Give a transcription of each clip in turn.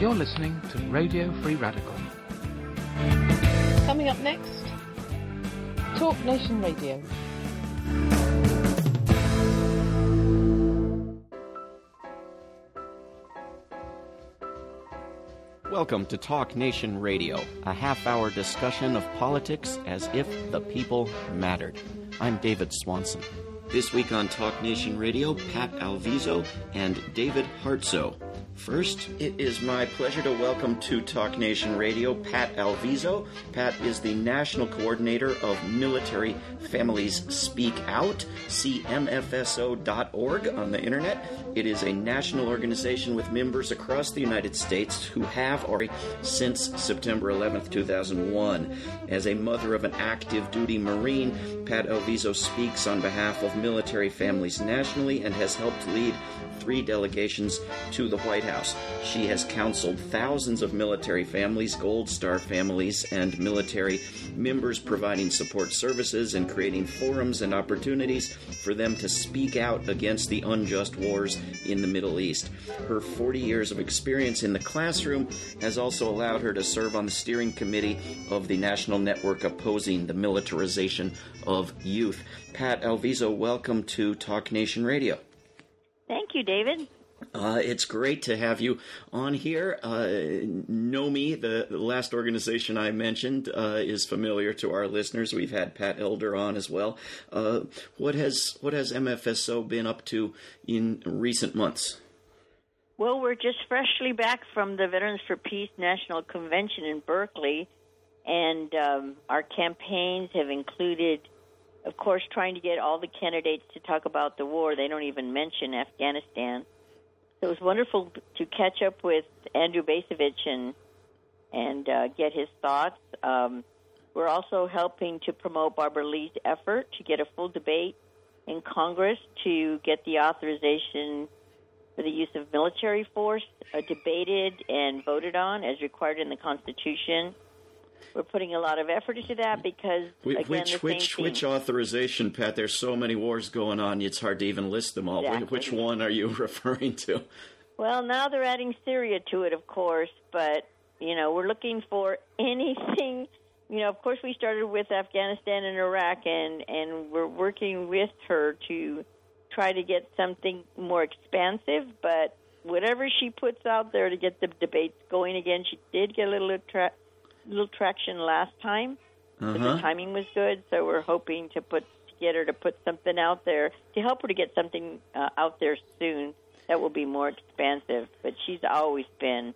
You're listening to Radio Free Radical. Coming up next, Talk Nation Radio. Welcome to Talk Nation Radio, a half-hour discussion of politics as if the people mattered. I'm David Swanson. This week on Talk Nation Radio, Pat Alviso and David Hartsoe. First, it is my pleasure to welcome to Talk Nation Radio Pat Alviso. Pat is the National Coordinator of Military Families Speak Out, cmfso.org on the internet. It is a national organization with members across the United States who have already since September 11th, 2001. As a mother of an active duty Marine, Pat Alviso speaks on behalf of military families nationally and has helped lead 3 delegations to the White House. She has counseled thousands of military families, Gold Star families, and military members, providing support services and creating forums and opportunities for them to speak out against the unjust wars in the Middle East. Her 40 years of experience in the classroom has also allowed her to serve on the steering committee of the National Network Opposing the Militarization of Youth. Pat Alviso, welcome to Talk Nation Radio. Thank you, David. It's great to have you on here. NOMI, the last organization I mentioned, is familiar to our listeners. We've had Pat Elder on as well. What has MFSO been up to in recent months? Well, we're just freshly back from the Veterans for Peace National Convention in Berkeley, and our campaigns have included, of course, trying to get all the candidates to talk about the war. They don't even mention Afghanistan. So it was wonderful to catch up with Andrew Bacevich and get his thoughts. We're also helping to promote Barbara Lee's effort to get a full debate in Congress to get the authorization for the use of military force debated and voted on as required in the Constitution. We're putting a lot of effort into that because, Which authorization, Pat? There's so many wars going on, it's hard to even list them all. Exactly. Which one are you referring to? Well, now they're adding Syria to it, of course, but, we're looking for anything. Of course, we started with Afghanistan and Iraq, and we're working with her to try to get something more expansive, but whatever she puts out there to get the debates going again, she did get a little traction last time, but the timing was good, so we're hoping to get her to put something out there to help her to get something out there soon that will be more expansive. But she's always been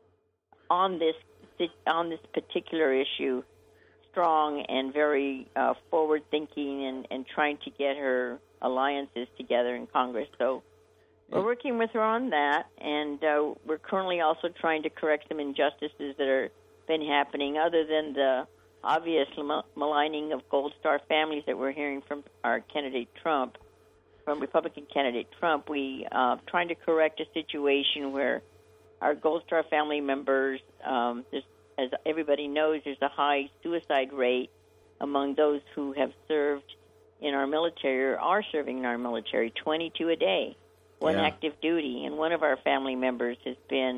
on this particular issue strong and very forward thinking and trying to get her alliances together in Congress. So we're working with her on that, and we're currently also trying to correct some injustices that are been happening, other than the obvious maligning of Gold Star families that we're hearing from our candidate Trump, from Republican candidate Trump. We trying to correct a situation where our Gold Star family members, as everybody knows, there's a high suicide rate among those who have served in our military or are serving in our military, 22 a day, one active duty, and one of our family members is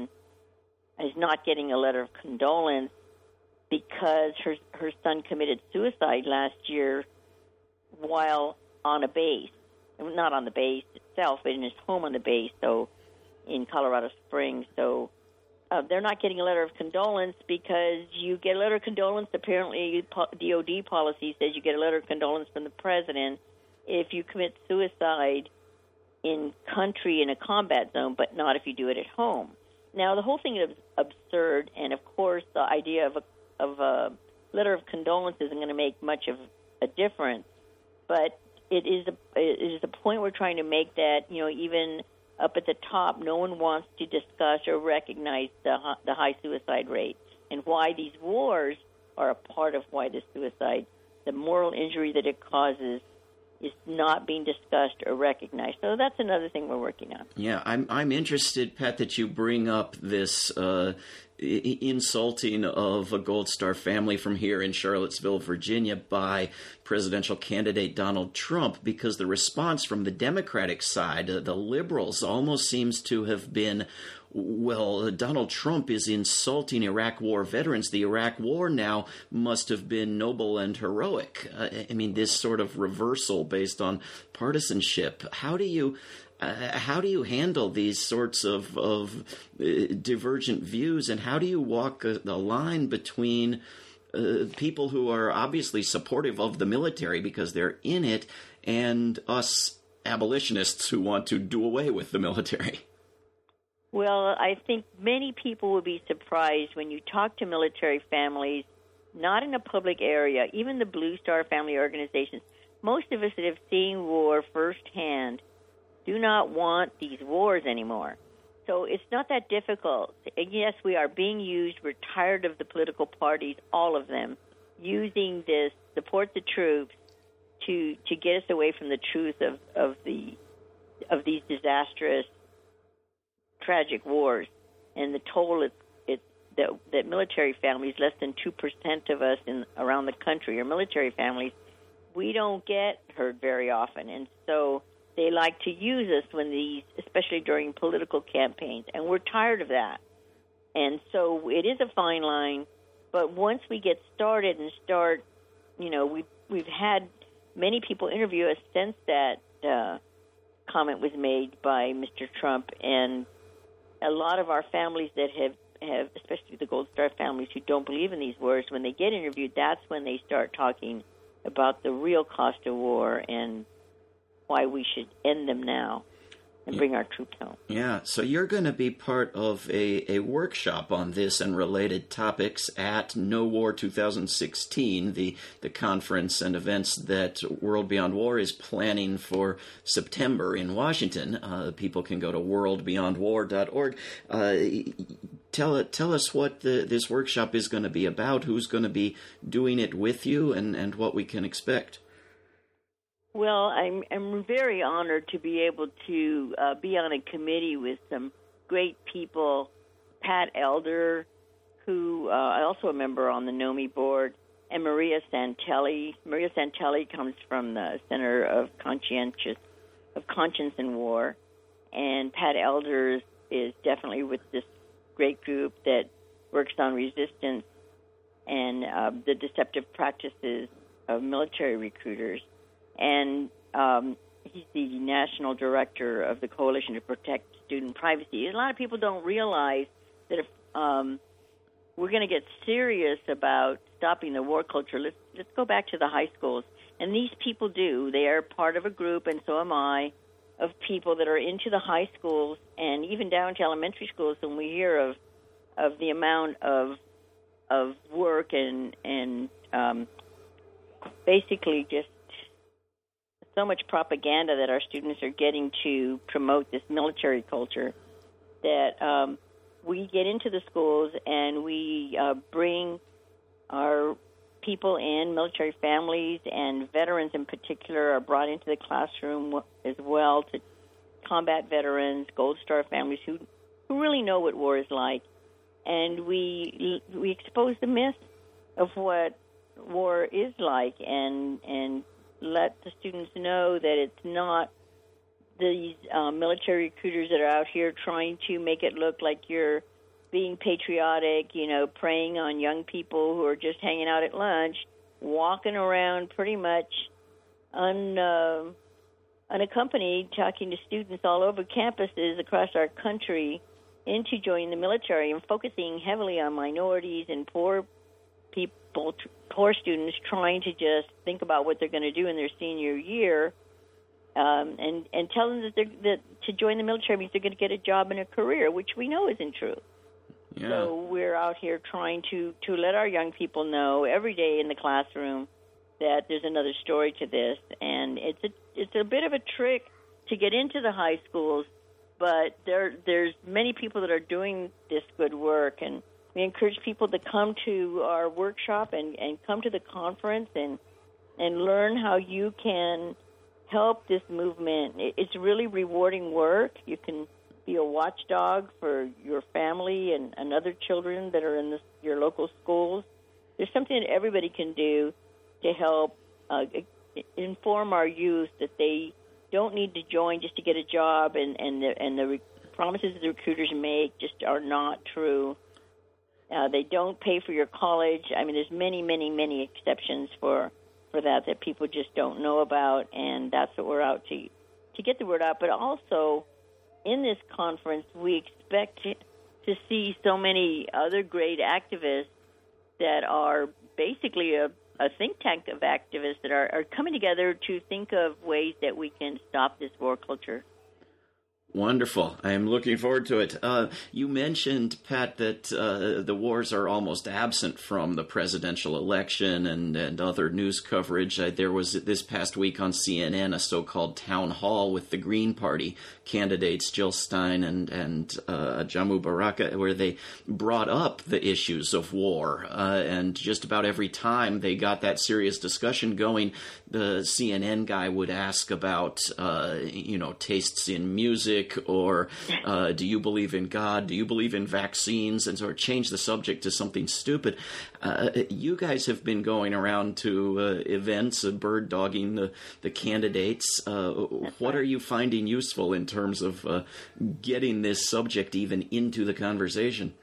not getting a letter of condolence because her son committed suicide last year while on a base. Not on the base itself, but in his home on the base, so in Colorado Springs. So they're not getting a letter of condolence because you get a letter of condolence. Apparently, DOD policy says you get a letter of condolence from the president if you commit suicide in country in a combat zone, but not if you do it at home. Now, the whole thing is absurd, and of course, the idea of a letter of condolence isn't going to make much of a difference. But it is a point we're trying to make that even up at the top, no one wants to discuss or recognize the high suicide rate and why these wars are a part of why the suicide, the moral injury that it causes, is not being discussed or recognized. So that's another thing we're working on. Yeah, I'm interested, Pat, that you bring up this insulting of a Gold Star family from here in Charlottesville, Virginia, by presidential candidate Donald Trump, because the response from the Democratic side, the liberals, almost seems to have been, well, Donald Trump is insulting Iraq War veterans. The Iraq War now must have been noble and heroic. I mean, this sort of reversal based on partisanship. How do you handle these sorts of divergent views, and how do you walk the line between people who are obviously supportive of the military because they're in it, and us abolitionists who want to do away with the military? Well, I think many people will be surprised when you talk to military families, not in a public area, even the Blue Star family organizations. Most of us that have seen war firsthand do not want these wars anymore. So it's not that difficult. Yes, we are being used. We're tired of the political parties, all of them, using this, support the troops, to get us away from the truth of these disastrous, tragic wars. And the toll that military families, less than 2% of us around the country are military families, we don't get heard very often. And so they like to use us especially during political campaigns, and we're tired of that. And so it is a fine line, but once we get started and we've had many people interview us since that comment was made by Mr. Trump, and a lot of our families that have, especially the Gold Star families who don't believe in these wars, when they get interviewed, that's when they start talking about the real cost of war and why we should end them now and bring our troops home. Yeah, so you're going to be part of a workshop on this and related topics at No War 2016, the conference and events that World Beyond War is planning for September in Washington. People can go to worldbeyondwar.org. Tell us what this workshop is going to be about, who's going to be doing it with you, and what we can expect. Well, I'm very honored to be able to be on a committee with some great people. Pat Elder, who I also a member on the NOMI board, and Maria Santelli. Maria Santelli comes from the Center of Conscience in War, and Pat Elder is definitely with this great group that works on resistance and the deceptive practices of military recruiters. And he's the national director of the Coalition to Protect Student Privacy. A lot of people don't realize that if we're going to get serious about stopping the war culture, let's go back to the high schools. And these people do. They are part of a group, and so am I, of people that are into the high schools and even down to elementary schools. When we hear of the amount of work and basically just so much propaganda that our students are getting to promote this military culture, that we get into the schools and we bring our people in, military families and veterans in particular are brought into the classroom as well, to combat veterans, Gold Star families who really know what war is like. And we expose the myth of what war is like and let the students know that it's not these military recruiters that are out here trying to make it look like you're being patriotic, preying on young people who are just hanging out at lunch, walking around pretty much unaccompanied, talking to students all over campuses across our country into joining the military and focusing heavily on minorities and poor people, poor students trying to just think about what they're going to do in their senior year, and tell them that to join the military means they're going to get a job and a career, which we know isn't true. Yeah. So we're out here trying to let our young people know every day in the classroom that there's another story to this, and it's a bit of a trick to get into the high schools, but there's many people that are doing this good work, and we encourage people to come to our workshop and come to the conference and learn how you can help this movement. It's really rewarding work. You can be a watchdog for your family and other children that are in your local schools. There's something that everybody can do to help inform our youth that they don't need to join just to get a job, and the promises the recruiters make just are not true. They don't pay for your college. I mean, there's many, many, many exceptions for that people just don't know about, and that's what we're out to get the word out. But also, in this conference, we expect to see so many other great activists that are basically a think tank of activists that are coming together to think of ways that we can stop this war culture. Wonderful. I am looking forward to it. You mentioned, Pat, that the wars are almost absent from the presidential election and other news coverage. There was, this past week on CNN, a so-called town hall with the Green Party candidates, Jill Stein and Jamu Baraka, where they brought up the issues of war. And just about every time they got that serious discussion going, the CNN guy would ask about, tastes in music, or do you believe in God? Do you believe in vaccines? And sort of change the subject to something stupid. You guys have been going around to events, bird dogging the candidates. What are you finding useful in terms of getting this subject even into the conversation?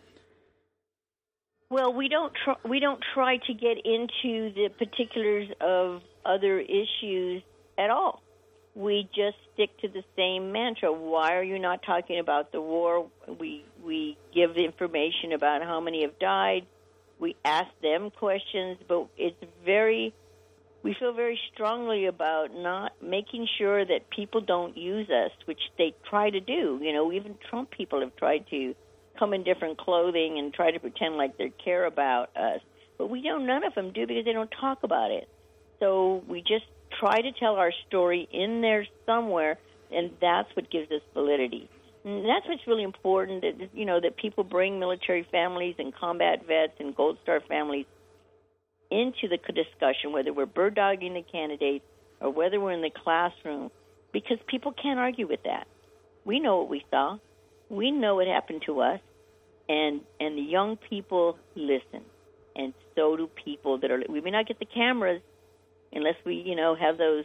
Well, we don't try to get into the particulars of other issues at all. We just stick to the same mantra. Why are you not talking about the war? We give information about how many have died. We ask them questions, but we feel very strongly about not making sure that people don't use us, which they try to do. Even Trump people have tried to come in different clothing and try to pretend like they care about us. But none of them do because they don't talk about it. So we just try to tell our story in there somewhere, and that's what gives us validity. And that's what's really important, that people bring military families and combat vets and Gold Star families into the discussion, whether we're bird dogging the candidates or whether we're in the classroom, because people can't argue with that. We know what we saw. We know what happened to us, and the young people listen, and so do people that are. We may not get the cameras unless we, have those,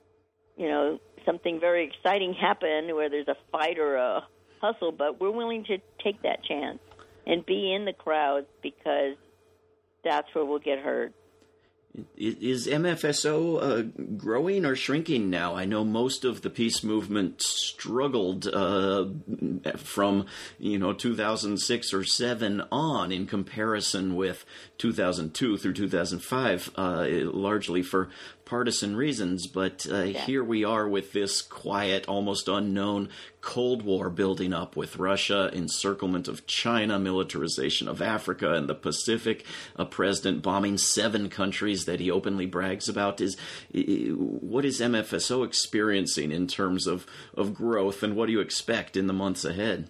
something very exciting happen where there's a fight or a hustle, but we're willing to take that chance and be in the crowd because that's where we'll get heard. Is MFSO growing or shrinking now? I know most of the peace movement struggled from 2006 or 7 on in comparison with 2002 through 2005, largely for partisan reasons. But here we are with this quiet, almost unknown Cold War building up with Russia, encirclement of China, militarization of Africa and the Pacific, a president bombing 7 countries that he openly brags about. What is MFSO experiencing in terms of growth, and what do you expect in the months ahead?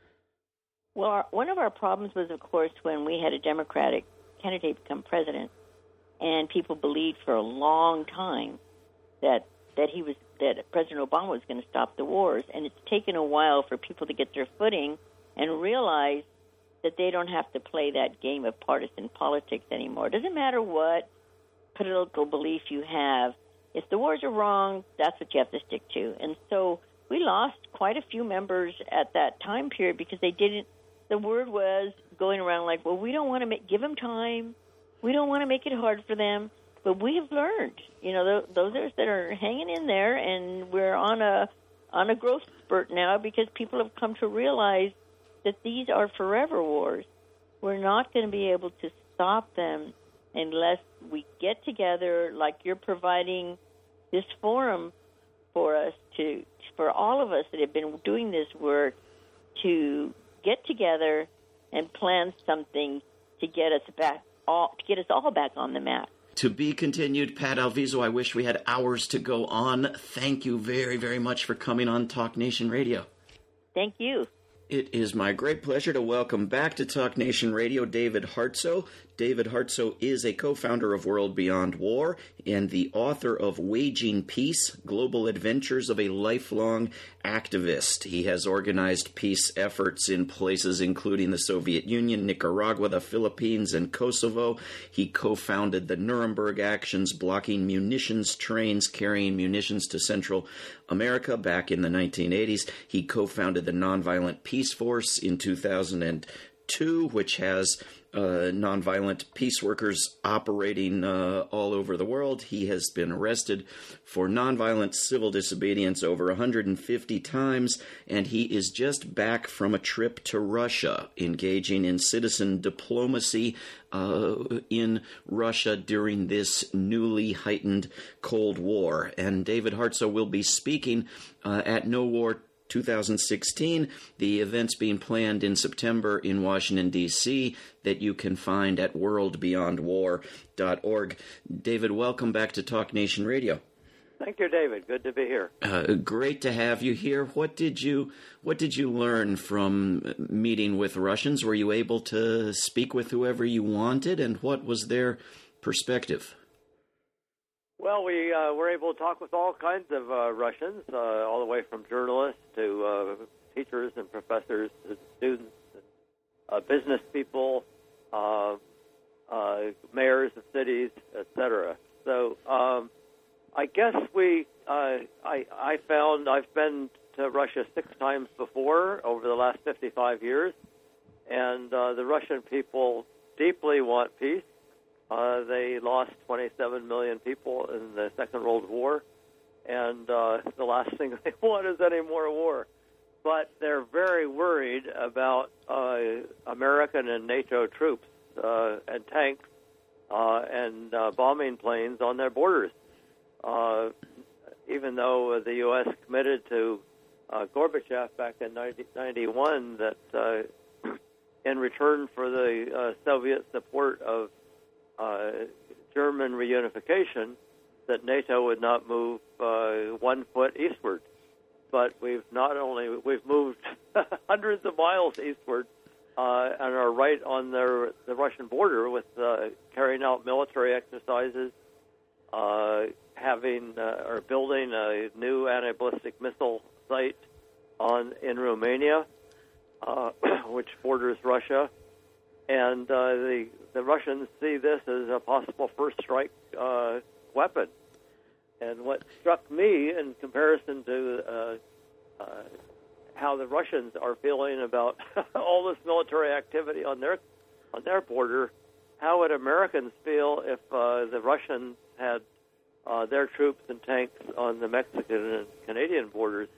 Well, one of our problems was, of course, when we had a Democratic candidate become president, and people believed for a long time that President Obama was going to stop the wars, and it's taken a while for people to get their footing and realize that they don't have to play that game of partisan politics anymore. It doesn't matter what political belief you have. If the wars are wrong, that's what you have to stick to. And so we lost quite a few members at that time period because the word was going around like, well, we don't want to give them time. We don't want to make it hard for them. But we have learned, those of us that are hanging in there, and we're on a growth spurt now because people have come to realize that these are forever wars. We're not going to be able to stop them unless we get together, like you're providing this forum for us for all of us that have been doing this work to get together and plan something to get us all back on the map. To be continued, Pat Alviso. I wish we had hours to go on. Thank you very, very much for coming on Talk Nation Radio. Thank you. It is my great pleasure to welcome back to Talk Nation Radio David Hartsough, David Hartsough is a co-founder of World Beyond War and the author of Waging Peace, Global Adventures of a Lifelong Activist. He has organized peace efforts in places including the Soviet Union, Nicaragua, the Philippines, and Kosovo. He co-founded the Nuremberg Actions, blocking munitions trains carrying munitions to Central America back in the 1980s. He co-founded the Nonviolent Peace Force in 2002, which has nonviolent peace workers operating all over the world. He has been arrested for nonviolent civil disobedience over 150 times, and he is just back from a trip to Russia, engaging in citizen diplomacy in Russia during this newly heightened Cold War. And David Hartsough will be speaking at No War 2016, the event's being planned in September in Washington, D.C., that you can find at worldbeyondwar.org. David, welcome back to Talk Nation Radio. Thank you, David. Good to be here. Great to have you here. What did you learn from meeting with Russians? Were you able to speak with whoever you wanted, and what was their perspective? Well, we were able to talk with all kinds of Russians, all the way from journalists to teachers and professors to students and business people, mayors of cities, etc. So I guess I found I've been to Russia 6 times before over the last 55 years, and the Russian people deeply want peace. They lost 27 million people in the Second World War, and the last thing they want is any more war. But they're very worried about American and NATO troops and tanks and bombing planes on their borders. Even though the U.S. committed to Gorbachev back in 1991 that in return for the Soviet support of German reunification, that NATO would not move 1 foot eastward. But we've moved hundreds of miles eastward and are right on the Russian border with carrying out military exercises, building a new anti-ballistic missile site in Romania, which borders Russia. And the Russians see this as a possible first strike weapon. And what struck me in comparison to how the Russians are feeling about all this military activity on their border, how would Americans feel if the Russians had their troops and tanks on the Mexican and Canadian borders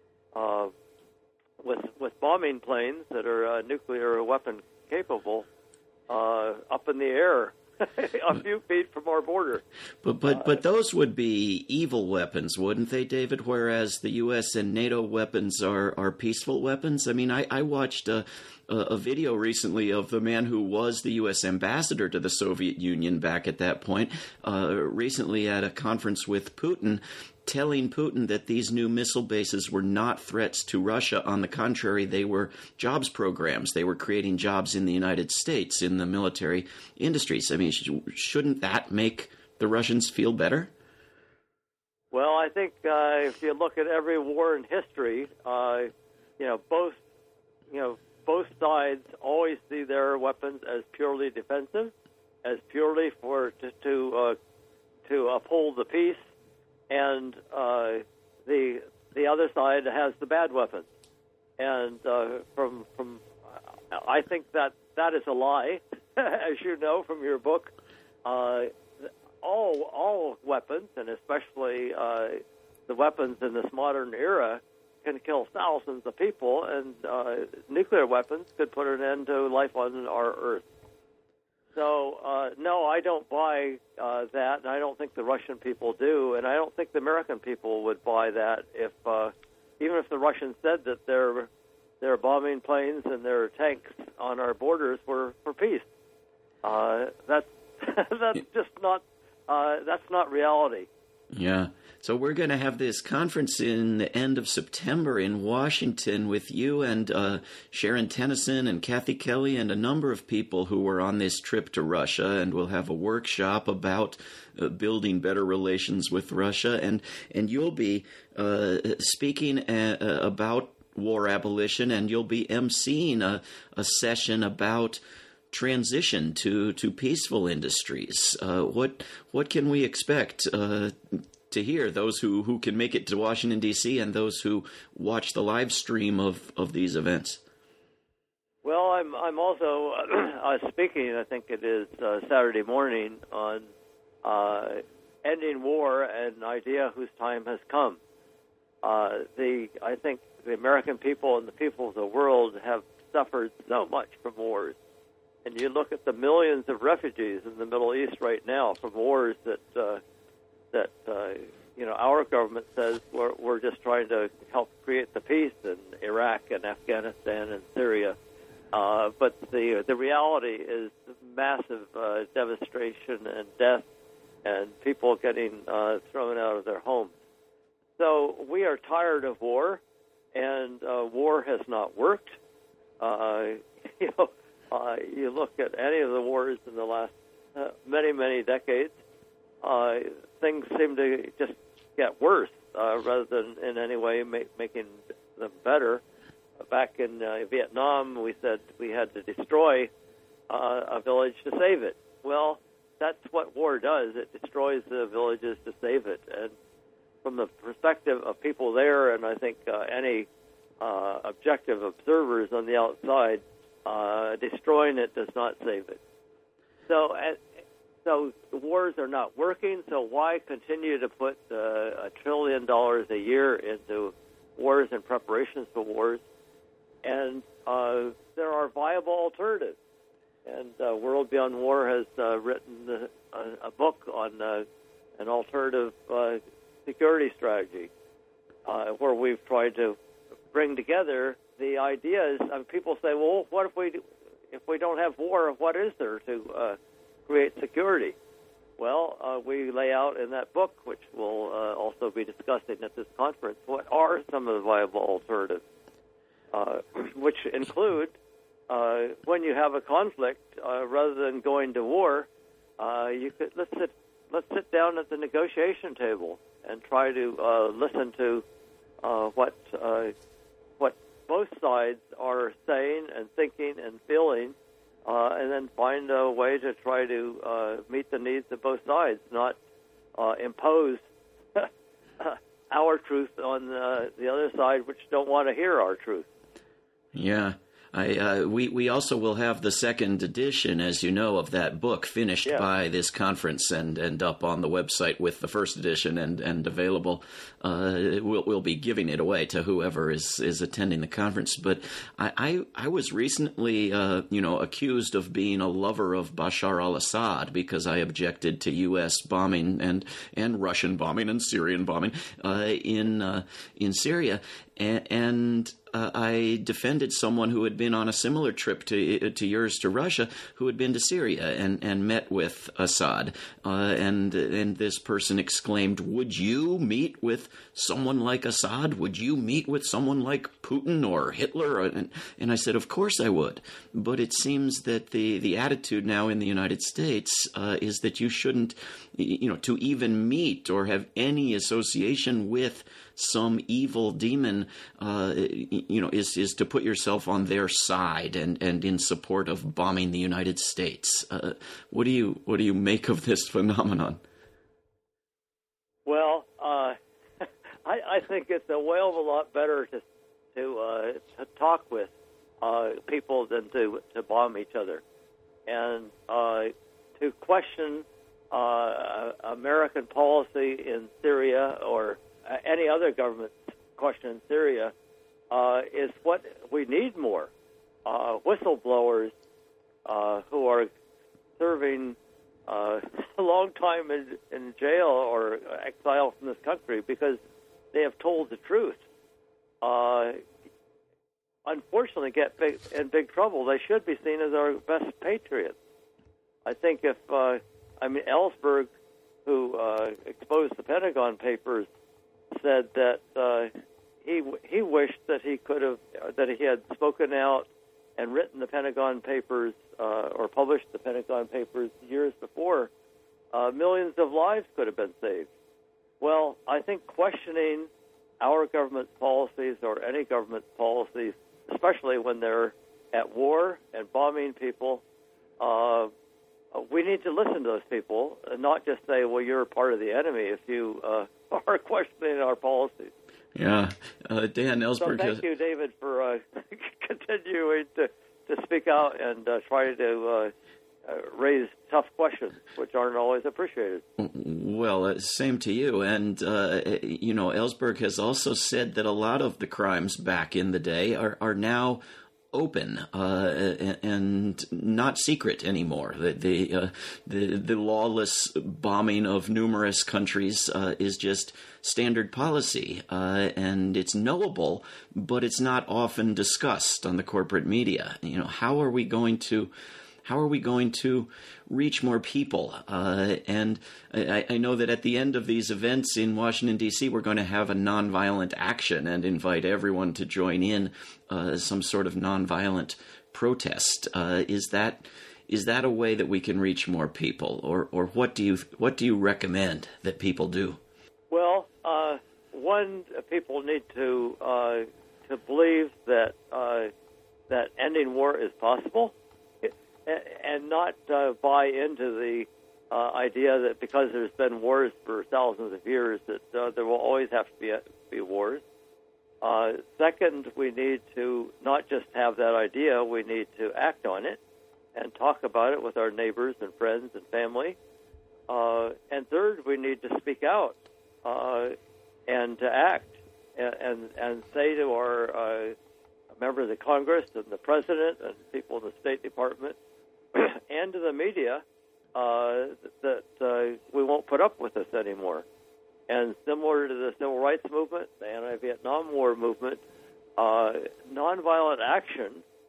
with bombing planes that are nuclear weapon capable up in the air a few feet from our border. But those would be evil weapons, wouldn't they, David? Whereas the U.S. and NATO weapons are peaceful weapons. I mean, I watched a video recently of the man who was the U.S. ambassador to the Soviet Union back at that point, recently at a conference with Putin, telling Putin that these new missile bases were not threats to Russia. On the contrary, they were jobs programs. They were creating jobs in the United States in the military industries. I mean, shouldn't that make the Russians feel better? Well, I think if you look at every war in history, both sides always see their weapons as purely defensive, as purely to uphold the peace. And the other side has the bad weapons, and I think that is a lie, as you know from your book. All weapons, and especially the weapons in this modern era, can kill thousands of people, and nuclear weapons could put an end to life on our Earth. So, no, I don't buy that, and I don't think the Russian people do, and I don't think the American people would buy that even if the Russians said that their bombing planes and their tanks on our borders were for peace. That's just not that's not reality. Yeah. So we're going to have this conference in the end of September in Washington with you and Sharon Tennyson and Kathy Kelly and a number of people who were on this trip to Russia, and we'll have a workshop about building better relations with Russia, and you'll be speaking about war abolition, and you'll be emceeing a session about transition to peaceful industries. What can we expect to hear, those who can make it to Washington, D.C., and those who watch the live stream of these events? Well, I'm also speaking, I think it is Saturday morning, on ending war, an idea whose time has come. I think the American people and the people of the world have suffered so much from wars. And you look at the millions of refugees in the Middle East right now from wars that our government says we're just trying to help create the peace in Iraq and Afghanistan and Syria. But the reality is massive devastation and death and people getting thrown out of their homes. So we are tired of war, and war has not worked. You look at any of the wars in the last many, many decades, things seem to just get worse rather than in any way making them better. Back in Vietnam, we said we had to destroy a village to save it. Well, that's what war does. It destroys the villages to save it. And from the perspective of people there, and I think any objective observers on the outside, destroying it does not save it. So the wars are not working, so why continue to put $1 trillion a year into wars and preparations for wars? And there are viable alternatives. And World Beyond War has written a book on an alternative security strategy where we've tried to bring together the ideas. People say, well, what if we don't have war, what is there to create security? Well, we lay out in that book, which we'll also be discussing at this conference, what are some of the viable alternatives, which include when you have a conflict, rather than going to war, let's sit down at the negotiation table and try to listen to what both sides are saying and thinking and feeling, and then find a way to try to meet the needs of both sides, not impose our truth on the other side, which don't want to hear our truth. Yeah. We also will have the second edition, as you know, of that book finished by this conference and up on the website with the first edition and available. We'll be giving it away to whoever is attending the conference. But I was recently, accused of being a lover of Bashar al-Assad because I objected to U.S. bombing and Russian bombing and Syrian bombing in Syria. And I defended someone who had been on a similar trip to yours to Russia, who had been to Syria and met with Assad. And this person exclaimed, "Would you meet with someone like Assad? Would you meet with someone like Putin or Hitler?" And I said, "Of course I would." But it seems that the attitude now in the United States is that you shouldn't, to even meet or have any association with some evil demon, is to put yourself on their side and in support of bombing the United States. What do you make of this phenomenon? Well, I think it's a whale of a lot better to talk with people than to bomb each other, and to question American policy in Syria or any other government question in Syria is what we need more. Whistleblowers who are serving a long time in jail or exile from this country because they have told the truth. Unfortunately, get in big trouble. They should be seen as our best patriots. I think if Ellsberg who exposed the Pentagon Papers, said that he wished that he had spoken out and written the Pentagon Papers or published the Pentagon Papers years before. Millions of lives could have been saved. Well, I think questioning our government's policies or any government's policies, especially when they're at war and bombing people, we need to listen to those people and not just say, well, you're part of the enemy if you are questioning our policies. Yeah. Dan Ellsberg. So thank you, David, for continuing to speak out and try to raise tough questions, which aren't always appreciated. Well, same to you. And, Ellsberg has also said that a lot of the crimes back in the day are now open and not secret anymore. The lawless bombing of numerous countries is just standard policy, and it's knowable, but it's not often discussed on the corporate media. How are we going to reach more people? And I know that at the end of these events in Washington, D.C., we're going to have a nonviolent action and invite everyone to join in some sort of nonviolent protest. Is that a way that we can reach more people, or what do you recommend that people do? Well, one, people need to believe that ending war is possible. And not buy into the idea that because there's been wars for thousands of years that there will always have to be wars. Second, we need to not just have that idea, we need to act on it and talk about it with our neighbors and friends and family. And third, we need to speak out and to act and say to our members of Congress and the President and people in the State Department and to the media that we won't put up with this anymore. And similar to the Civil Rights Movement, the Anti-Vietnam War movement, nonviolent action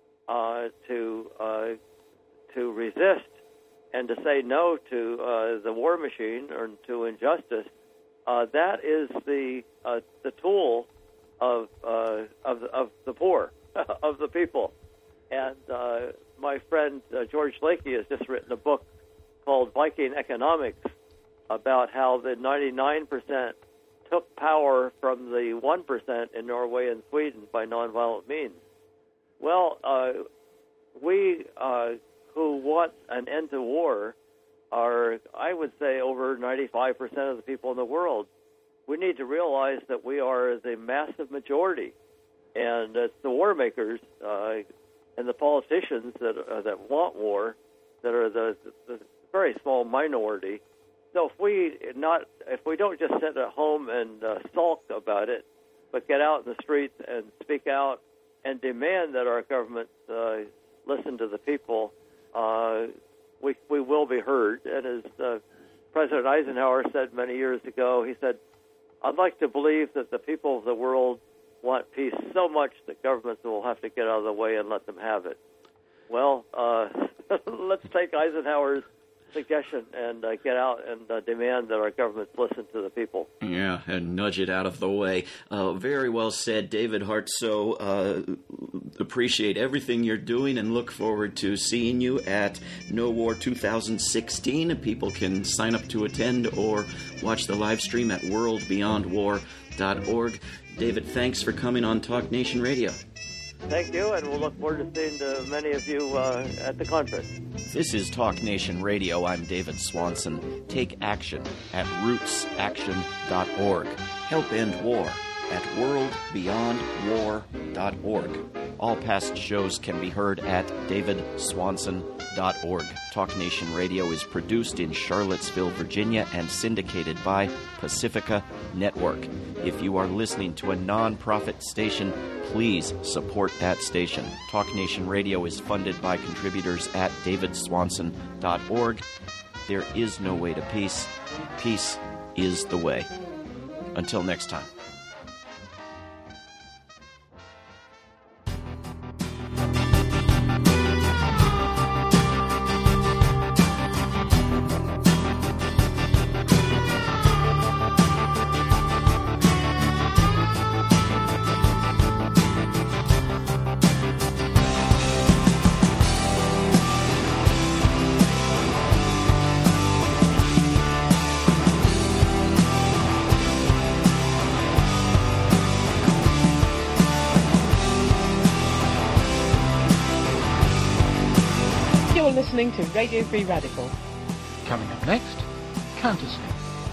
to resist and to say no to the war machine or to injustice, that is the tool of the poor, of the people. And my friend George Lakey has just written a book called Viking Economics about how the 99% took power from the 1% in Norway and Sweden by nonviolent means. Well, we who want an end to war are, I would say, over 95% of the people in the world. We need to realize that we are the massive majority, and it's the war makers and the politicians that want war that are the very small minority. So if we don't just sit at home and sulk about it, but get out in the streets and speak out and demand that our government listen to the people, we will be heard. And as President Eisenhower said many years ago, he said, "I'd like to believe that the people of the world want peace so much that governments will have to get out of the way and let them have it." Well, let's take Eisenhower's suggestion and get out and demand that our governments listen to the people. Yeah, and nudge it out of the way. Very well said, David Hartsoe. Appreciate everything you're doing and look forward to seeing you at No War 2016. People can sign up to attend or watch the live stream at worldbeyondwar.org. David, thanks for coming on Talk Nation Radio. Thank you, and we'll look forward to seeing many of you at the conference. This is Talk Nation Radio. I'm David Swanson. Take action at rootsaction.org. Help end war at worldbeyondwar.org. All past shows can be heard at davidswanson.org. Talk Nation Radio is produced in Charlottesville, Virginia, and syndicated by Pacifica Network. If you are listening to a non-profit station, please support that station. Talk Nation Radio is funded by contributors at davidswanson.org. There is no way to peace. Peace is the way. Until next time. You're listening to Radio Free Radical. Coming up next, Counterspin.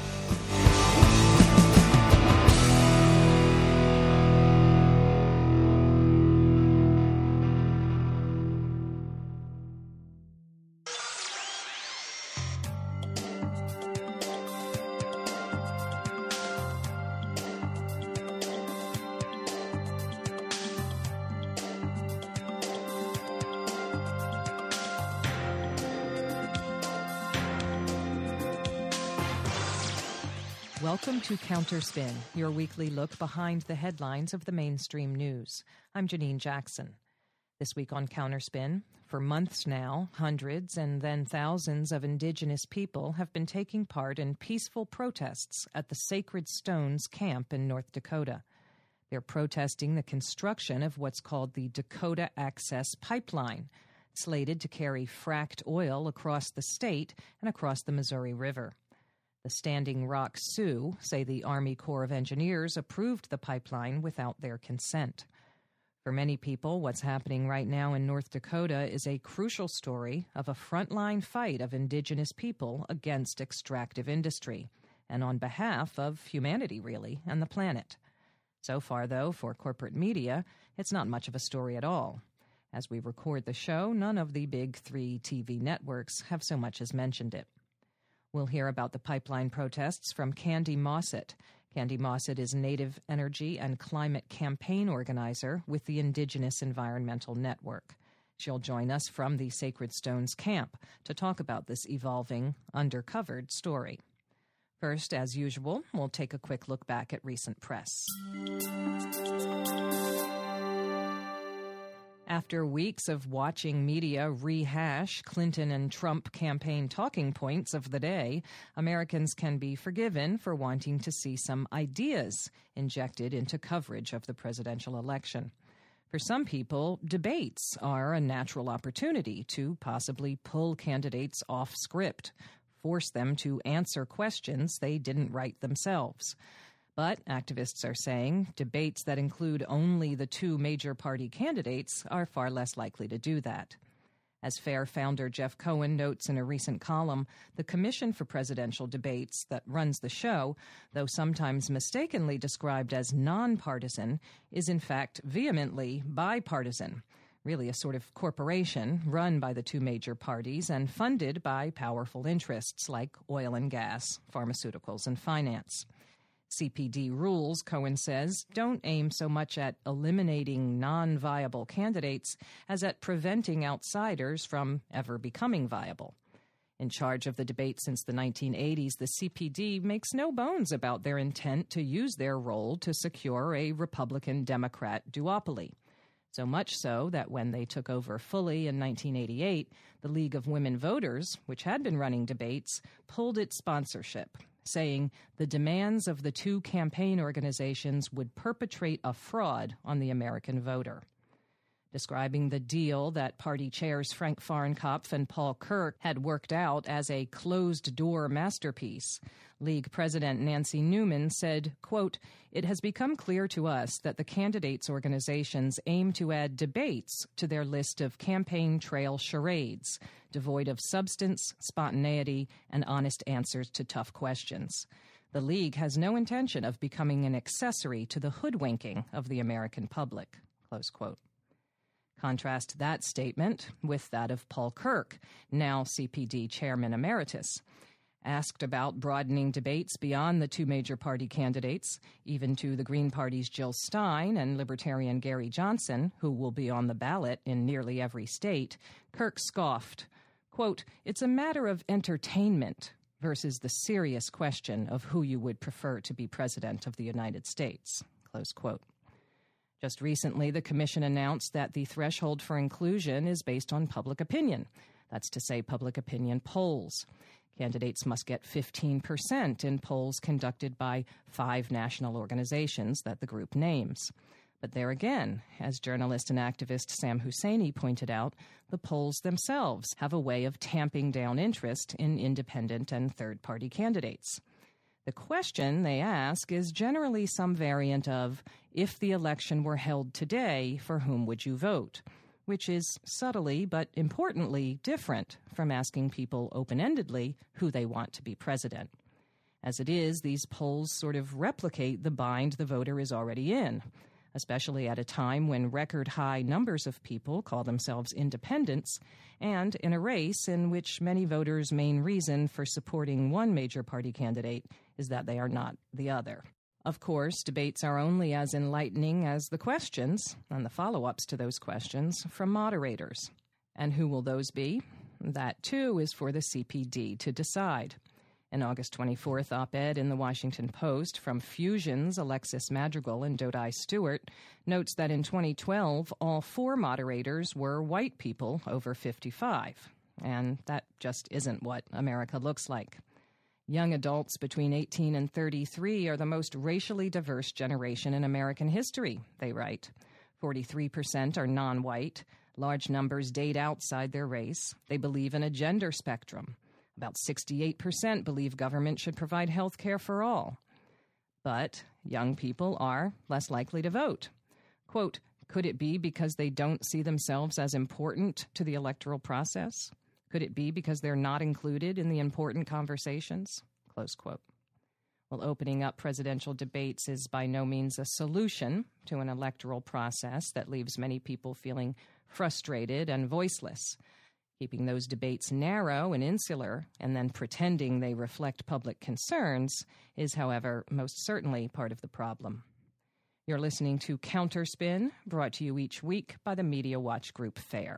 Welcome to Counterspin, your weekly look behind the headlines of the mainstream news. I'm Janine Jackson. This week on Counterspin, for months now, hundreds and then thousands of indigenous people have been taking part in peaceful protests at the Sacred Stones camp in North Dakota. They're protesting the construction of what's called the Dakota Access Pipeline, slated to carry fracked oil across the state and across the Missouri River. The Standing Rock Sioux say the Army Corps of Engineers approved the pipeline without their consent. For many people, what's happening right now in North Dakota is a crucial story of a frontline fight of indigenous people against extractive industry, and on behalf of humanity, really, and the planet. So far, though, for corporate media, it's not much of a story at all. As we record the show, none of the big 3 TV networks have so much as mentioned it. We'll hear about the pipeline protests from Candy Mossett. Candy Mossett is Native Energy and Climate Campaign Organizer with the Indigenous Environmental Network. She'll join us from the Sacred Stones camp to talk about this evolving, undercovered story. First, as usual, we'll take a quick look back at recent press. After weeks of watching media rehash Clinton and Trump campaign talking points of the day, Americans can be forgiven for wanting to see some ideas injected into coverage of the presidential election. For some people, debates are a natural opportunity to possibly pull candidates off script, force them to answer questions they didn't write themselves. But activists are saying debates that include only the 2 major party candidates are far less likely to do that. As FAIR founder Jeff Cohen notes in a recent column, the Commission for Presidential Debates that runs the show, though sometimes mistakenly described as nonpartisan, is in fact vehemently bipartisan, really a sort of corporation run by the 2 major parties and funded by powerful interests like oil and gas, pharmaceuticals, and finance. CPD rules, Cohen says, don't aim so much at eliminating non-viable candidates as at preventing outsiders from ever becoming viable. In charge of the debate since the 1980s, the CPD makes no bones about their intent to use their role to secure a Republican-Democrat duopoly. So much so that when they took over fully in 1988, the League of Women Voters, which had been running debates, pulled its sponsorship, saying the demands of the 2 campaign organizations would perpetrate a fraud on the American voter. Describing the deal that party chairs Frank Fahrenkopf and Paul Kirk had worked out as a closed-door masterpiece, League President Nancy Newman said, quote, "It has become clear to us that the candidates' organizations aim to add debates to their list of campaign trail charades, devoid of substance, spontaneity, and honest answers to tough questions. The League has no intention of becoming an accessory to the hoodwinking of the American public," close quote. Contrast that statement with that of Paul Kirk, now CPD Chairman Emeritus. Asked about broadening debates beyond the 2 major party candidates, even to the Green Party's Jill Stein and Libertarian Gary Johnson, who will be on the ballot in nearly every state, Kirk scoffed, quote, "It's a matter of entertainment versus the serious question of who you would prefer to be president of the United States," close quote. Just recently, the Commission announced that the threshold for inclusion is based on public opinion. That's to say, public opinion polls. Candidates must get 15% in polls conducted by 5 national organizations that the group names. But there again, as journalist and activist Sam Husseini pointed out, the polls themselves have a way of tamping down interest in independent and third-party candidates. The question they ask is generally some variant of, if the election were held today, for whom would you vote? which is subtly but importantly different from asking people open-endedly who they want to be president. As it is, these polls sort of replicate the bind the voter is already in, especially at a time when record-high numbers of people call themselves independents, and in a race in which many voters' main reason for supporting one major party candidate is that they are not the other. Of course, debates are only as enlightening as the questions and the follow-ups to those questions from moderators. And who will those be? That, too, is for the CPD to decide. An August 24th op-ed in the Washington Post from Fusion's Alexis Madrigal and Dodai Stewart notes that in 2012, all 4 moderators were white people over 55. And that just isn't what America looks like. Young adults between 18 and 33 are the most racially diverse generation in American history, they write. 43% are non-white. Large numbers date outside their race. They believe in a gender spectrum. About 68% believe government should provide health care for all. But young people are less likely to vote. Quote, could it be because they don't see themselves as important to the electoral process? Could it be because they're not included in the important conversations? Close quote. Well, opening up presidential debates is by no means a solution to an electoral process that leaves many people feeling frustrated and voiceless. Keeping those debates narrow and insular and then pretending they reflect public concerns is, however, most certainly part of the problem. You're listening to Counterspin, brought to you each week by the Media Watch Group FAIR.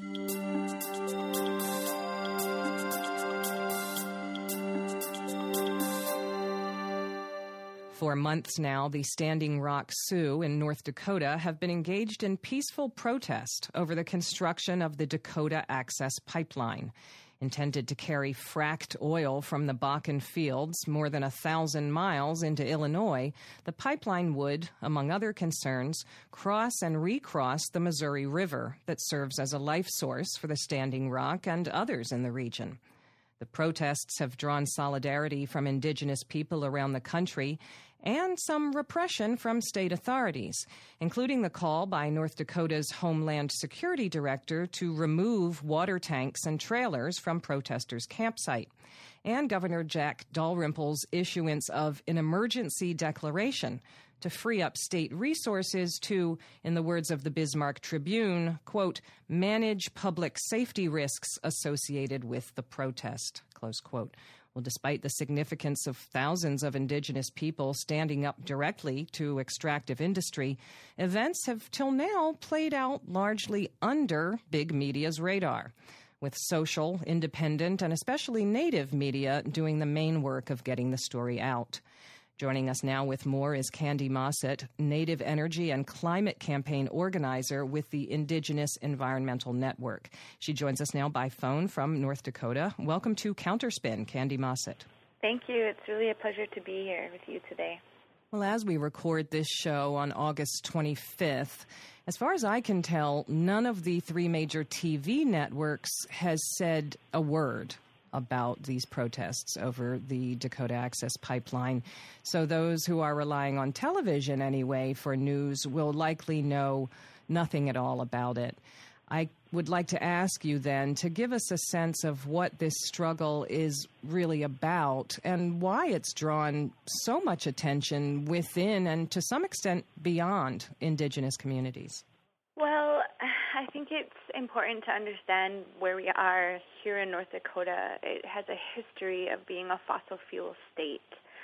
For months now, the Standing Rock Sioux in North Dakota have been engaged in peaceful protest over the construction of the Dakota Access Pipeline. Intended to carry fracked oil from the Bakken fields more than 1,000 miles into Illinois, the pipeline would, among other concerns, cross and recross the Missouri River that serves as a life source for the Standing Rock and others in the region. The protests have drawn solidarity from indigenous people around the country and some repression from state authorities, including the call by North Dakota's Homeland Security Director to remove water tanks and trailers from protesters' campsite, and Governor Jack Dalrymple's issuance of an emergency declaration to free up state resources to, in the words of the Bismarck Tribune, quote, manage public safety risks associated with the protest, close quote. Well, despite the significance of thousands of indigenous people standing up directly to extractive industry, events have till now played out largely under big media's radar, with social, independent, and especially native media doing the main work of getting the story out. Joining us now with more is Candy Mossett, Native Energy and Climate Campaign Organizer with the Indigenous Environmental Network. She joins us now by phone from North Dakota. Welcome to Counterspin, Candy Mossett. Thank you. It's really a pleasure to be here with you today. Well, as we record this show on August 25th, as far as I can tell, none of the 3 major TV networks has said a word about these protests over the Dakota Access Pipeline. So those who are relying on television anyway for news will likely know nothing at all about it. I would like to ask you then to give us a sense of what this struggle is really about and why it's drawn so much attention within and to some extent beyond Indigenous communities. Well, I think it's important to understand where we are here in North Dakota. It has a history of being a fossil fuel state.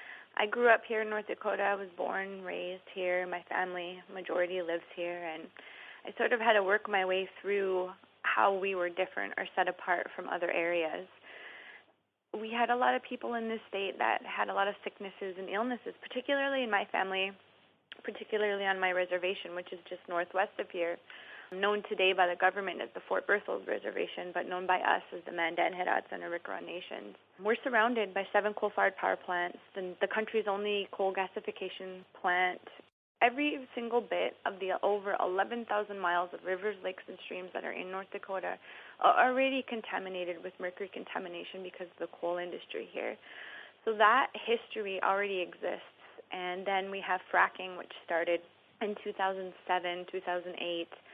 I grew up here in North Dakota. I was born, raised here. My family majority lives here, and I sort of had to work my way through how we were different or set apart from other areas. We had a lot of people in this state that had a lot of sicknesses and illnesses, particularly in my family, particularly on my reservation, which is just northwest of here, known today by the government as the Fort Berthold Reservation, but known by us as the Mandan, Herat, and Arikara Nations. We're surrounded by 7 coal-fired power plants, the country's only coal gasification plant. Every single bit of the over 11,000 miles of rivers, lakes, and streams that are in North Dakota are already contaminated with mercury contamination because of the coal industry here. So that history already exists. And then we have fracking, which started in 2007, 2008.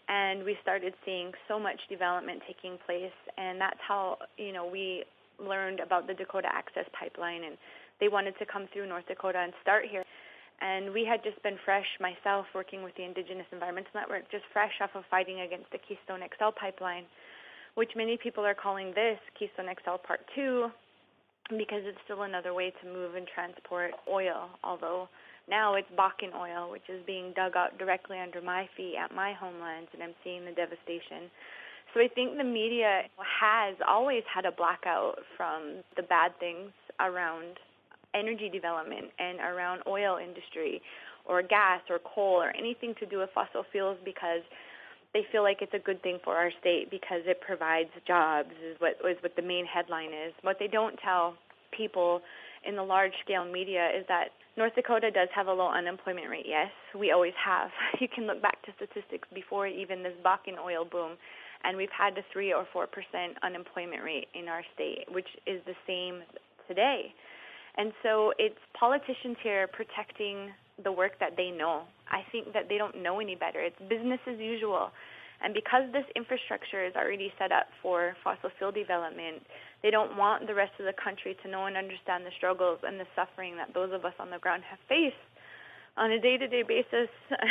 and we started seeing so much development taking place, and that's how, we learned about the Dakota Access Pipeline, and they wanted to come through North Dakota and start here. And we had just been fresh, myself working with the Indigenous Environmental Network, just fresh off of fighting against the Keystone XL pipeline, which many people are calling this Keystone XL Part 2, because it's still another way to move and transport oil, although now it's Bakken oil, which is being dug out directly under my feet at my homelands, and I'm seeing the devastation. So I think the media has always had a blackout from the bad things around energy development and around oil industry or gas or coal or anything to do with fossil fuels, because they feel like it's a good thing for our state because it provides jobs is what the main headline is. What they don't tell people in the large-scale media is that North Dakota does have a low unemployment rate, yes. We always have. You can look back to statistics before even this Bakken oil boom, and we've had a 3 or 4% unemployment rate in our state, which is the same today. And so it's politicians here protecting the work that they know. I think that they don't know any better. It's business as usual. And because this infrastructure is already set up for fossil fuel development, they don't want the rest of the country to know and understand the struggles and the suffering that those of us on the ground have faced on a day-to-day basis.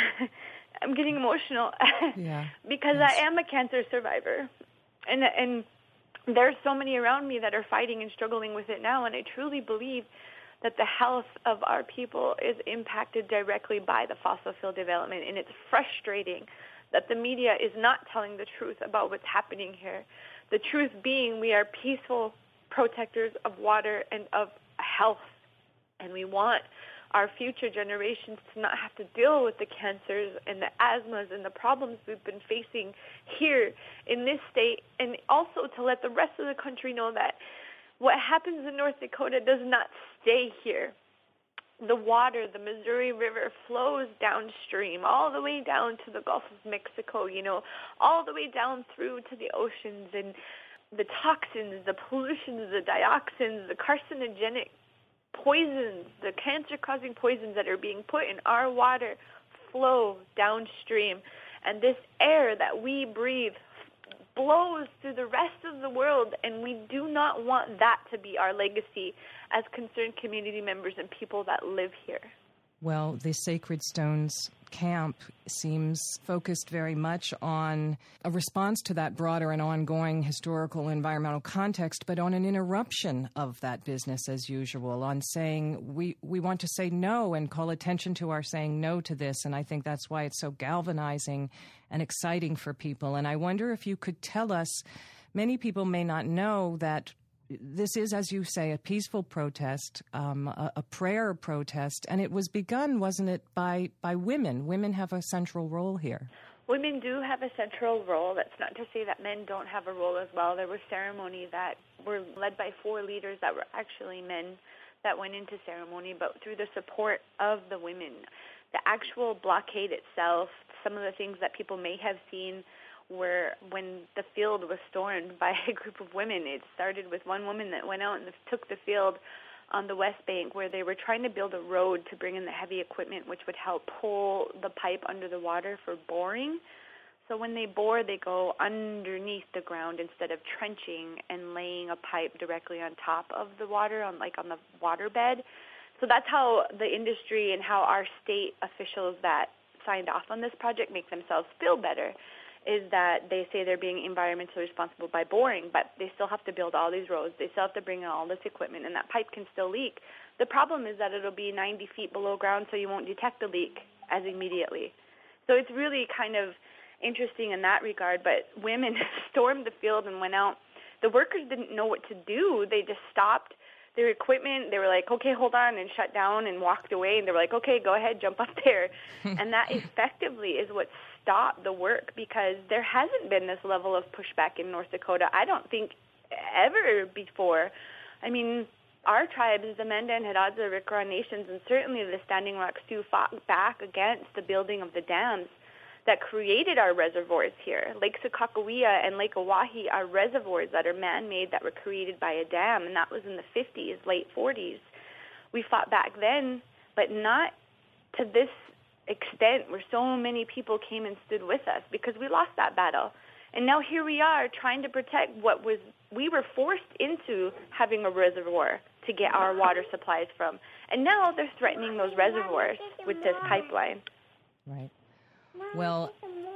I'm getting emotional because I am a cancer survivor. And there's so many around me that are fighting and struggling with it now, and I truly believe that the health of our people is impacted directly by the fossil fuel development, and it's frustrating that the media is not telling the truth about what's happening here. The truth being we are peaceful protectors of water and of health, and we want our future generations to not have to deal with the cancers and the asthmas and the problems we've been facing here in this state, and also to let the rest of the country know that what happens in North Dakota does not stay here. The water, the Missouri River, flows downstream, all the way down to the Gulf of Mexico, all the way down through to the oceans, and the toxins, the pollutions, the dioxins, the carcinogenic poisons, the cancer-causing poisons that are being put in our water flow downstream. And this air that we breathe blows through the rest of the world, and we do not want that to be our legacy as concerned community members and people that live here. Well, the Sacred Stones camp seems focused very much on a response to that broader and ongoing historical environmental context, but on an interruption of that business as usual, on saying we want to say no and call attention to our saying no to this. And I think that's why it's so galvanizing and exciting for people. And I wonder if you could tell us, many people may not know that this is, as you say, a peaceful protest, a prayer protest, and it was begun, wasn't it, by women? Women have a central role here. Women do have a central role. That's not to say that men don't have a role as well. There were ceremonies that were led by 4 leaders that were actually men that went into ceremony, but through the support of the women. The actual blockade itself, some of the things that people may have seen were when the field was stormed by a group of women. It started with one woman that went out and took the field on the West Bank, where they were trying to build a road to bring in the heavy equipment which would help pull the pipe under the water for boring. So when they bore, they go underneath the ground instead of trenching and laying a pipe directly on top of the water, on the waterbed. So that's how the industry and how our state officials that signed off on this project make themselves feel better, is that they say they're being environmentally responsible by boring, but they still have to build all these roads. They still have to bring in all this equipment, and that pipe can still leak. The problem is that it'll be 90 feet below ground, so you won't detect the leak as immediately. So it's really kind of interesting in that regard, but women stormed the field and went out. The workers didn't know what to do. They just stopped their equipment. They were like, okay, hold on, and shut down and walked away. And they were like, okay, go ahead, jump up there. And that effectively is what stopped the work, because there hasn't been this level of pushback in North Dakota, I don't think, ever before. I mean, our tribes, the Mandan, Hidatsa, Rickaron Nations, and certainly the Standing Rock Sioux fought back against the building of the dams that created our reservoirs here. Lake Sakakawea and Lake Oahe are reservoirs that are man-made, that were created by a dam, and that was in the 50s, late 40s. We fought back then, but not to this extent where so many people came and stood with us because we lost that battle. And now here we are trying to protect we were forced into having a reservoir to get our water supplies from. And now they're threatening those reservoirs with this pipeline. Right. Well,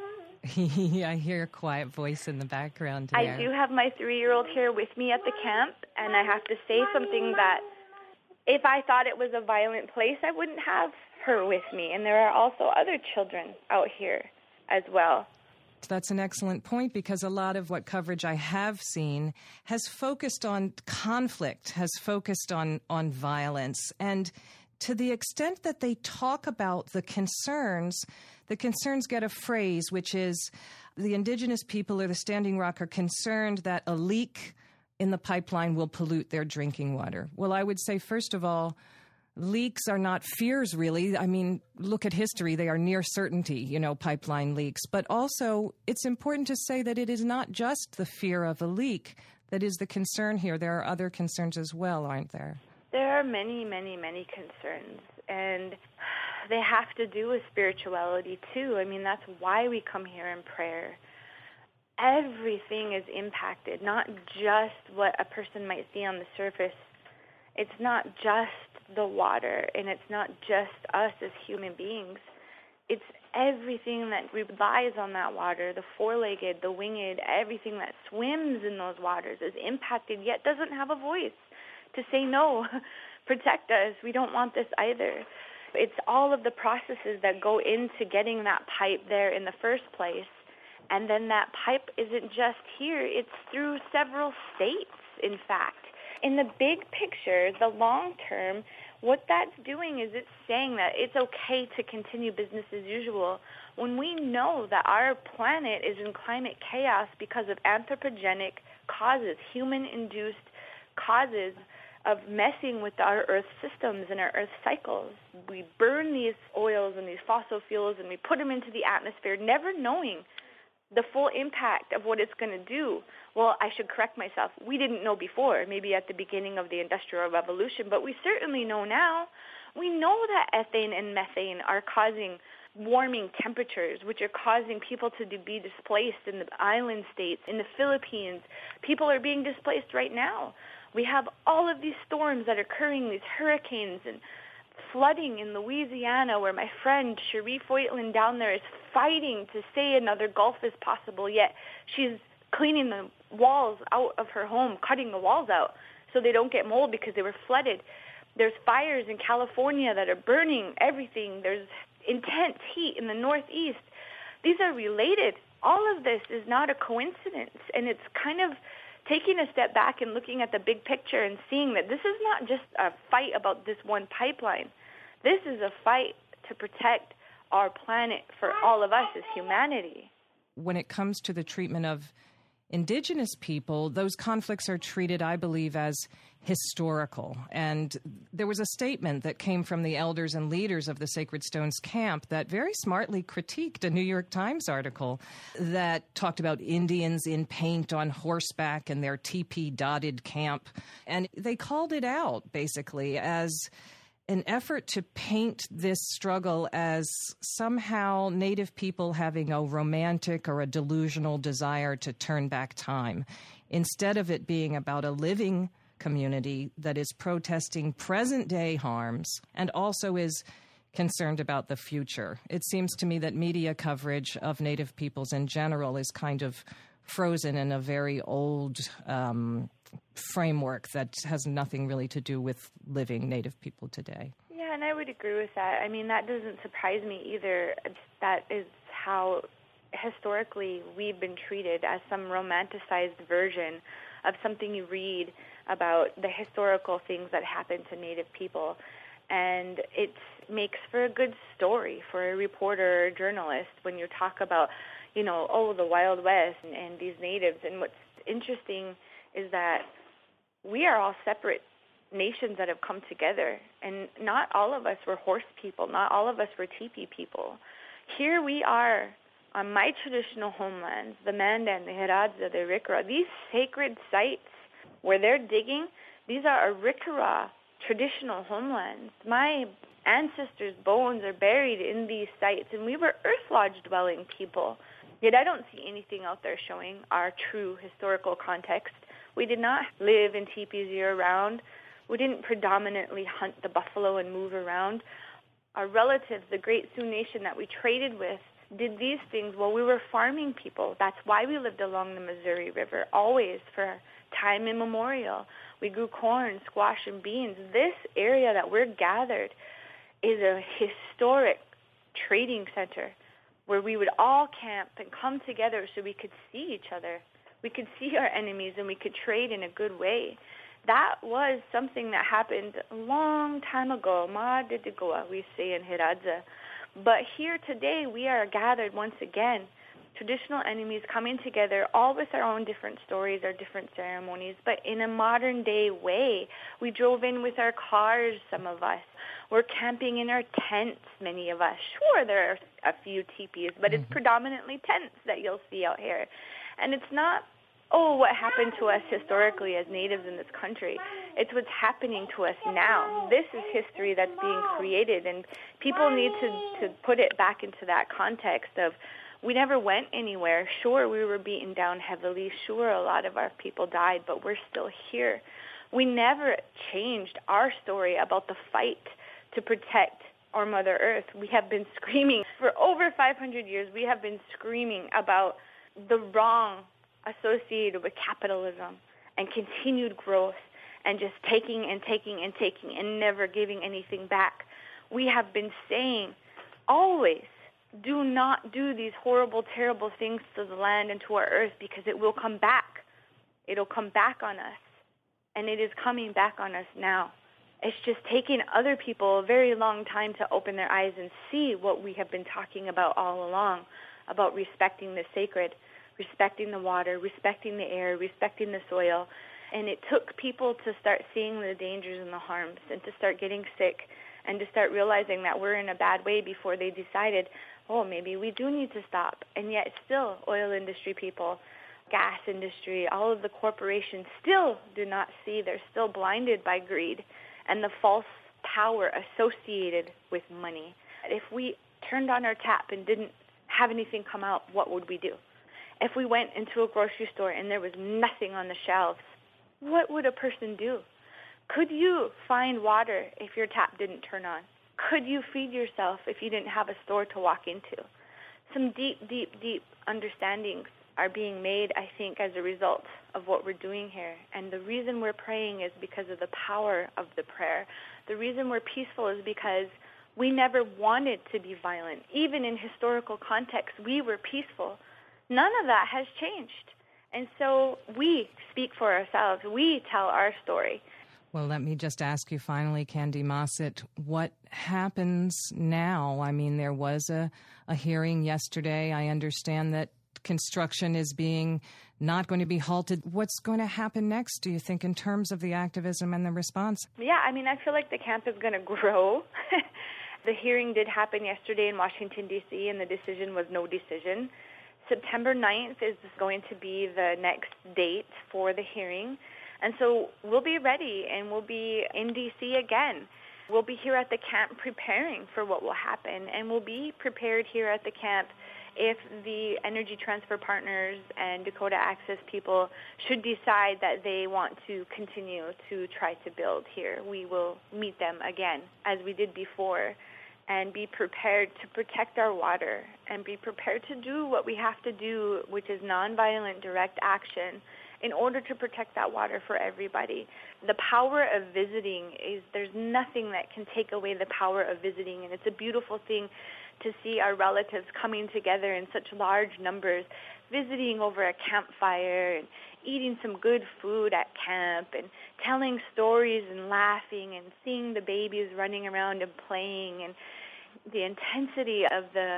I hear a quiet voice in the background there. I do have my 3-year-old here with me at the camp, and I have to say something that if I thought it was a violent place, I wouldn't have her with me. And there are also other children out here as well. That's an excellent point, because a lot of what coverage I have seen has focused on conflict, has focused on violence. And to the extent that they talk about the concerns get a phrase, which is the indigenous people or the Standing Rock are concerned that a leak in the pipeline will pollute their drinking water. Well, I would say, first of all, leaks are not fears, really. I mean, look at history. They are near certainty, pipeline leaks. But also, it's important to say that it is not just the fear of a leak that is the concern here. There are other concerns as well, aren't there? There are many, many, many concerns. And they have to do with spirituality, too. I mean, that's why we come here in prayer. Everything is impacted, not just what a person might see on the surface. It's not just the water, and it's not just us as human beings. It's everything that relies on that water, the four-legged, the winged, everything that swims in those waters is impacted, yet doesn't have a voice to say, no, protect us, we don't want this either. It's all of the processes that go into getting that pipe there in the first place, and then that pipe isn't just here, it's through several states, in fact. In the big picture, the long term, what that's doing is it's saying that it's okay to continue business as usual when we know that our planet is in climate chaos because of anthropogenic causes, human-induced causes of messing with our Earth systems and our Earth cycles. We burn these oils and these fossil fuels and we put them into the atmosphere, never knowing the full impact of what it's going to do. Well, I should correct myself. We didn't know before, maybe at the beginning of the Industrial Revolution, but we certainly know now. We know that ethane and methane are causing warming temperatures, which are causing people to be displaced in the island states, in the Philippines. People are being displaced right now. We have all of these storms that are occurring, these hurricanes and flooding in Louisiana, where my friend Cherie Foytlin down there is fighting to say another Gulf is possible, yet she's cleaning the walls out of her home, cutting the walls out so they don't get mold because they were flooded. There's fires in California that are burning everything. There's intense heat in the Northeast. These are related. All of this is not a coincidence, and it's kind of taking a step back and looking at the big picture and seeing that this is not just a fight about this one pipeline. This is a fight to protect our planet for all of us as humanity. When it comes to the treatment of indigenous people, those conflicts are treated, I believe, as historical. And there was a statement that came from the elders and leaders of the Sacred Stones camp that very smartly critiqued a New York Times article that talked about Indians in paint on horseback and their teepee-dotted camp. And they called it out, basically, as an effort to paint this struggle as somehow Native people having a romantic or a delusional desire to turn back time, instead of it being about a living community that is protesting present-day harms and also is concerned about the future. It seems to me that media coverage of Native peoples in general is kind of frozen in a very old framework that has nothing really to do with living Native people today. Yeah, and I would agree with that. I mean, that doesn't surprise me either. That is how historically we've been treated, as some romanticized version of something you read about the historical things that happened to Native people. And it makes for a good story for a reporter or a journalist when you talk about, the Wild West and these natives. And what's interesting is that we are all separate nations that have come together, and not all of us were horse people, not all of us were teepee people. Here we are on my traditional homelands, the Mandan, the Hiradza, the Arikara, these sacred sites where they're digging, these are Arikara traditional homelands. My ancestors' bones are buried in these sites, and we were Earth Lodge-dwelling people. Yet I don't see anything out there showing our true historical context. We did not live in teepees year-round. We didn't predominantly hunt the buffalo and move around. Our relatives, the Great Sioux Nation that we traded with, did these things while we were farming people. That's why we lived along the Missouri River, always, for time immemorial. We grew corn, squash, and beans. This area that we're gathered is a historic trading center where we would all camp and come together so we could see each other. We could see our enemies and we could trade in a good way. That was something that happened a long time ago. Ma'adidigoa, we say in Hiradza. But here today, we are gathered once again, traditional enemies coming together, all with our own different stories, our different ceremonies, but in a modern-day way. We drove in with our cars, some of us. We're camping in our tents, many of us. Sure, there are a few teepees, but it's predominantly tents that you'll see out here. And it's not, what happened to us historically as natives in this country. It's what's happening to us now. This is history that's being created, and people need to put it back into that context of we never went anywhere. Sure, we were beaten down heavily. Sure, a lot of our people died, but we're still here. We never changed our story about the fight to protect our Mother Earth. We have been screaming for over 500 years. We have been screaming about the wrong associated with capitalism and continued growth and just taking and taking and taking and never giving anything back. We have been saying always, do not do these horrible, terrible things to the land and to our earth because it will come back. It'll come back on us. And it is coming back on us now. It's just taking other people a very long time to open their eyes and see what we have been talking about all along, about respecting the sacred, respecting the water, respecting the air, respecting the soil. And it took people to start seeing the dangers and the harms and to start getting sick and to start realizing that we're in a bad way before they decided, maybe we do need to stop. And yet still, oil industry people, gas industry, all of the corporations still do not see. They're still blinded by greed and the false power associated with money. If we turned on our tap and didn't have anything come out, what would we do? If we went into a grocery store and there was nothing on the shelves, what would a person do? Could you find water if your tap didn't turn on? Could you feed yourself if you didn't have a store to walk into? Some deep, deep, deep understandings are being made, I think, as a result of what we're doing here. And the reason we're praying is because of the power of the prayer. The reason we're peaceful is because we never wanted to be violent. Even in historical context, we were peaceful. None of that has changed. And so we speak for ourselves. We tell our story. Well, let me just ask you finally, Candy Mossett, what happens now? I mean, there was a hearing yesterday. I understand that construction is not going to be halted. What's going to happen next, do you think, in terms of the activism and the response? Yeah, I mean, I feel like the camp is going to grow. The hearing did happen yesterday in Washington, D.C., and the decision was no decision. September 9th is going to be the next date for the hearing. And so we'll be ready, and we'll be in D.C. again. We'll be here at the camp preparing for what will happen, and we'll be prepared here at the camp if the Energy Transfer Partners and Dakota Access people should decide that they want to continue to try to build here. We will meet them again, as we did before, and be prepared to protect our water and be prepared to do what we have to do, which is nonviolent direct action, in order to protect that water for everybody. The power of visiting there's nothing that can take away the power of visiting, and it's a beautiful thing to see our relatives coming together in such large numbers, visiting over a campfire and eating some good food at camp and telling stories and laughing and seeing the babies running around and playing, and the intensity of the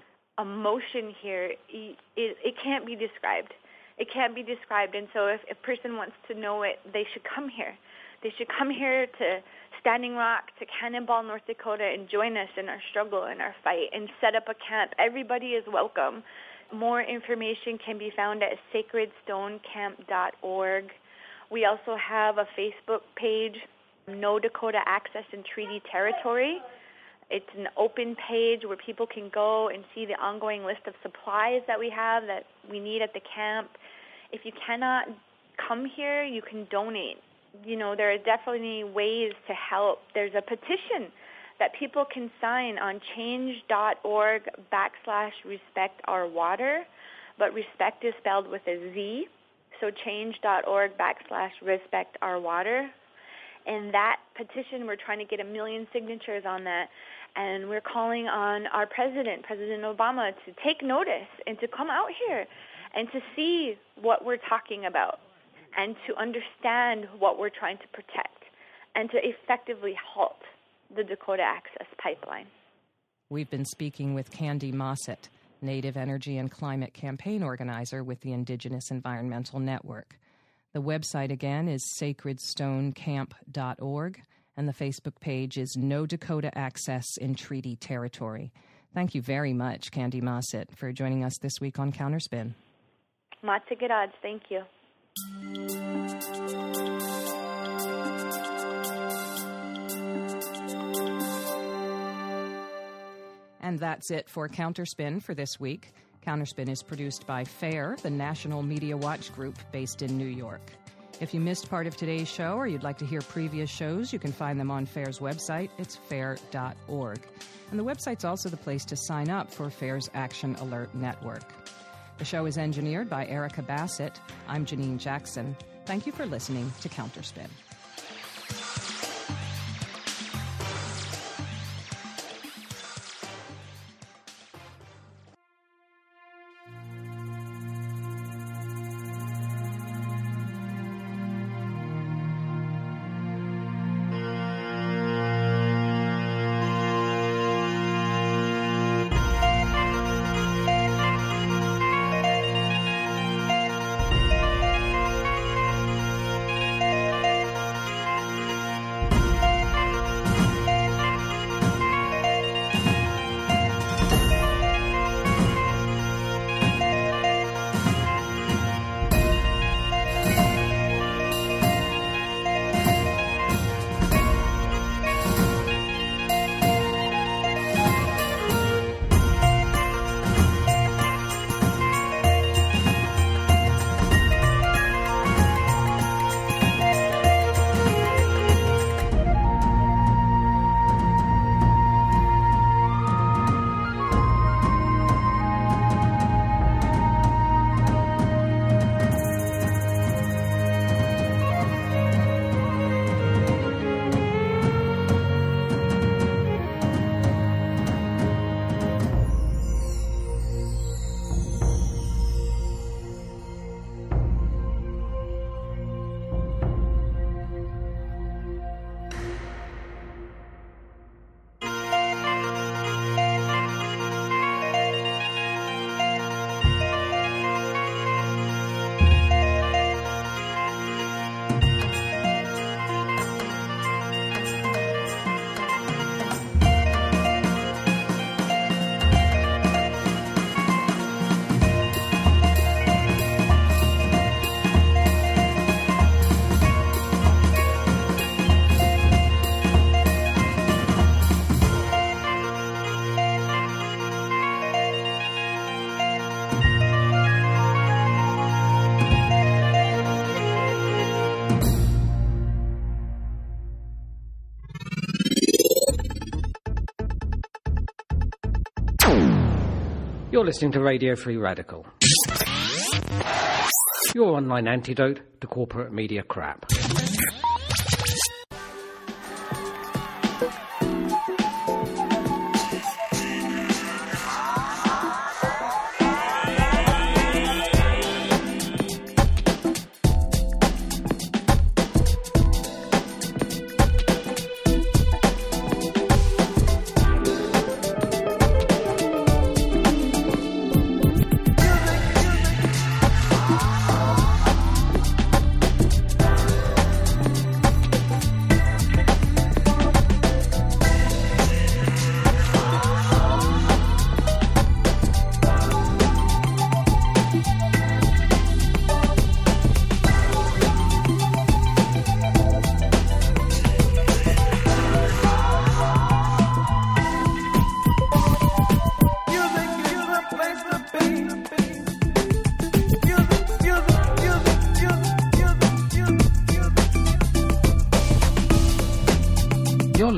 emotion here, it can't be described. It can't be described, and so if a person wants to know it, they should come here. They should come here to Standing Rock, to Cannonball, North Dakota, and join us in our struggle and our fight and set up a camp. Everybody is welcome. More information can be found at sacredstonecamp.org. We also have a Facebook page, No Dakota Access in Treaty Territory. It's an open page where people can go and see the ongoing list of supplies that we have that we need at the camp. If you cannot come here, you can donate. You know, there are definitely ways to help. There's a petition that people can sign on change.org/respectourwater, but respect is spelled with a Z, so change.org/respectourwater. And that petition, we're trying to get 1 million signatures on that, and we're calling on our President Obama, to take notice and to come out here and to see what we're talking about and to understand what we're trying to protect and to effectively halt the Dakota Access Pipeline. We've been speaking with Candy Mossett, Native Energy and Climate Campaign Organizer with the Indigenous Environmental Network. The website again is sacredstonecamp.org, and the Facebook page is No Dakota Access in Treaty Territory. Thank you very much, Candy Mossett, for joining us this week on Counterspin. Matsigirad, thank you. And that's it for Counterspin for this week. Counterspin is produced by FAIR, the National Media Watch Group based in New York. If you missed part of today's show or you'd like to hear previous shows, you can find them on FAIR's website. It's fair.org. And the website's also the place to sign up for FAIR's Action Alert Network. The show is engineered by Erica Bassett. I'm Janine Jackson. Thank you for listening to Counterspin. You're listening to Radio Free Radical, your online antidote to corporate media crap.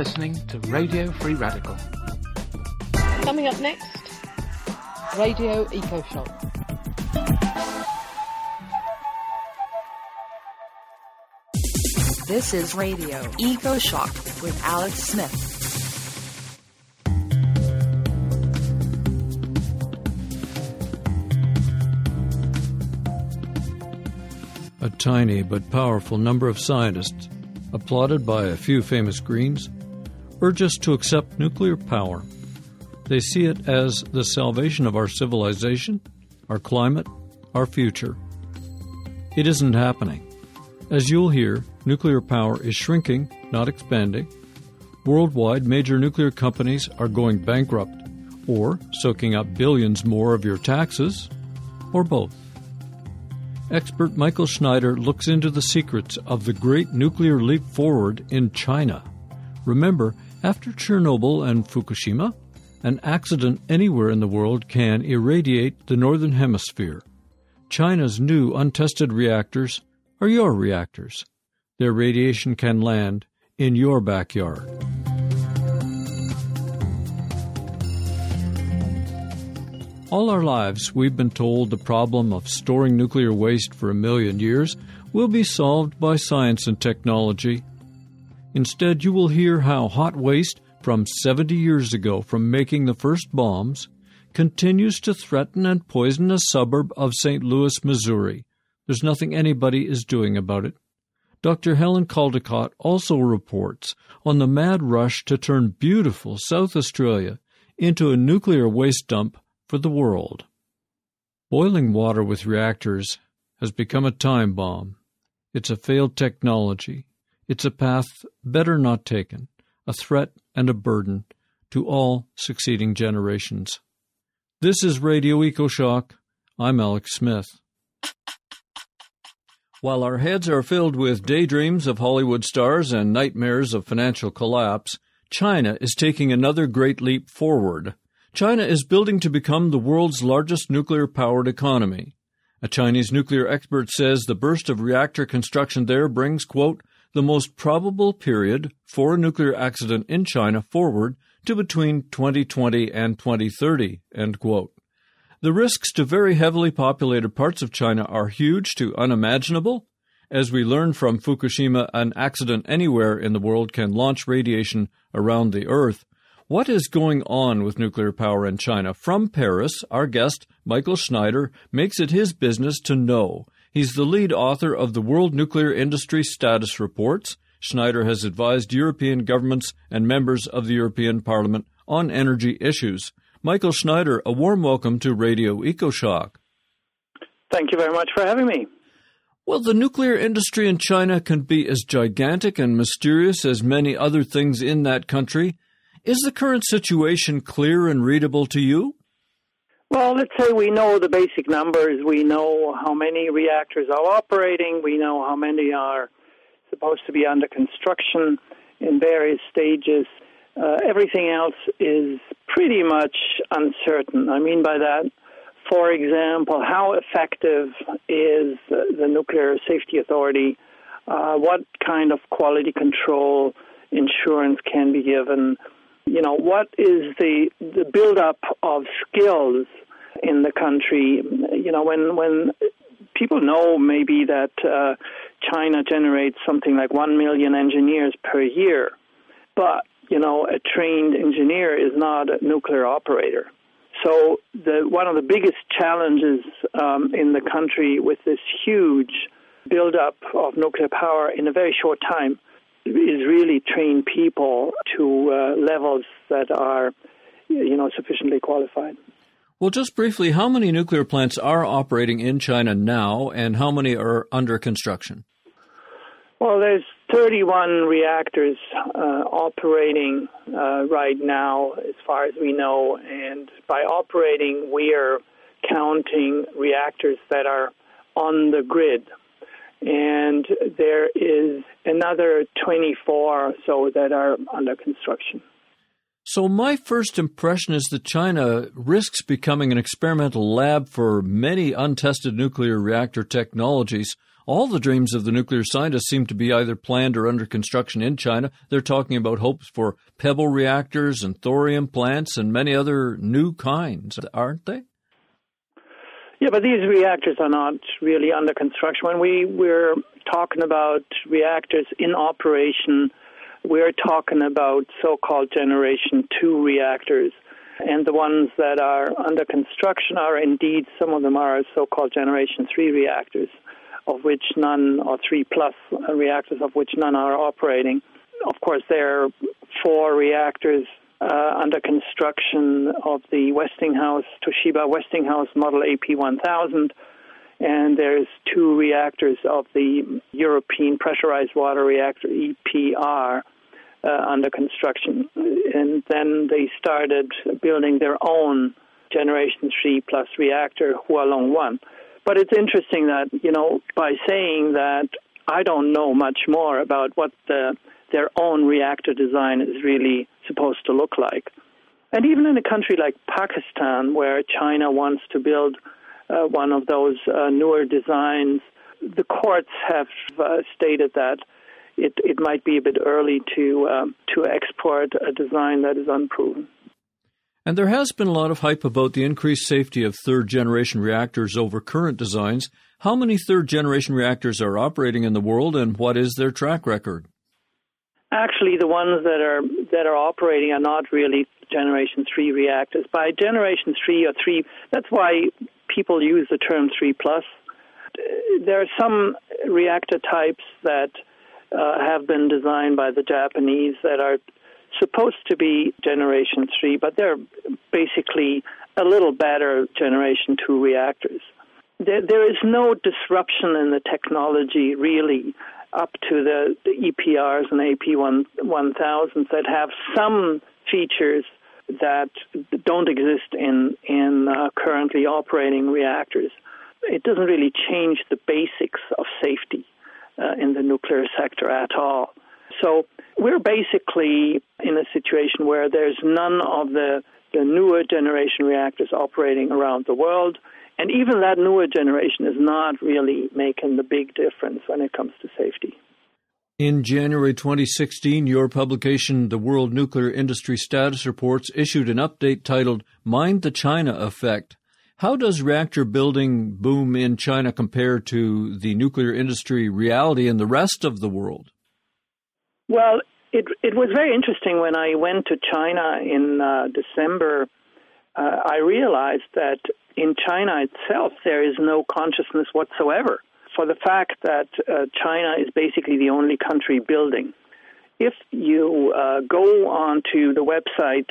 listening to Radio Free Radical. Coming up next, Radio EcoShock. This is Radio EcoShock with Alex Smith. A tiny but powerful number of scientists, applauded by a few famous Greens, urge us to accept nuclear power. They see it as the salvation of our civilization, our climate, our future. It isn't happening. As you'll hear, nuclear power is shrinking, not expanding. Worldwide, major nuclear companies are going bankrupt, or soaking up billions more of your taxes, or both. Expert Michael Schneider looks into the secrets of the great nuclear leap forward in China. Remember, after Chernobyl and Fukushima, an accident anywhere in the world can irradiate the Northern Hemisphere. China's new untested reactors are your reactors. Their radiation can land in your backyard. All our lives, we've been told the problem of storing nuclear waste for 1 million years will be solved by science and technology. Instead, you will hear how hot waste from 70 years ago from making the first bombs continues to threaten and poison a suburb of St. Louis, Missouri. There's nothing anybody is doing about it. Dr. Helen Caldicott also reports on the mad rush to turn beautiful South Australia into a nuclear waste dump for the world. Boiling water with reactors has become a time bomb. It's a failed technology. It's a path better not taken, a threat and a burden to all succeeding generations. This is Radio EcoShock. I'm Alex Smith. While our heads are filled with daydreams of Hollywood stars and nightmares of financial collapse, China is taking another great leap forward. China is building to become the world's largest nuclear-powered economy. A Chinese nuclear expert says the burst of reactor construction there brings, quote, the most probable period for a nuclear accident in China forward to between 2020 and 2030, end quote. The risks to very heavily populated parts of China are huge to unimaginable. As we learned from Fukushima, an accident anywhere in the world can launch radiation around the Earth. What is going on with nuclear power in China? From Paris, our guest, Michael Schneider, makes it his business to know. He's the lead author of the World Nuclear Industry Status Reports. Schneider has advised European governments and members of the European Parliament on energy issues. Michael Schneider, a warm welcome to Radio EcoShock. Thank you very much for having me. Well, the nuclear industry in China can be as gigantic and mysterious as many other things in that country. Is the current situation clear and readable to you? Well, let's say we know the basic numbers. We know how many reactors are operating. We know how many are supposed to be under construction in various stages. Everything else is pretty much uncertain. I mean by that, for example, how effective is the Nuclear Safety Authority? What kind of quality control insurance can be given? You know, what is the buildup of skills in the country? You know, when people know maybe that China generates something like 1 million engineers per year, but, you know, a trained engineer is not a nuclear operator. So one of the biggest challenges in the country with this huge buildup of nuclear power in a very short time is really train people to levels that are, you know, sufficiently qualified. Well, just briefly, how many nuclear plants are operating in China now, and how many are under construction? Well, there's 31 reactors operating right now, as far as we know. And by operating, we are counting reactors that are on the grid. And there is another 24 or so that are under construction. So my first impression is that China risks becoming an experimental lab for many untested nuclear reactor technologies. all the dreams of the nuclear scientists seem to be either planned or under construction in China. They're talking about hopes for pebble reactors and thorium plants and many other new kinds, aren't they? Yeah, but these reactors are not really under construction. When we're talking about reactors in operation, we're talking about so-called Generation 2 reactors. And the ones that are under construction are indeed, some of them are so-called Generation 3 reactors, of which none, or 3-plus reactors, of which none are operating. Of course, there are 4 reactors under construction of the Westinghouse, Toshiba Westinghouse Model AP1000, and there's 2 reactors of the European Pressurized Water Reactor, EPR, under construction. And then they started building their own Generation 3+ reactor, Hualong 1. But it's interesting that, by saying that I don't know much more about what their own reactor design is really supposed to look like. And even in a country like Pakistan, where China wants to build one of those newer designs, the courts have stated that it might be a bit early to export a design that is unproven. And there has been a lot of hype about the increased safety of third-generation reactors over current designs. How many third-generation reactors are operating in the world, and what is their track record? Actually, the ones that are operating are not really Generation 3 reactors. By Generation 3 or 3, that's why people use the term 3+. There are some reactor types that have been designed by the Japanese that are supposed to be Generation 3, but they're basically a little better Generation 2 reactors. There is no disruption in the technology, really, up to the EPRs and AP1000s that have some features that don't exist in currently operating reactors. It doesn't really change the basics of safety in the nuclear sector at all. So we're basically in a situation where there's none of the newer generation reactors operating around the world, and even that newer generation is not really making the big difference when it comes to safety. In January 2016, your publication, The World Nuclear Industry Status Reports, issued an update titled Mind the China Effect. How does reactor building boom in China compare to the nuclear industry reality in the rest of the world? Well, it was very interesting when I went to China in December. I realized that in China itself there is no consciousness whatsoever for the fact that China is basically the only country building. If you go onto the website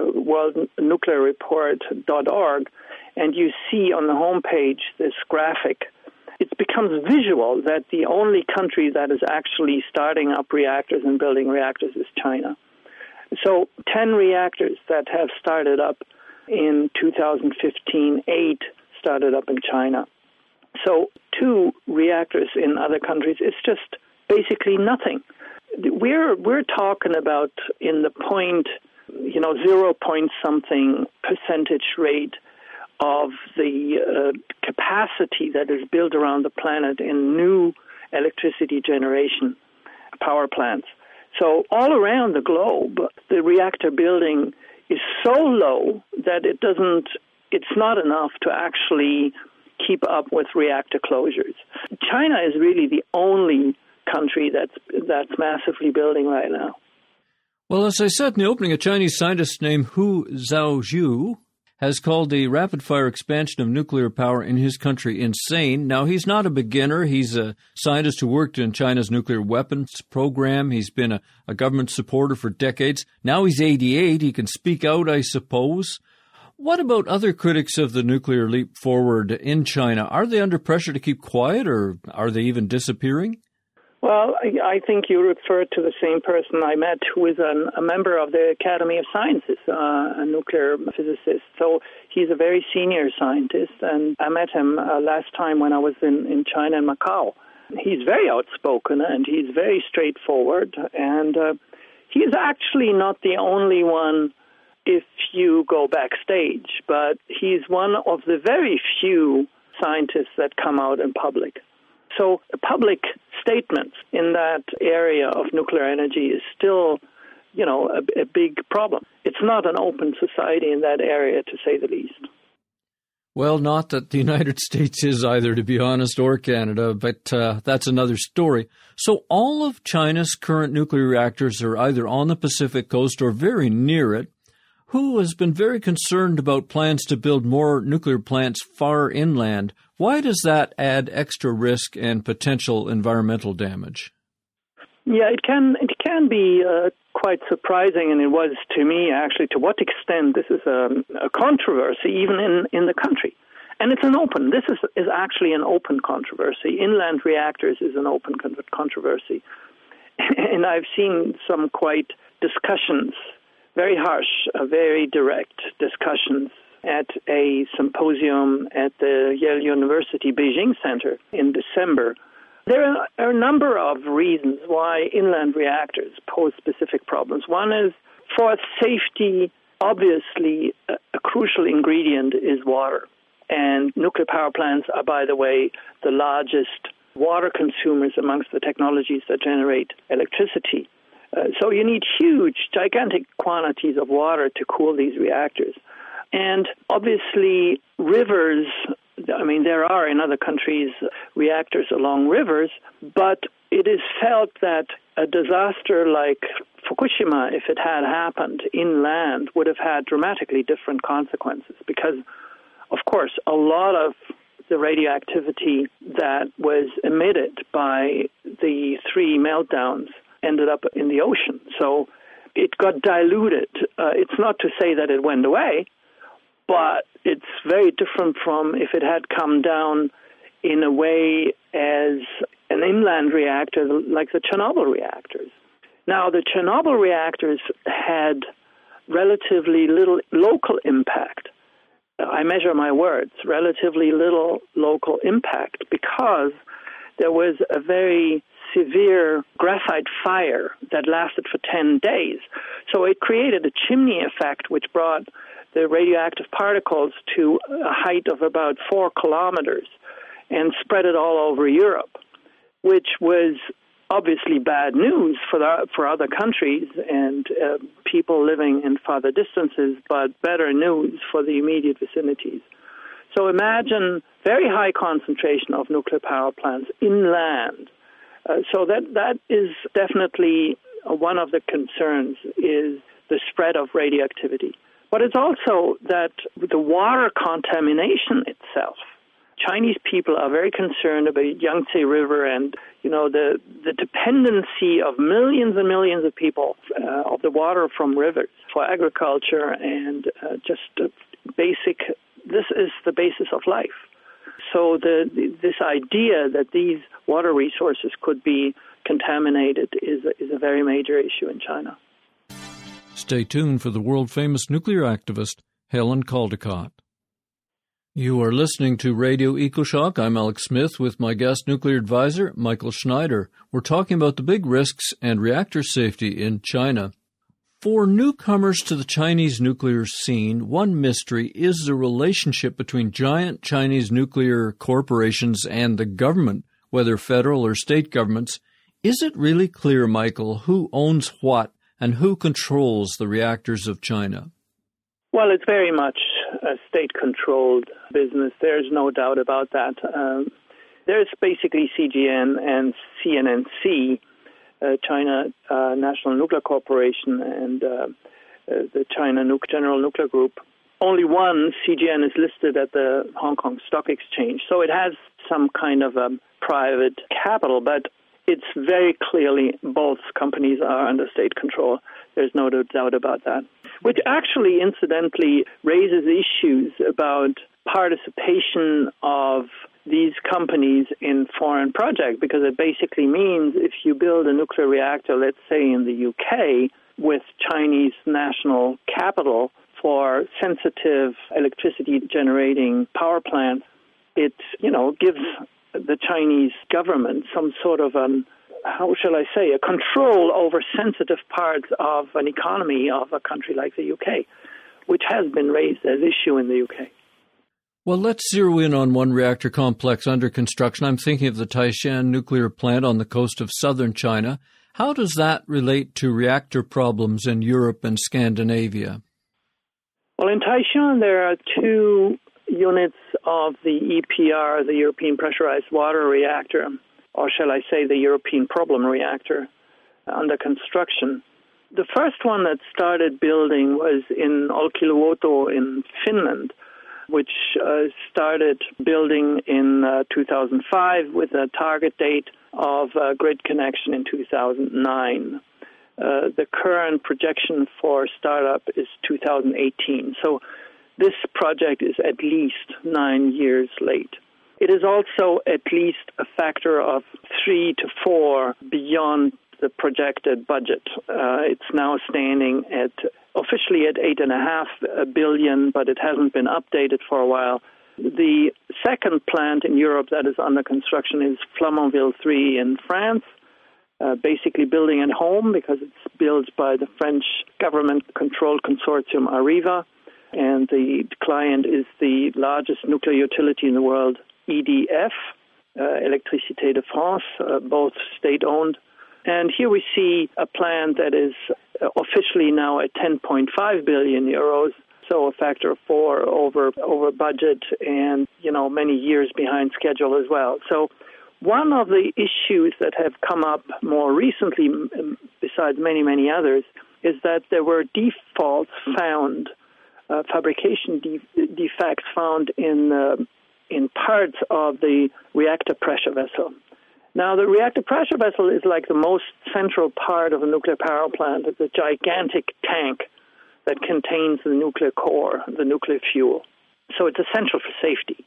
worldnuclearreport.org and you see on the homepage this graphic, it becomes visual that the only country that is actually starting up reactors and building reactors is China. So 10 reactors that have started up in 2015, 8 started up in China. So 2 reactors in other countries, it's just basically nothing. We're talking about in the 0 point something percentage rate of the capacity that is built around the planet in new electricity generation power plants. So all around the globe, the reactor building is so low that it's not enough to actually keep up with reactor closures. China is really the only country that's massively building right now. Well, as I said in the opening, a Chinese scientist named Hu Zhaozhou has called the rapid-fire expansion of nuclear power in his country insane. Now, he's not a beginner. He's a scientist who worked in China's nuclear weapons program. He's been a government supporter for decades. Now he's 88. He can speak out, I suppose. What about other critics of the nuclear leap forward in China? Are they under pressure to keep quiet, or are they even disappearing? Well, I think you referred to the same person I met, who is a member of the Academy of Sciences, a nuclear physicist. So he's a very senior scientist, and I met him last time when I was in China and Macau. He's very outspoken, and he's very straightforward, and he's actually not the only one if you go backstage, but he's one of the very few scientists that come out in public. So public statements in that area of nuclear energy is still, a big problem. It's not an open society in that area, to say the least. Well, not that the United States is either, to be honest, or Canada, but that's another story. So all of China's current nuclear reactors are either on the Pacific coast or very near it. WHO has been very concerned about plans to build more nuclear plants far inland. Why does that add extra risk and potential environmental damage? Yeah, it can be quite surprising, and it was to me, actually, to what extent this is a controversy, even in the country. And this is actually an open controversy. Inland reactors is an open controversy. And I've seen some quite discussions, very harsh, very direct discussions at a symposium at the Yale University Beijing Center in December. There are a number of reasons why inland reactors pose specific problems. One is for safety, obviously, a crucial ingredient is water. And nuclear power plants are, by the way, the largest water consumers amongst the technologies that generate electricity. So you need gigantic quantities of water to cool these reactors. And obviously, rivers, there are in other countries reactors along rivers, but it is felt that a disaster like Fukushima, if it had happened inland, would have had dramatically different consequences because, of course, a lot of the radioactivity that was emitted by the 3 meltdowns ended up in the ocean. So it got diluted. It's not to say that it went away, but it's very different from if it had come down in a way as an inland reactor like the Chernobyl reactors. Now, the Chernobyl reactors had relatively little local impact. I measure my words, relatively little local impact, because there was a very severe graphite fire that lasted for 10 days. So it created a chimney effect, which brought the radioactive particles to a height of about 4 kilometers and spread it all over Europe, which was obviously bad news for other countries and people living in farther distances, but better news for the immediate vicinities. So imagine very high concentration of nuclear power plants inland. So that is definitely one of the concerns, is the spread of radioactivity. But it's also that the water contamination itself. Chinese people are very concerned about Yangtze River and, the dependency of millions and millions of people of the water from rivers for agriculture and this is the basis of life. So this idea that these water resources could be contaminated is a very major issue in China. Stay tuned for the world-famous nuclear activist, Helen Caldicott. You are listening to Radio EcoShock. I'm Alex Smith with my guest nuclear advisor, Michael Schneider. We're talking about the big risks and reactor safety in China. For newcomers to the Chinese nuclear scene, one mystery is the relationship between giant Chinese nuclear corporations and the government, whether federal or state governments. Is it really clear, Michael, who owns what and who controls the reactors of China? Well, it's very much a state-controlled business. There's no doubt about that. There's basically CGN and CNNC, China National Nuclear Corporation, and the China General Nuclear Group. Only one, CGN, is listed at the Hong Kong Stock Exchange, so it has some kind of a private capital, but it's very clearly both companies are under state control. There's no doubt about that, which actually, incidentally, raises issues about participation of these companies in foreign projects, because it basically means if you build a nuclear reactor, let's say in the UK, with Chinese national capital for sensitive electricity-generating power plants, it, gives the Chinese government some sort of a control over sensitive parts of an economy of a country like the UK, which has been raised as issue in the UK. Well, let's zero in on one reactor complex under construction. I'm thinking of the Taishan nuclear plant on the coast of southern China. How does that relate to reactor problems in Europe and Scandinavia? Well, in Taishan, there are 2 units of the EPR, the European Pressurized Water Reactor, or shall I say the European Problem Reactor, under construction. The first one that started building was in Olkiluoto in Finland, which started building in 2005 with a target date of grid connection in 2009. The current projection for startup is 2018. So this project is at least 9 years late. It is also at least a factor of 3 to 4 beyond the projected budget. It's now standing at officially at $8.5 billion, but it hasn't been updated for a while. The second plant in Europe that is under construction is Flamanville 3 in France, basically building at home because it's built by the French government-controlled consortium Areva, and the client is the largest nuclear utility in the world, EDF, Électricité de France, both state-owned. And here we see a plant that is officially now at 10.5 billion euros, so a factor of 4 over budget and, many years behind schedule as well. So one of the issues that have come up more recently, besides many, many others, is that there were defaults found, fabrication defects found in parts of the reactor pressure vessel. Now, the reactor pressure vessel is like the most central part of a nuclear power plant. It's a gigantic tank that contains the nuclear core, the nuclear fuel. So it's essential for safety.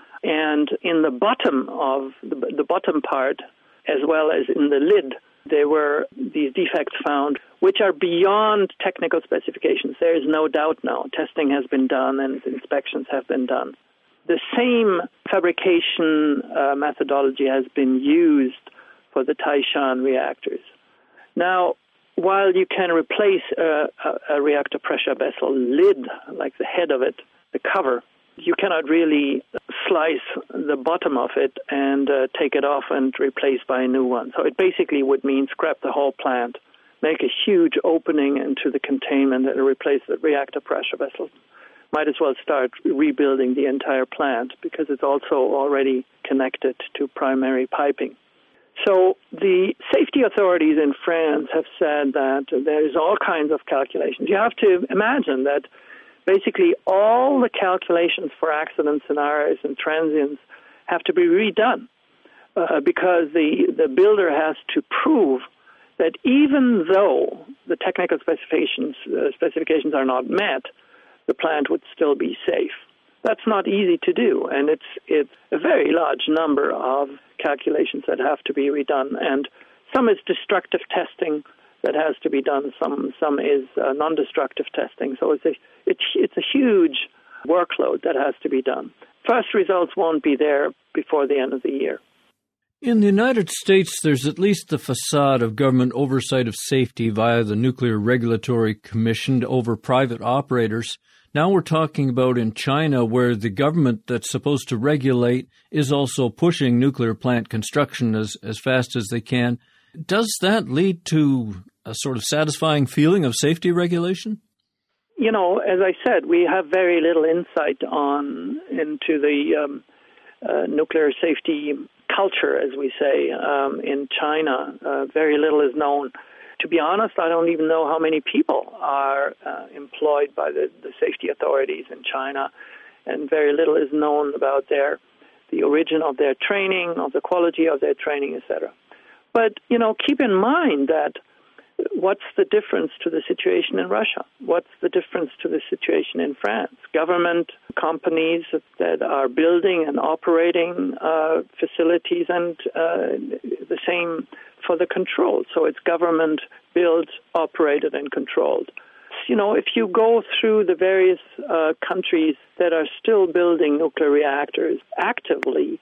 And in the bottom of the bottom part, as well as in the lid, there were these defects found, which are beyond technical specifications. There is no doubt now. Testing has been done and inspections have been done. The same fabrication methodology has been used for the Taishan reactors. Now, while you can replace a reactor pressure vessel lid, like the head of it, the cover, you cannot really slice the bottom of it and take it off and replace by a new one. So it basically would mean scrap the whole plant, make a huge opening into the containment and replace the reactor pressure vessel. Might as well start rebuilding the entire plant because it's also already connected to primary piping. So the safety authorities in France have said that there's all kinds of calculations. You have to imagine that basically all the calculations for accident scenarios and transients have to be redone because the builder has to prove that even though the technical specifications are not met, the plant would still be safe. That's not easy to do, and it's a very large number of calculations that have to be redone. And some is destructive testing that has to be done. Some is non-destructive testing. So it's a huge workload that has to be done. First results won't be there before the end of the year. In the United States, there's at least the facade of government oversight of safety via the Nuclear Regulatory Commission over private operators. Now we're talking about in China, where the government that's supposed to regulate is also pushing nuclear plant construction as fast as they can. Does that lead to a sort of satisfying feeling of safety regulation? As I said, we have very little insight into the nuclear safety culture, as we say, in China. Very little is known. To be honest, I don't even know how many people are employed by the safety authorities in China, and very little is known about the origin of their training, of the quality of their training, etc. But, keep in mind that what's the difference to the situation in Russia? What's the difference to the situation in France? Government companies that are building and operating facilities, and the same for the control. So it's government built, operated, and controlled. If you go through the various countries that are still building nuclear reactors actively,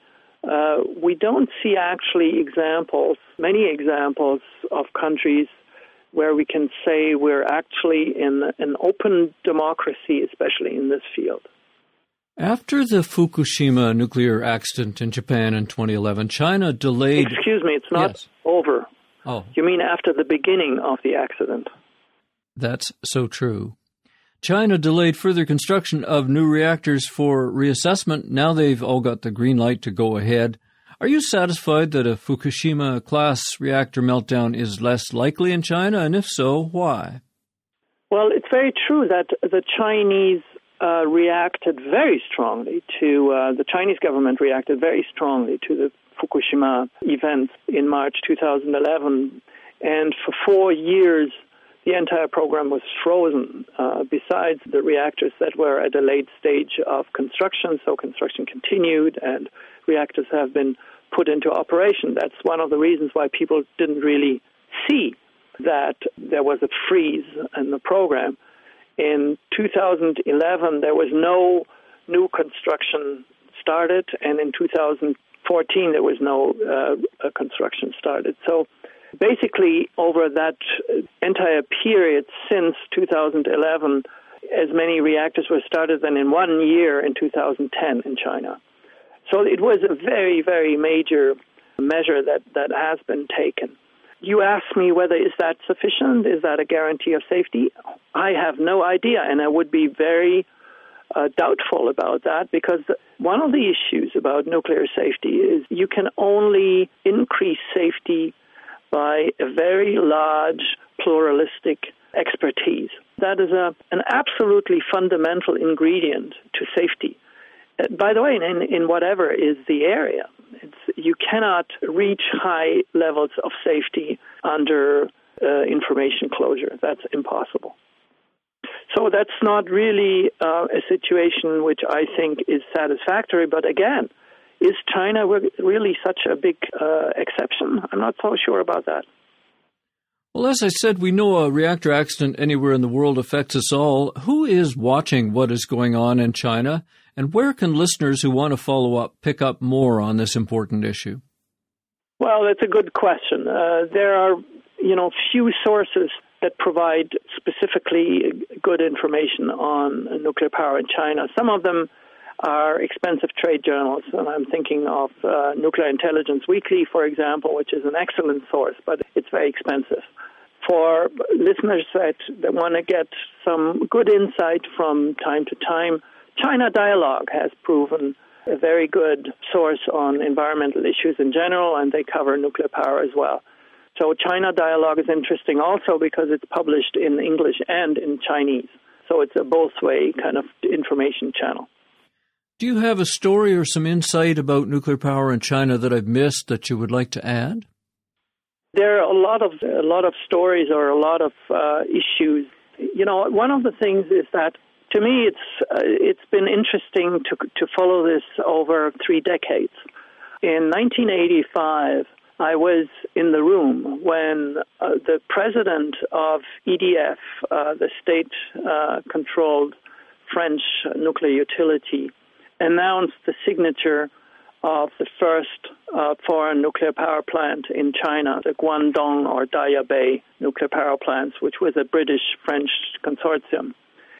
we don't see actually many examples of countries where we can say we're actually in an open democracy, especially in this field. After the Fukushima nuclear accident in Japan in 2011, China delayed... Excuse me, it's not over. Oh. You mean after the beginning of the accident? That's so true. China delayed further construction of new reactors for reassessment. Now they've all got the green light to go ahead. Are you satisfied that a Fukushima-class reactor meltdown is less likely in China? And if so, why? Well, it's very true that the Chinese reacted very strongly to, the Chinese government reacted very strongly to the Fukushima events in March 2011. And for 4 years, the entire program was frozen, besides the reactors that were at a late stage of construction. So construction continued and reactors have been put into operation. That's one of the reasons why people didn't really see that there was a freeze in the program. In 2011, there was no new construction started, and in 2014, there was no construction started. So basically, over that entire period since 2011, as many reactors were started than in 1 year in 2010 in China. So it was a very, very major measure that has been taken. You asked me whether is that sufficient? Is that a guarantee of safety? I have no idea, and I would be very doubtful about that, because one of the issues about nuclear safety is you can only increase safety by a very large pluralistic expertise. That is an absolutely fundamental ingredient to safety. By the way, in whatever is the area, you cannot reach high levels of safety under information closure. That's impossible. So that's not really a situation which I think is satisfactory. But again, is China really such a big exception? I'm not so sure about that. Well, as I said, we know a reactor accident anywhere in the world affects us all. Who is watching what is going on in China? And where can listeners who want to follow up pick up more on this important issue? Well, that's a good question. There are, few sources that provide specifically good information on nuclear power in China. Some of them are expensive trade journals, and I'm thinking of Nuclear Intelligence Weekly, for example, which is an excellent source, but it's very expensive. For listeners that want to get some good insight from time to time, China Dialogue has proven a very good source on environmental issues in general, and they cover nuclear power as well. So China Dialogue is interesting also because it's published in English and in Chinese. So it's a both-way kind of information channel. Do you have a story or some insight about nuclear power in China that I've missed that you would like to add? There are a lot of stories or a lot of issues. One of the things is that, to me, it's been interesting to follow this over 3 decades. In 1985, I was in the room when the president of EDF, the state-controlled French nuclear utility, announced the signature of the first foreign nuclear power plant in China, the Guangdong or Daya Bay nuclear power plants, which was a British-French consortium.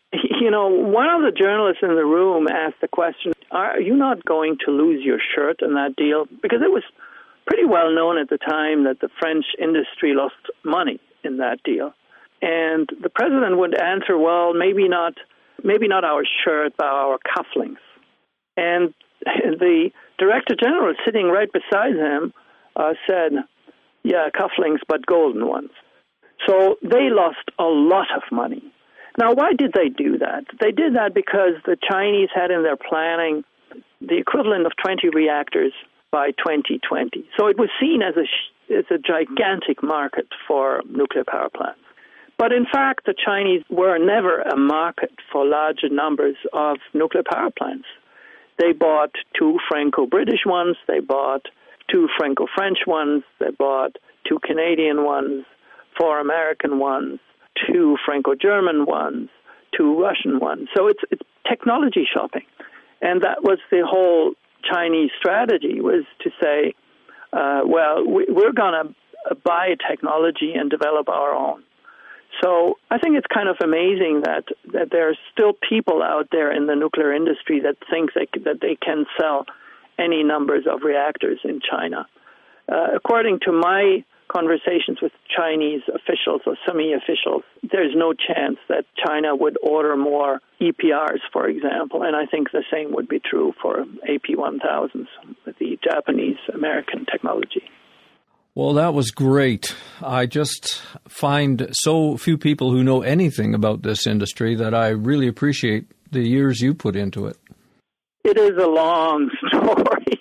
One of the journalists in the room asked the question, are you not going to lose your shirt in that deal? Because it was pretty well known at the time that the French industry lost money in that deal. And the president would answer, well, maybe not our shirt, but our cufflinks. And the director general sitting right beside him said, yeah, cufflinks, but golden ones. So they lost a lot of money. Now, why did they do that? They did that because the Chinese had in their planning the equivalent of 20 reactors by 2020. So it was seen as a gigantic market for nuclear power plants. But in fact, the Chinese were never a market for larger numbers of nuclear power plants. They bought 2 Franco-British ones, they bought 2 Franco-French ones, they bought 2 Canadian ones, 4 American ones, 2 Franco-German ones, 2 Russian ones. So it's technology shopping. And that was the whole Chinese strategy, was to say, we're going to buy technology and develop our own. So I think it's kind of amazing that there are still people out there in the nuclear industry that think that they can sell any numbers of reactors in China. According to my conversations with Chinese officials or semi-officials, there's no chance that China would order more EPRs, for example, and I think the same would be true for AP1000s, the Japanese-American technology. Well, that was great. I just find so few people who know anything about this industry that I really appreciate the years you put into it. It is a long story.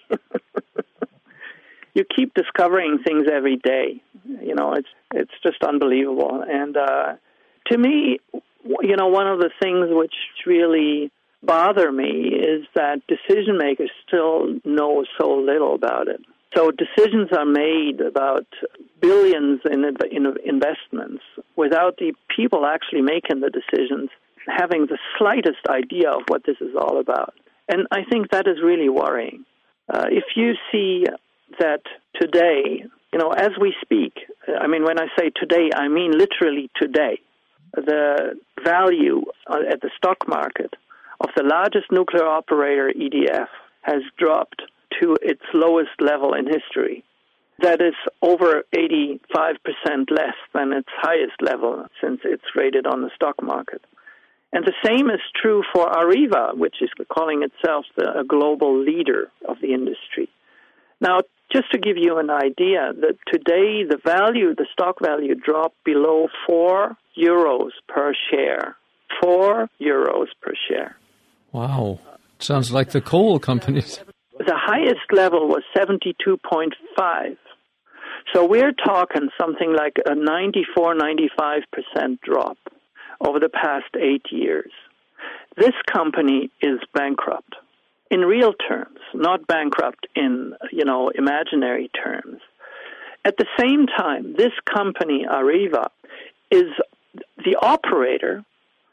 You keep discovering things every day. You know, it's just unbelievable. And to me, you know, one of the things which really bother me is that decision makers still know so little about it. So decisions are made about billions in investments without the people actually making the decisions having the slightest idea of what this is all about. And I think that is really worrying. If you see that today, you know, as we speak, I mean, when I say today, I mean literally today, the value at the stock market of the largest nuclear operator, EDF, has dropped to its lowest level in history. That is over 85% less than its highest level since it's traded on the stock market. And the same is true for Areva, which is calling itself a global leader of the industry. Now, just to give you an idea, that today the stock value dropped below €4 per share. €4 per share. Wow. Sounds like the coal companies. The highest level was 72.5. So we're talking something like a 94-95% drop over the past 8 years. This company is bankrupt in real terms, not bankrupt in, you know, imaginary terms. At the same time, this company, Areva, is the operator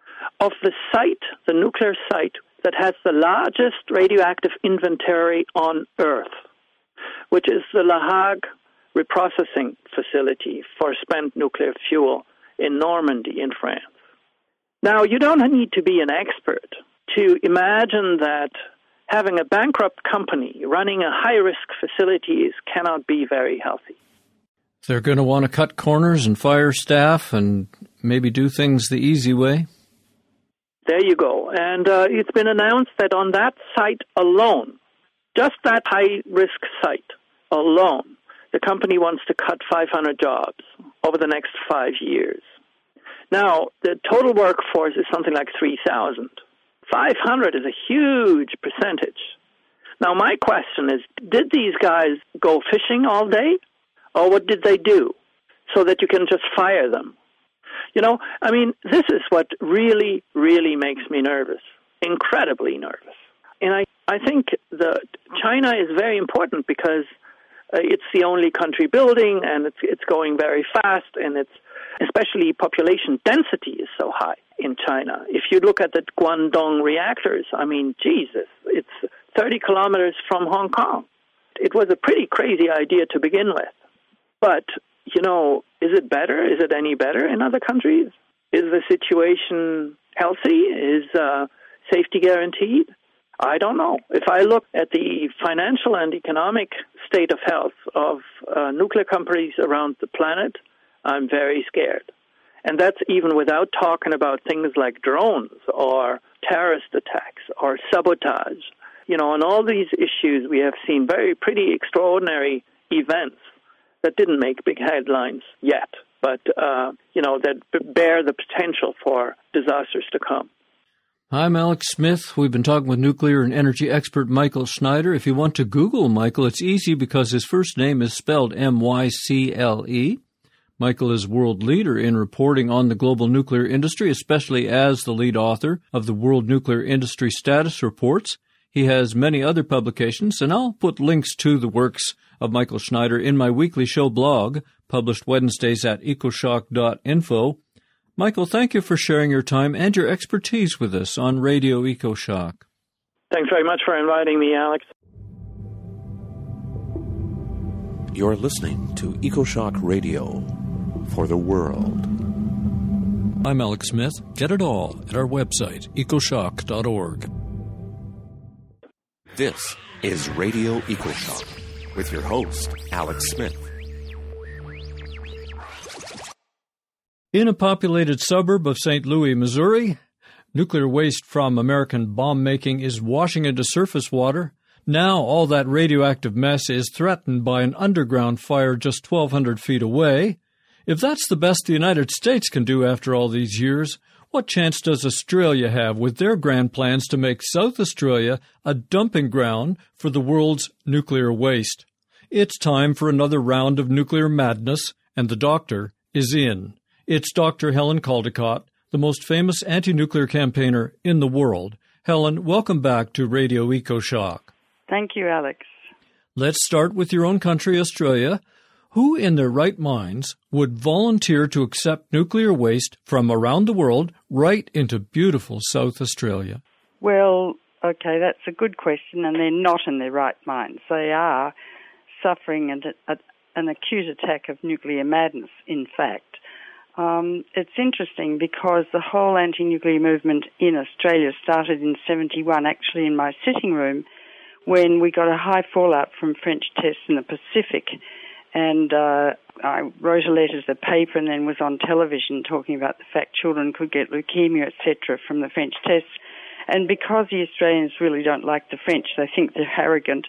of the site, the nuclear site, that has the largest radioactive inventory on Earth, which is the La Hague reprocessing facility for spent nuclear fuel in Normandy in France. Now, you don't need to be an expert to imagine that having a bankrupt company running a high-risk facility cannot be very healthy. They're going to want to cut corners and fire staff and maybe do things the easy way. There you go. And it's been announced that on that site alone, just that high-risk site alone, the company wants to cut 500 jobs over the next 5 years. Now, the total workforce is something like 3,000. 500 is a huge percentage. Now, my question is, did these guys go fishing all day? Or what did they do so that you can just fire them? You know, I mean, this is what really, really makes me nervous, incredibly nervous. And I think China is very important because it's the only country building, and it's going very fast, and it's especially population density is so high in China. If you look at the Guangdong reactors, I mean, Jesus, it's 30 kilometers from Hong Kong. It was a pretty crazy idea to begin with. But, you know, is it better? Is it any better in other countries? Is the situation healthy? Is safety guaranteed? I don't know. If I look at the financial and economic state of health of nuclear companies around the planet, I'm very scared. And that's even without talking about things like drones or terrorist attacks or sabotage. You know, on all these issues, we have seen pretty extraordinary events that didn't make big headlines yet, but, you know, that bear the potential for disasters to come. I'm Alex Smith. We've been talking with nuclear and energy expert Michael Schneider. If you want to Google Michael, it's easy because his first name is spelled M-Y-C-L-E. Michael is world leader in reporting on the global nuclear industry, especially as the lead author of the World Nuclear Industry Status Reports. He has many other publications, and I'll put links to the works of Michael Schneider in my weekly show blog, published Wednesdays at ecoshock.info. Michael, thank you for sharing your time and your expertise with us on Radio EcoShock. Thanks very much for inviting me, Alex. You're listening to EcoShock Radio for the world. I'm Alex Smith. Get it all at our website, ecoshock.org. This is Radio EcoShock with your host, Alex Smith. In a populated suburb of St. Louis, Missouri, nuclear waste from American bomb making is washing into surface water. Now all that radioactive mess is threatened by an underground fire just 1,200 feet away. If that's the best the United States can do after all these years, what chance does Australia have with their grand plans to make South Australia a dumping ground for the world's nuclear waste? It's time for another round of nuclear madness, and the doctor is in. It's Dr. Helen Caldicott, the most famous anti-nuclear campaigner in the world. Helen, welcome back to Radio EcoShock. Thank you, Alex. Let's start with your own country, Australia. Who in their right minds would volunteer to accept nuclear waste from around the world right into beautiful South Australia? Well, okay, that's a good question, and they're not in their right minds. They are suffering an acute attack of nuclear madness, in fact. It's interesting because the whole anti-nuclear movement in Australia started in 1971, actually in my sitting room, when we got a high fallout from French tests in the Pacific. And I wrote a letter to the paper and then was on television talking about the fact children could get leukemia, etc., from the French tests. And because the Australians really don't like the French, they think they're arrogant,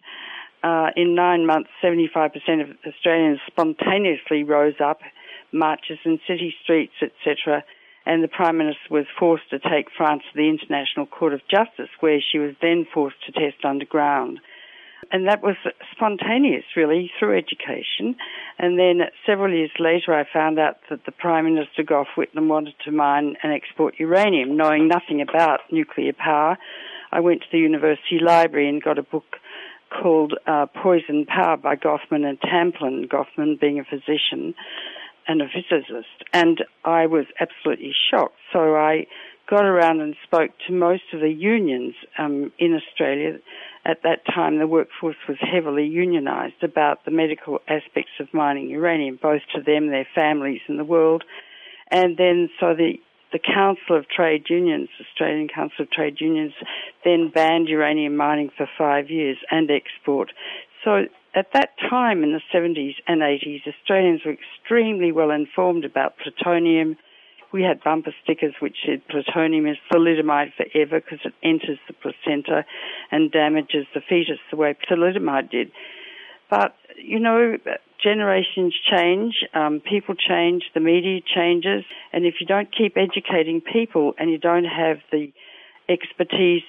in 9 months, 75% of Australians spontaneously rose up, marches in city streets, etc., and the Prime Minister was forced to take France to the International Court of Justice, where she was then forced to test underground. And that was spontaneous, really, through education. And then several years later, I found out that the Prime Minister, Gough Whitlam, wanted to mine and export uranium, knowing nothing about nuclear power. I went to the University Library and got a book called Poison Power by Goffman and Tamplin, Goffman being a physician and a physicist, and I was absolutely shocked. So I got around and spoke to most of the unions in Australia. At that time, the workforce was heavily unionised about the medical aspects of mining uranium, both to them, their families, and the world. And then so the Council of Trade Unions, Australian Council of Trade Unions, then banned uranium mining for 5 years and export. So at that time in the 70s and 80s, Australians were extremely well informed about plutonium. We had bumper stickers which said plutonium is thalidomide forever because it enters the placenta and damages the fetus the way thalidomide did. But, you know, generations change, people change, the media changes, and if you don't keep educating people and you don't have the expertise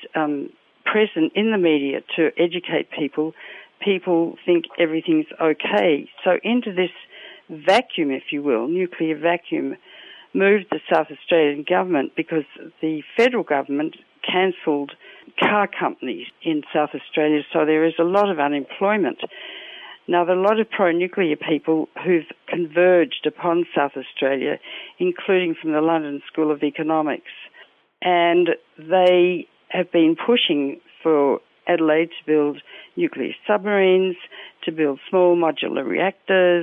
present in the media to educate people, people think everything's okay. So into this vacuum, if you will, nuclear vacuum, moved the South Australian government because the federal government cancelled car companies in South Australia, so there is a lot of unemployment. Now, there are a lot of pro-nuclear people who've converged upon South Australia, including from the London School of Economics, and they have been pushing for Adelaide to build nuclear submarines, to build small modular reactors,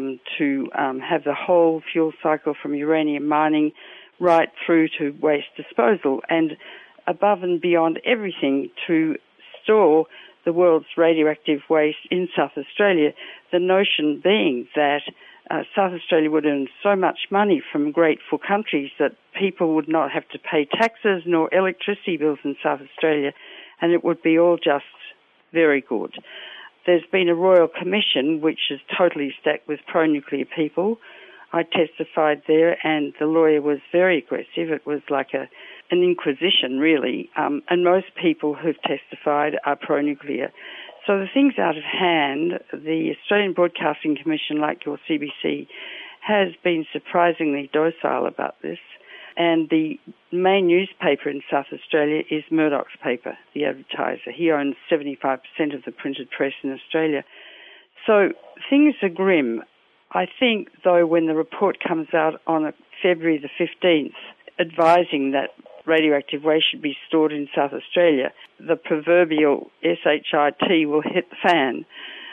to have the whole fuel cycle from uranium mining right through to waste disposal, and above and beyond everything to store the world's radioactive waste in South Australia, the notion being that South Australia would earn so much money from grateful countries that people would not have to pay taxes nor electricity bills in South Australia, and it would be all just very good. There's been a royal commission which is totally stacked with pro-nuclear people. I testified there, and the lawyer was very aggressive. It was like an inquisition, really, and most people who've testified are pro-nuclear. So the thing's out of hand. The Australian Broadcasting Commission, like your CBC, has been surprisingly docile about this. And the main newspaper in South Australia is Murdoch's paper, The Advertiser. He owns 75% of the printed press in Australia. So things are grim. I think, though, when the report comes out on February the 15th, advising that radioactive waste should be stored in South Australia, the proverbial SHIT will hit the fan,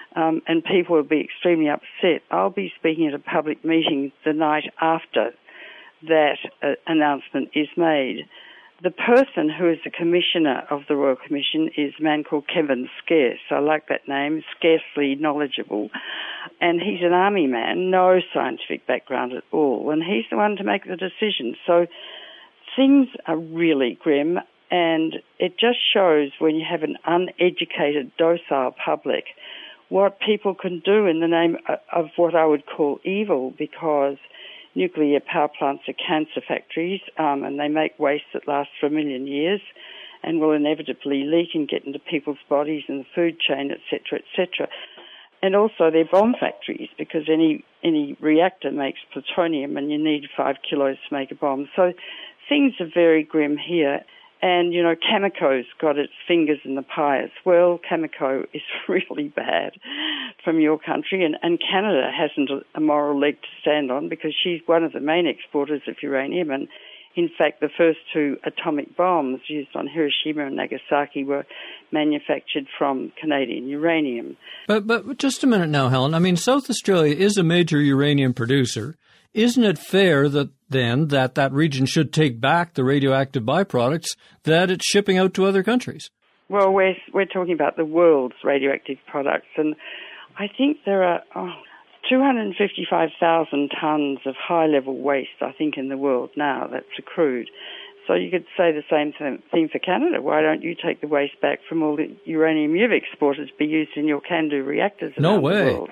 and people will be extremely upset. I'll be speaking at a public meeting the night after that announcement is made. The person who is the commissioner of the Royal Commission is a man called Kevin Scarce. I like that name, scarcely knowledgeable. And he's an army man, no scientific background at all. And he's the one to make the decision. So things are really grim, and it just shows when you have an uneducated, docile public what people can do in the name of what I would call evil, because nuclear power plants are cancer factories, and they make waste that lasts for 1 million years and will inevitably leak and get into people's bodies and the food chain, etc., etc. And also they're bomb factories, because any reactor makes plutonium and you need 5 kilos to make a bomb. So things are very grim here. And, you know, Cameco's got its fingers in the pie as well. Cameco is really bad from your country, and Canada hasn't a moral leg to stand on, because she's one of the main exporters of uranium. And, in fact, the first 2 atomic bombs used on Hiroshima and Nagasaki were manufactured from Canadian uranium. But just a minute now, Helen. I mean, South Australia is a major uranium producer. Isn't it fair that that region should take back the radioactive byproducts that it's shipping out to other countries? Well, we're talking about the world's radioactive products, and I think there are 255,000 tonnes of high-level waste, I think, in the world now that's accrued. So you could say the same thing for Canada. Why don't you take the waste back from all the uranium you've exported to be used in your CANDU reactors around the world?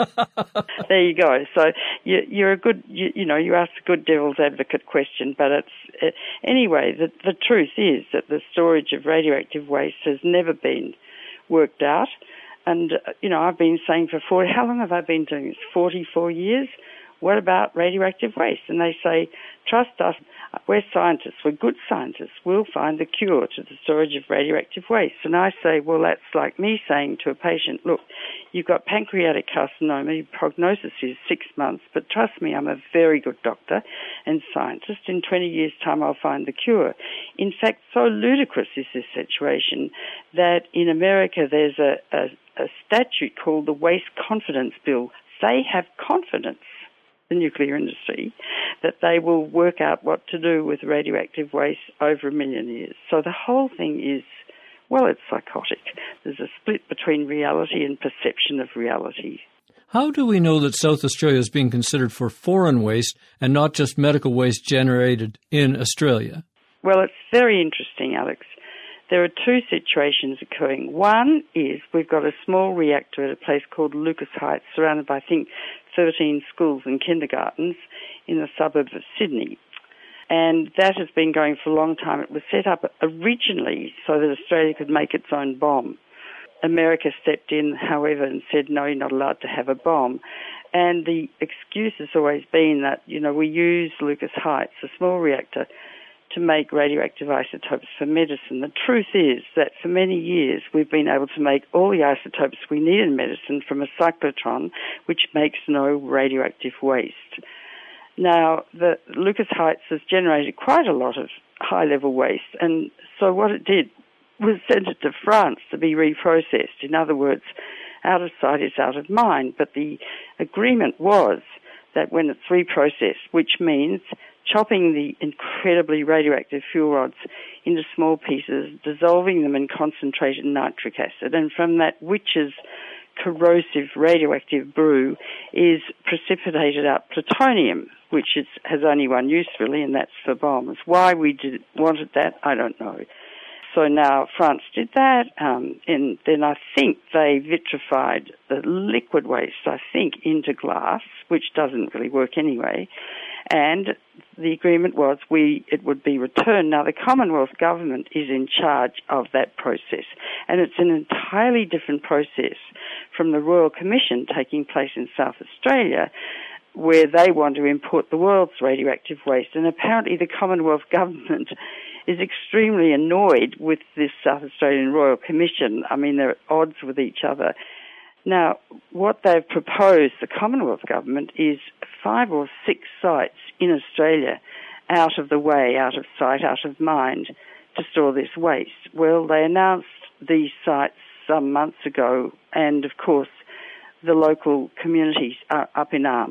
There you go. So you're a good, you asked a good devil's advocate question, but anyway, the truth is that the storage of radioactive waste has never been worked out. And, I've been saying how long have I been doing this? 44 years? What about radioactive waste? And they say, trust us, we're scientists, we're good scientists, we'll find the cure to the storage of radioactive waste. And I say, well, that's like me saying to a patient, look, you've got pancreatic carcinoma, your prognosis is 6 months, but trust me, I'm a very good doctor and scientist. In 20 years' time, I'll find the cure. In fact, so ludicrous is this situation that in America there's a statute called the Waste Confidence Bill. They have confidence, the nuclear industry, that they will work out what to do with radioactive waste over 1 million years. So the whole thing is, well, it's psychotic. There's a split between reality and perception of reality. How do we know that South Australia is being considered for foreign waste and not just medical waste generated in Australia? Well, it's very interesting, Alex. There are 2 situations occurring. One is we've got a small reactor at a place called Lucas Heights, surrounded by, I think, 13 schools and kindergartens in the suburb of Sydney. And that has been going for a long time. It was set up originally so that Australia could make its own bomb. America stepped in, however, and said, no, you're not allowed to have a bomb. And the excuse has always been that, we use Lucas Heights, a small reactor, to make radioactive isotopes for medicine. The truth is that for many years we've been able to make all the isotopes we need in medicine from a cyclotron, which makes no radioactive waste. Now, the Lucas Heights has generated quite a lot of high-level waste, and so what it did was send it to France to be reprocessed. In other words, out of sight is out of mind. But the agreement was that when it's reprocessed, which means chopping the incredibly radioactive fuel rods into small pieces, dissolving them in concentrated nitric acid, and from that witch's corrosive radioactive brew is precipitated out plutonium, which has only one use really, and that's for bombs. Why we wanted that, I don't know. So now France did that, and then I think they vitrified the liquid waste, into glass, which doesn't really work anyway. And the agreement was it would be returned. Now, the Commonwealth government is in charge of that process, and it's an entirely different process from the Royal Commission taking place in South Australia, where they want to import the world's radioactive waste. And apparently the Commonwealth government is extremely annoyed with this South Australian Royal Commission. I mean, they're at odds with each other. Now, what they've proposed, the Commonwealth government, is 5 or 6 sites in Australia out of the way, out of sight, out of mind, to store this waste. Well, they announced these sites some months ago, and of course the local communities are up in arms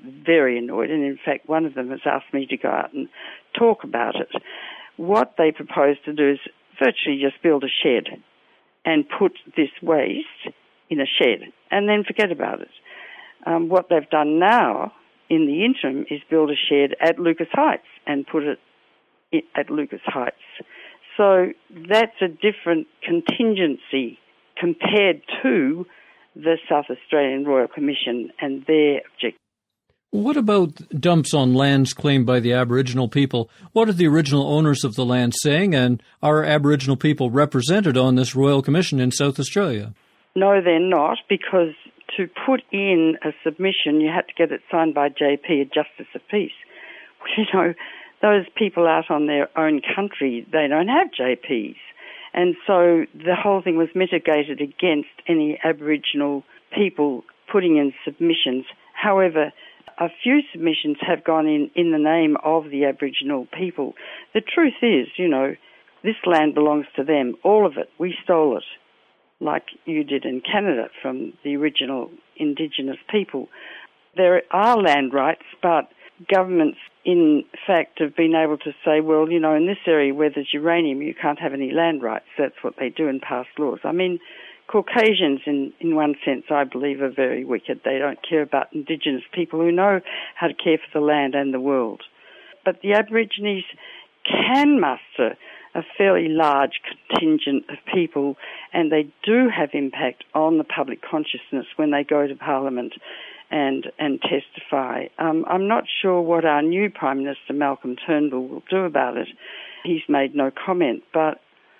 very annoyed, and in fact one of them has asked me to go out and talk about it. What they propose to do is virtually just build a shed and put this waste in a shed and then forget about it. What they've done now in the interim is build a shed at Lucas Heights and put it at Lucas Heights. So that's a different contingency compared to the South Australian Royal Commission and their objective. What about dumps on lands claimed by the Aboriginal people? What are the original owners of the land saying, and are Aboriginal people represented on this Royal Commission in South Australia? No, they're not, because to put in a submission, you had to get it signed by JP, a Justice of Peace. You know, those people out on their own country, they don't have JPs. And so the whole thing was mitigated against any Aboriginal people putting in submissions. However, a few submissions have gone in the name of the Aboriginal people. The truth is, you know, this land belongs to them, all of it. We stole it, like you did in Canada from the original Indigenous people. There are land rights, but governments, in fact, have been able to say, well, you know, in this area where there's uranium, you can't have any land rights. That's what they do in past laws. I mean, Caucasians, in one sense, I believe, are very wicked. They don't care about Indigenous people who know how to care for the land and the world. But the Aborigines can muster a fairly large contingent of people, and they do have impact on the public consciousness when they go to Parliament and testify. I'm not sure what our new Prime Minister, Malcolm Turnbull, will do about it. He's made no comment, but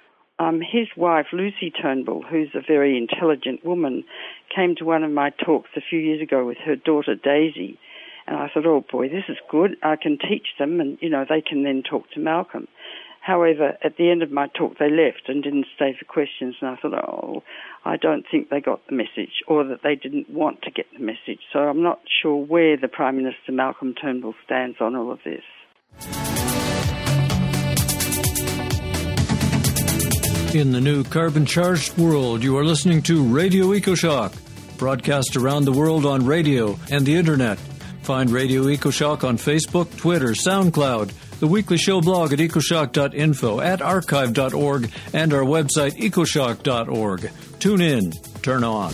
his wife, Lucy Turnbull, who's a very intelligent woman, came to one of my talks a few years ago with her daughter, Daisy, and I thought, oh boy, this is good. I can teach them, and, you know, they can then talk to Malcolm. However, at the end of my talk, they left and didn't stay for questions, and I thought, oh, I don't think they got the message, or that they didn't want to get the message. So I'm not sure where the Prime Minister, Malcolm Turnbull, stands on all of this. In the new carbon-charged world, you are listening to Radio EcoShock, broadcast around the world on radio and the Internet. Find Radio EcoShock on Facebook, Twitter, SoundCloud, the weekly show blog at ecoshock.info, at archive.org, and our website, ecoshock.org. Tune in. Turn on.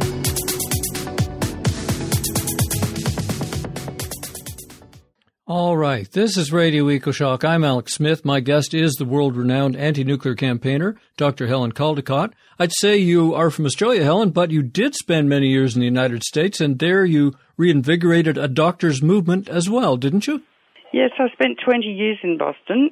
All right, this is Radio EcoShock. I'm Alex Smith. My guest is the world-renowned anti-nuclear campaigner, Dr. Helen Caldicott. I'd say you are from Australia, Helen, but you did spend many years in the United States, and there you reinvigorated a doctors' movement as well, didn't you? Yes, I spent 20 years in Boston,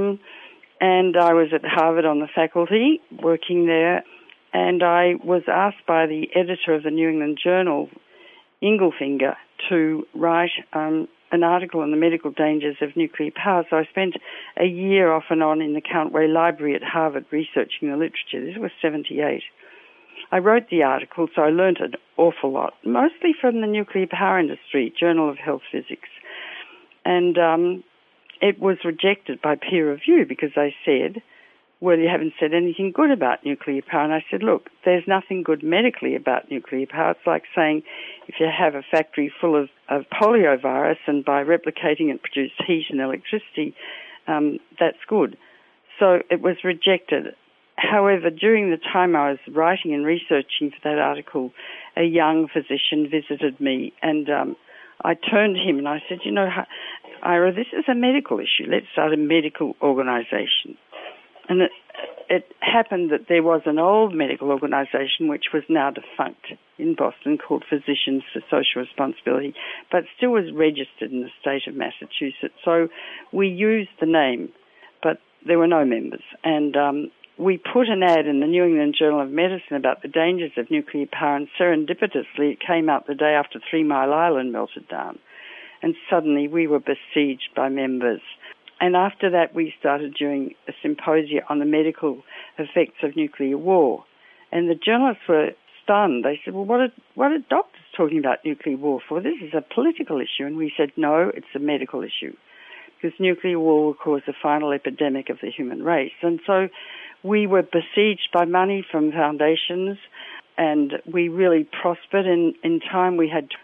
and I was at Harvard on the faculty, working there, and I was asked by the editor of the New England Journal, Inglefinger, to write an article on the medical dangers of nuclear power. So I spent a year off and on in the Countway Library at Harvard researching the literature. This was 1978. I wrote the article, so I learnt an awful lot, mostly from the nuclear power industry, Journal of Health Physics. And it was rejected by peer review because they said, well, you haven't said anything good about nuclear power. And I said, look, there's nothing good medically about nuclear power. It's like saying if you have a factory full of polio virus and by replicating it produce heat and electricity, that's good. So it was rejected. However, during the time I was writing and researching for that article, a young physician visited me, and I turned to him and I said, you know, Ira, this is a medical issue. Let's start a medical organization. And it happened that there was an old medical organization which was now defunct in Boston called Physicians for Social Responsibility, but still was registered in the state of Massachusetts. So we used the name, but there were no members. And we put an ad in the New England Journal of Medicine about the dangers of nuclear power, and serendipitously it came out the day after 3 Mile Island melted down. And suddenly we were besieged by members. And after that, we started doing a symposium on the medical effects of nuclear war. And the journalists were stunned. They said, well, what are doctors talking about nuclear war for? This is a political issue. And we said, no, it's a medical issue, because nuclear war will cause the final epidemic of the human race. And so we were besieged by money from foundations, and we really prospered. In time, we had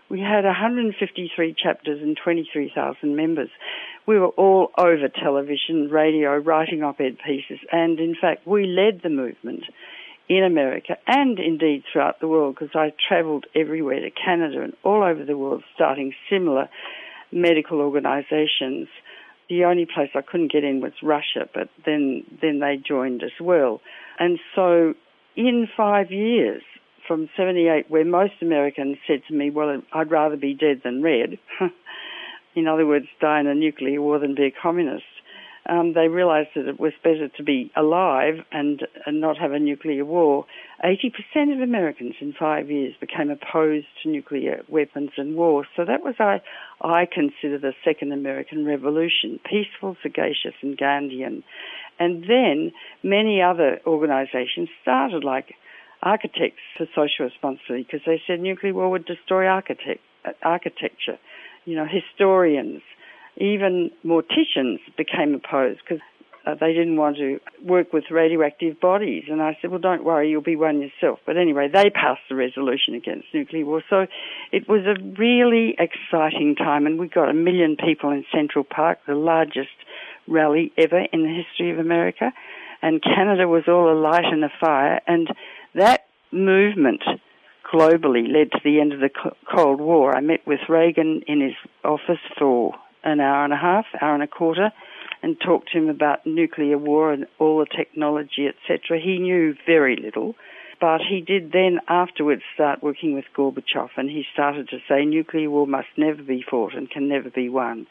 153 chapters and 23,000 members. We were all over television, radio, writing op-ed pieces, and in fact, we led the movement in America and indeed throughout the world, because I travelled everywhere to Canada and all over the world starting similar medical organisations. The only place I couldn't get in was Russia, but then they joined as well. And so in 5 years, from 78, where most Americans said to me, well, I'd rather be dead than red, in other words, die in a nuclear war than be a communist, they realised that it was better to be alive and not have a nuclear war. 80% of Americans in 5 years became opposed to nuclear weapons and war. So that was, I consider, the Second American Revolution, peaceful, sagacious and Gandhian. And then many other organisations started, like Architects for Social Responsibility, because they said nuclear war would destroy architecture. Historians, even morticians became opposed because they didn't want to work with radioactive bodies. And I said, well, don't worry, you'll be one yourself. But anyway, they passed the resolution against nuclear war. So it was a really exciting time, and we got 1 million people in Central Park, the largest rally ever in the history of America. And Canada was all alight and afire. And that movement globally led to the end of the Cold War. I met with Reagan in his office for an hour and a half, hour and a quarter, and talked to him about nuclear war and all the technology, etc. He knew very little, but he did then afterwards start working with Gorbachev, and he started to say nuclear war must never be fought and can never be won.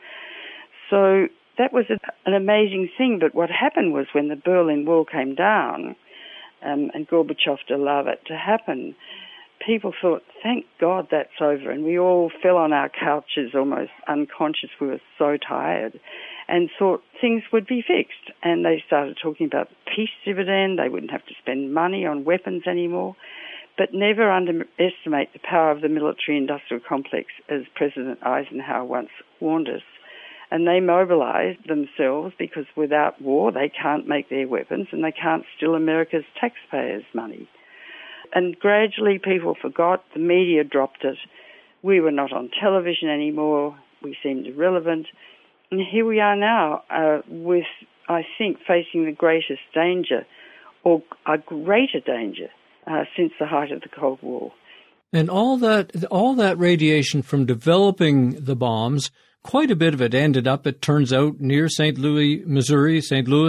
So that was an amazing thing, but what happened was when the Berlin Wall came down, and Gorbachev allowed it to happen, people thought, thank God that's over, and we all fell on our couches almost unconscious. We were so tired and thought things would be fixed. And they started talking about the peace dividend. They wouldn't have to spend money on weapons anymore. But never underestimate the power of the military-industrial complex, as President Eisenhower once warned us. And they mobilized themselves because without war they can't make their weapons and they can't steal America's taxpayers' money. And gradually people forgot, the media dropped it. We were not on television anymore. We seemed irrelevant. And here we are now with, I think, facing the greatest danger, or a greater danger, since the height of the Cold War. And all that radiation from developing the bombs, quite a bit of it ended up, it turns out, near St. Louis, Missouri,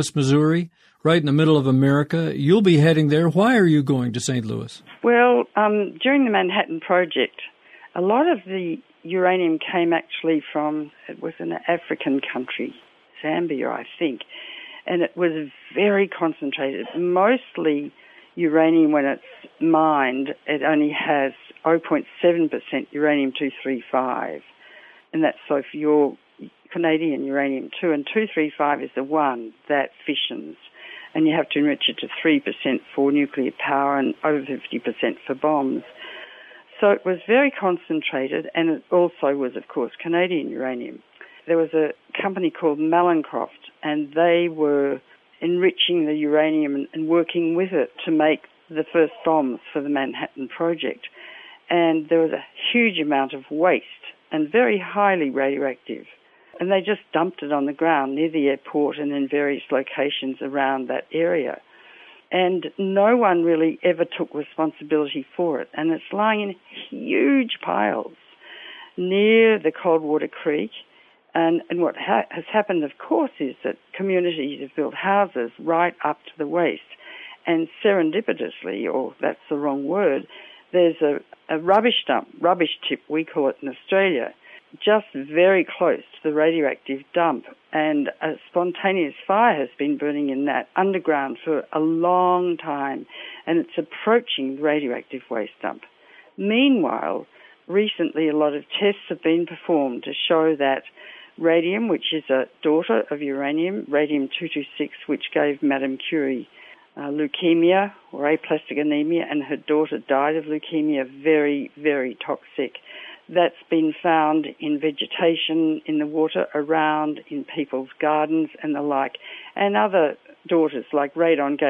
right in the middle of America. You'll be heading there. Why are you going to St. Louis? Well, during the Manhattan Project, a lot of the uranium came actually from, it was an African country, Zambia, I think, and it was very concentrated. Mostly uranium, when it's mined, it only has 0.7% uranium-235, and that's so for your Canadian uranium-2, and 235 is the one that fissions. And you have to enrich it to 3% for nuclear power and over 50% for bombs. So it was very concentrated, and it also was, of course, Canadian uranium. There was a company called Mallincroft, and they were enriching the uranium and working with it to make the first bombs for the Manhattan Project. And there was a huge amount of waste and very highly radioactive. And they just dumped it on the ground near the airport and in various locations around that area. And no one really ever took responsibility for it. And it's lying in huge piles near the Coldwater Creek. And what has happened, of course, is that communities have built houses right up to the waist. And serendipitously, or that's the wrong word, there's a rubbish dump, rubbish tip, we call it in Australia, just very close to the radioactive dump, and a spontaneous fire has been burning in that underground for a long time, and it's approaching the radioactive waste dump. Meanwhile, recently a lot of tests have been performed to show that radium, which is a daughter of uranium, radium-226, which gave Madame Curie leukemia or aplastic anemia, and her daughter died of leukemia, very, very toxic. That's been found in vegetation, in the water around, in people's gardens and the like. And other daughters like radon gas,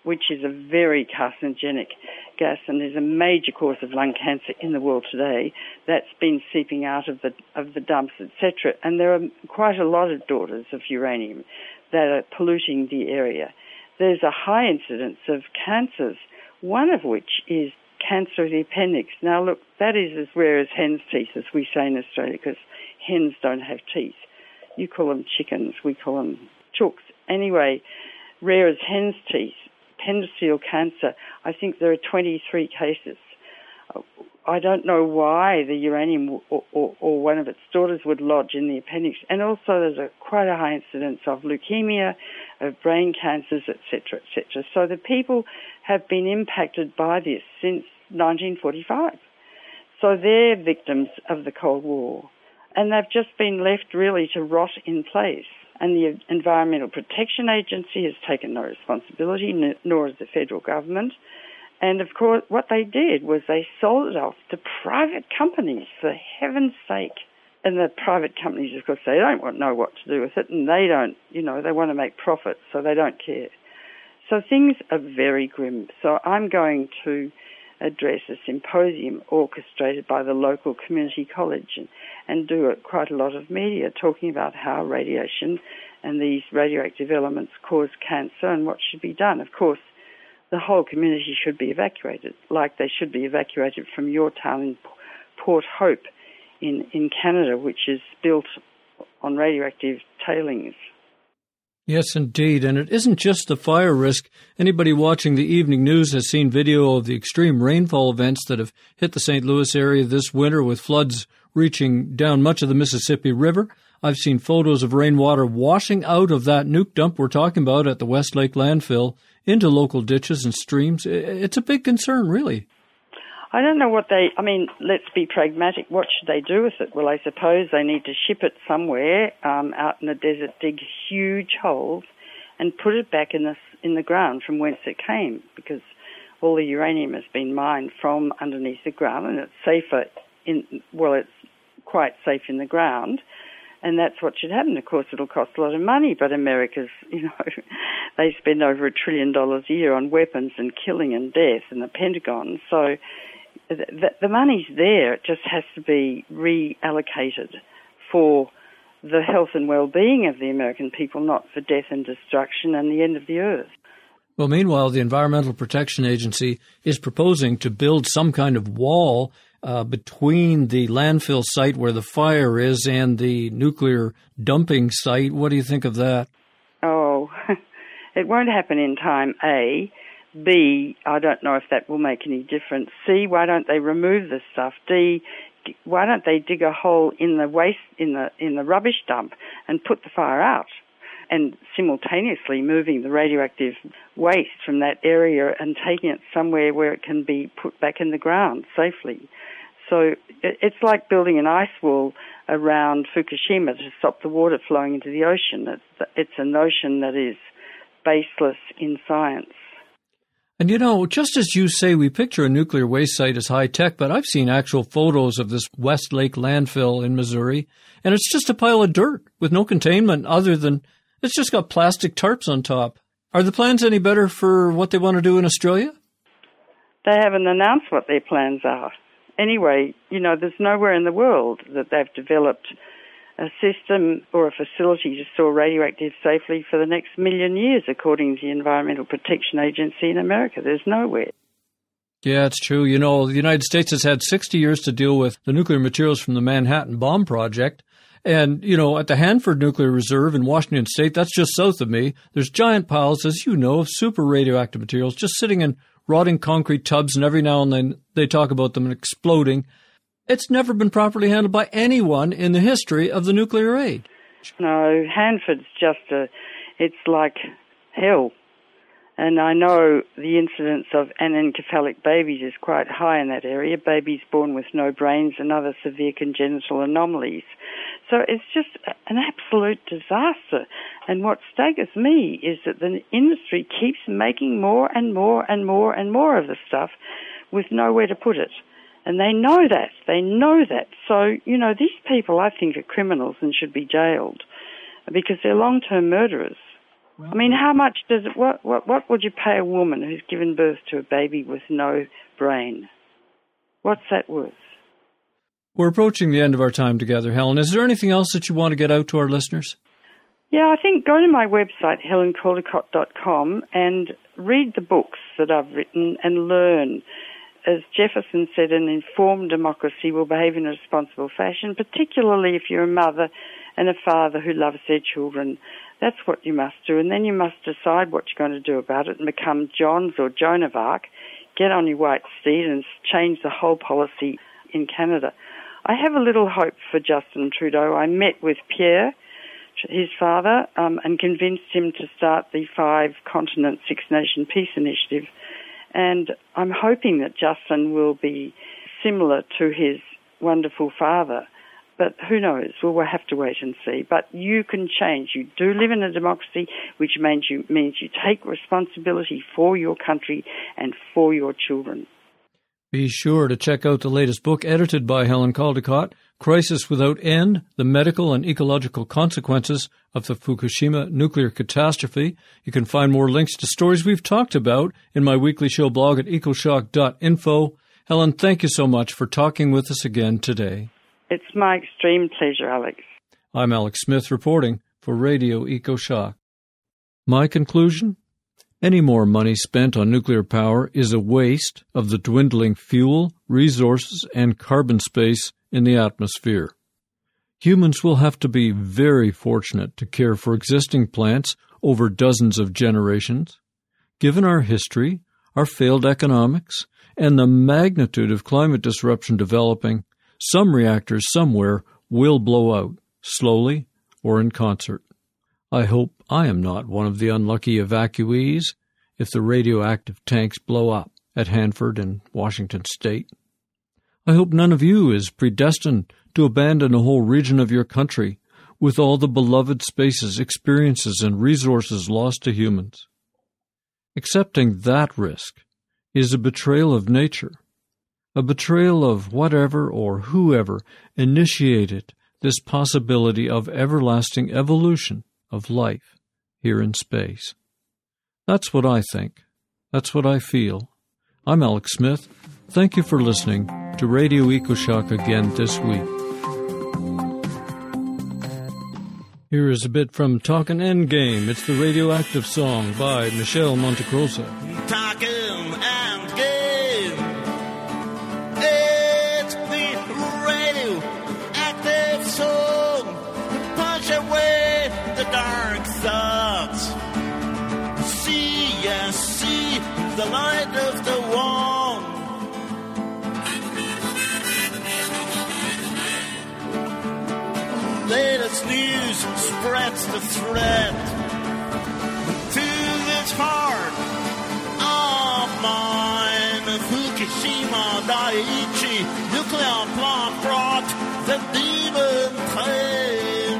which is a very carcinogenic gas and is a major cause of lung cancer in the world today. That's been seeping out of the dumps, etc. And there are quite a lot of daughters of uranium that are polluting the area. There's a high incidence of cancers, one of which is cancer of the appendix. Now, look, that is as rare as hen's teeth, as we say in Australia, because hens don't have teeth. You call them chickens, we call them chooks. Anyway, rare as hen's teeth, appendiceal cancer, I think there are 23 cases. I don't know why the uranium or one of its daughters would lodge in the appendix. And also there's quite a high incidence of leukemia, of brain cancers, etc., etc. So the people have been impacted by this since 1945. So they're victims of the Cold War. And they've just been left really to rot in place. And the Environmental Protection Agency has taken no responsibility, nor has the federal government. And, of course, what they did was they sold it off to private companies, for heaven's sake. And the private companies, of course, they don't know what to do with it, and they don't, they want to make profit, so they don't care. So things are very grim. So I'm going to address a symposium orchestrated by the local community college and do quite a lot of media talking about how radiation and these radioactive elements cause cancer and what should be done. Of course, the whole community should be evacuated, like they should be evacuated from your town in Port Hope in Canada, which is built on radioactive tailings. Yes, indeed. And it isn't just the fire risk. Anybody watching the evening news has seen video of the extreme rainfall events that have hit the St. Louis area this winter, with floods reaching down much of the Mississippi River. I've seen photos of rainwater washing out of that nuke dump we're talking about at the Westlake landfill into local ditches and streams. It's a big concern, really. I don't know let's be pragmatic. What should they do with it? Well, I suppose they need to ship it somewhere out in the desert, dig huge holes and put it back in the ground from whence it came, because all the uranium has been mined from underneath the ground, and it's safer it's quite safe in the ground. And that's what should happen. Of course, it'll cost a lot of money, but America's, they spend over $1 trillion a year on weapons and killing and death in the Pentagon. So the money's there. It just has to be reallocated for the health and well-being of the American people, not for death and destruction and the end of the earth. Well, meanwhile, the Environmental Protection Agency is proposing to build some kind of wall between the landfill site where the fire is and the nuclear dumping site. What do you think of that? Oh, it won't happen in time, A. B, I don't know if that will make any difference. C, why don't they remove this stuff? D, why don't they dig a hole in the waste, in the rubbish dump and put the fire out? And simultaneously moving the radioactive waste from that area and taking it somewhere where it can be put back in the ground safely. So it's like building an ice wall around Fukushima to stop the water flowing into the ocean. It's a notion that is baseless in science. And just as you say, we picture a nuclear waste site as high-tech, but I've seen actual photos of this Westlake landfill in Missouri, and it's just a pile of dirt with no containment other than it's just got plastic tarps on top. Are the plans any better for what they want to do in Australia? They haven't announced what their plans are. Anyway, there's nowhere in the world that they've developed a system or a facility to store radioactive safely for the next 1,000,000 years, according to the Environmental Protection Agency in America. There's nowhere. Yeah, it's true. The United States has had 60 years to deal with the nuclear materials from the Manhattan Bomb Project. And, at the Hanford Nuclear Reserve in Washington State, that's just south of me, there's giant piles, as you know, of super radioactive materials just sitting in rotting concrete tubs, and every now and then they talk about them exploding. It's never been properly handled by anyone in the history of the nuclear age. No, Hanford's it's like hell. And I know the incidence of anencephalic babies is quite high in that area, babies born with no brains and other severe congenital anomalies. So it's just an absolute disaster. And what staggers me is that the industry keeps making more and more and more and more of the stuff with nowhere to put it. And they know that. They know that. So, these people, I think, are criminals and should be jailed because they're long-term murderers. I mean, how much does it, what would you pay a woman who's given birth to a baby with no brain? What's that worth? We're approaching the end of our time together, Helen. Is there anything else that you want to get out to our listeners? Yeah, I think go to my website, helencaldicott.com, and read the books that I've written and learn. As Jefferson said, an informed democracy will behave in a responsible fashion, particularly if you're a mother and a father who loves their children. That's what you must do. And then you must decide what you're going to do about it and become Johns or Joan of Arc, get on your white steed and change the whole policy in Canada. I have a little hope for Justin Trudeau. I met with Pierre, his father, and convinced him to start the 5-continent, 6-nation peace initiative. And I'm hoping that Justin will be similar to his wonderful father. But who knows? Well, we'll have to wait and see. But you can change. You do live in a democracy, which means you take responsibility for your country and for your children. Be sure to check out the latest book edited by Helen Caldicott, Crisis Without End, The Medical and Ecological Consequences of the Fukushima Nuclear Catastrophe. You can find more links to stories we've talked about in my weekly show blog at ecoshock.info. Helen, thank you so much for talking with us again today. It's my extreme pleasure, Alex. I'm Alex Smith reporting for Radio EcoShock. My conclusion? Any more money spent on nuclear power is a waste of the dwindling fuel, resources, and carbon space in the atmosphere. Humans will have to be very fortunate to care for existing plants over dozens of generations. Given our history, our failed economics, and the magnitude of climate disruption developing, some reactors somewhere will blow out, slowly or in concert. I hope I am not one of the unlucky evacuees if the radioactive tanks blow up at Hanford and Washington State. I hope none of you is predestined to abandon a whole region of your country with all the beloved spaces, experiences, and resources lost to humans. Accepting that risk is a betrayal of nature, a betrayal of whatever or whoever initiated this possibility of everlasting evolution of life here in space. That's what I think. That's what I feel. I'm Alex Smith. Thank you for listening to Radio EcoShock again this week. Here is a bit from Talkin' Endgame. It's the radioactive song by Michelle Montecrosa. Talkin' Endgame. It's the radioactive song to punch away the dark thoughts. See the light of the one. Latest news spreads the threat to this heart of mine. Fukushima Daiichi nuclear plant brought the demon pain.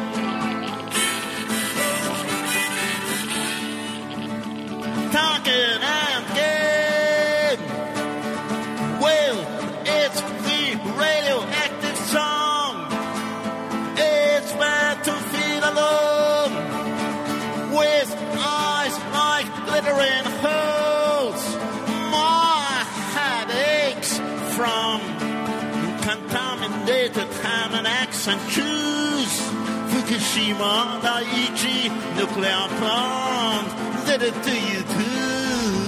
Talking and game. Well, it's the radioactive song. It's meant to feel alone, with eyes like glittering holes. My head aches from contaminated ham and eggs and cheese. Fukushima Daiichi nuclear plant did it to you too.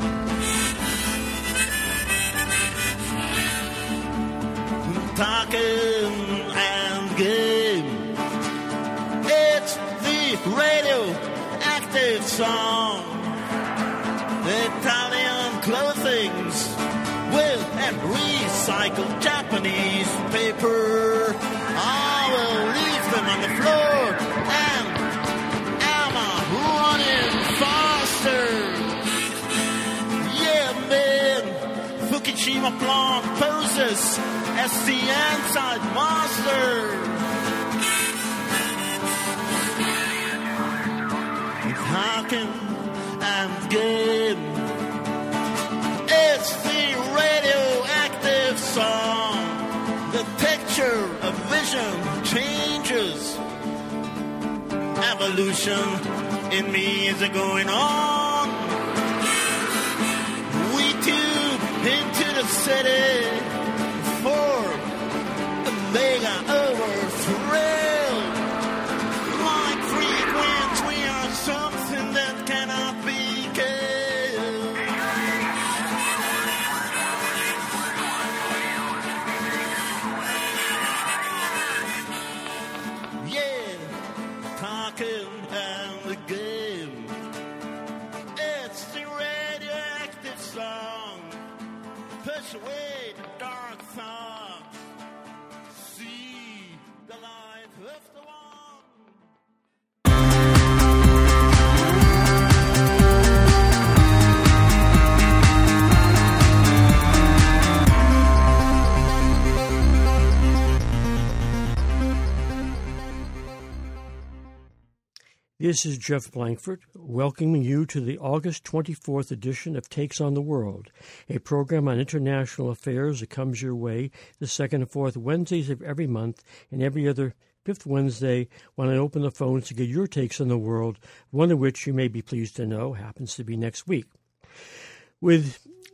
Talking and game. It's the radioactive song. Italian clothings will have recycled Japanese paper. I will leave them on the floor and running faster. Yeah, man. Fukushima plant poses as the inside master. Talking and game. It's the radioactive song. The picture of vision changes. Evolution in me is going on. We tube into the city for a mega overthrill. Like frequency, we are something that cannot be killed. Yeah, talking and the game. It's the radioactive song. Push away the dark thoughts. See the light of the one. This is Jeff Blankford, welcoming you to the August 24th edition of Takes on the World, a program on international affairs that comes your way the second and fourth Wednesdays of every month and every other fifth Wednesday when I open the phones to get your takes on the world, one of which you may be pleased to know happens to be next week. With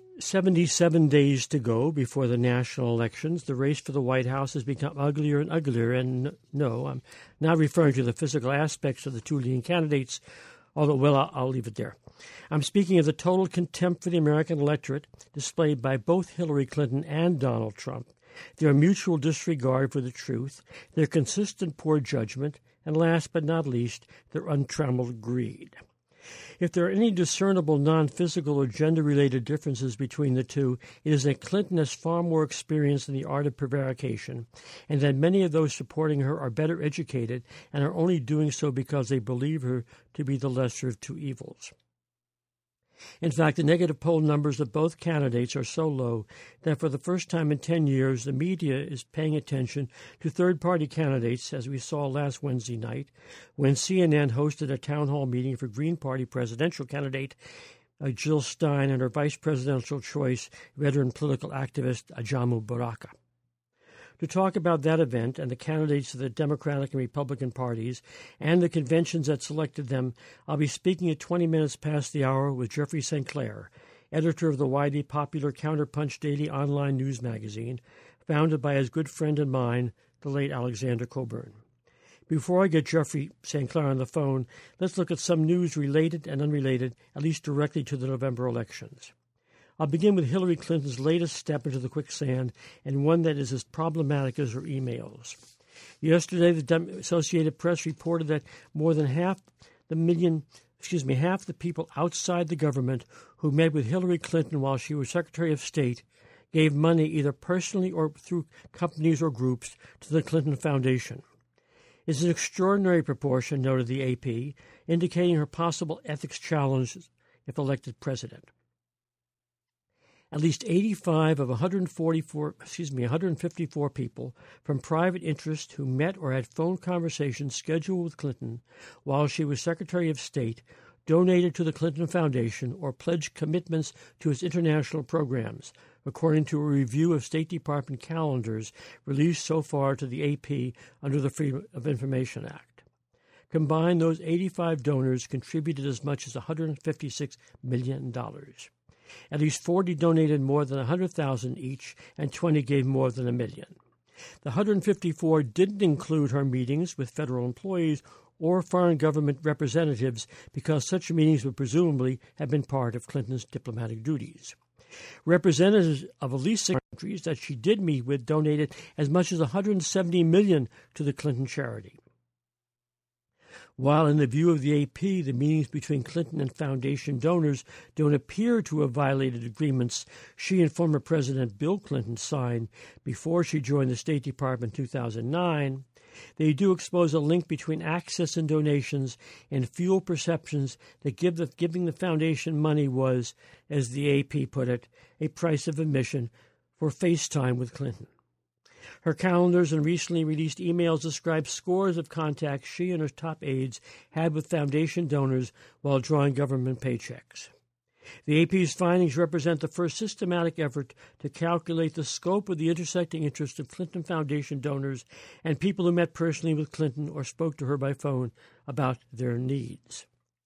77 days to go before the national elections, the race for the White House has become uglier and uglier. And no, I'm not referring to the physical aspects of the two leading candidates, although, well, I'll leave it there. I'm speaking of the total contempt for the American electorate displayed by both Hillary Clinton and Donald Trump, their mutual disregard for the truth, their consistent poor judgment, and last but not least, their untrammeled greed. If there are any discernible non-physical or gender-related differences between the two, it is that Clinton has far more experience in the art of prevarication, and that many of those supporting her are better educated and are only doing so because they believe her to be the lesser of two evils. In fact, the negative poll numbers of both candidates are so low that for the first time in 10 years, the media is paying attention to third-party candidates, as we saw last Wednesday night when CNN hosted a town hall meeting for Green Party presidential candidate Jill Stein and her vice presidential choice, veteran political activist Ajamu Baraka. To talk about that event and the candidates of the Democratic and Republican parties and the conventions that selected them, I'll be speaking at 20 minutes past the hour with Jeffrey St. Clair, editor of the widely popular Counterpunch daily online news magazine, founded by his good friend and mine, the late Alexander Coburn. Before I get Jeffrey St. Clair on the phone, let's look at some news related and unrelated, at least directly to the November elections. I'll begin with Hillary Clinton's latest step into the quicksand, and one that is as problematic as her emails. Yesterday, the Associated Press reported that more than half the people outside the government who met with Hillary Clinton while she was Secretary of State gave money either personally or through companies or groups to the Clinton Foundation. It's an extraordinary proportion, noted the AP, indicating her possible ethics challenges if elected president. At least 85 of 154 people from private interest who met or had phone conversations scheduled with Clinton while she was Secretary of State donated to the Clinton Foundation or pledged commitments to its international programs, according to a review of State Department calendars released so far to the AP under the Freedom of Information Act. Combined, those 85 donors contributed as much as $156 million. At least 40 donated more than $100,000 each, and 20 gave more than $1 million. The 154 didn't include her meetings with federal employees or foreign government representatives because such meetings would presumably have been part of Clinton's diplomatic duties. Representatives of at least 6 countries that she did meet with donated as much as $170 million to the Clinton charity. While in the view of the AP, the meetings between Clinton and Foundation donors don't appear to have violated agreements she and former President Bill Clinton signed before she joined the State Department in 2009, they do expose a link between access and donations and fuel perceptions that giving the Foundation money was, as the AP put it, a price of admission for FaceTime with Clinton. Her calendars and recently released emails describe scores of contacts she and her top aides had with Foundation donors while drawing government paychecks. The AP's findings represent the first systematic effort to calculate the scope of the intersecting interests of Clinton Foundation donors and people who met personally with Clinton or spoke to her by phone about their needs.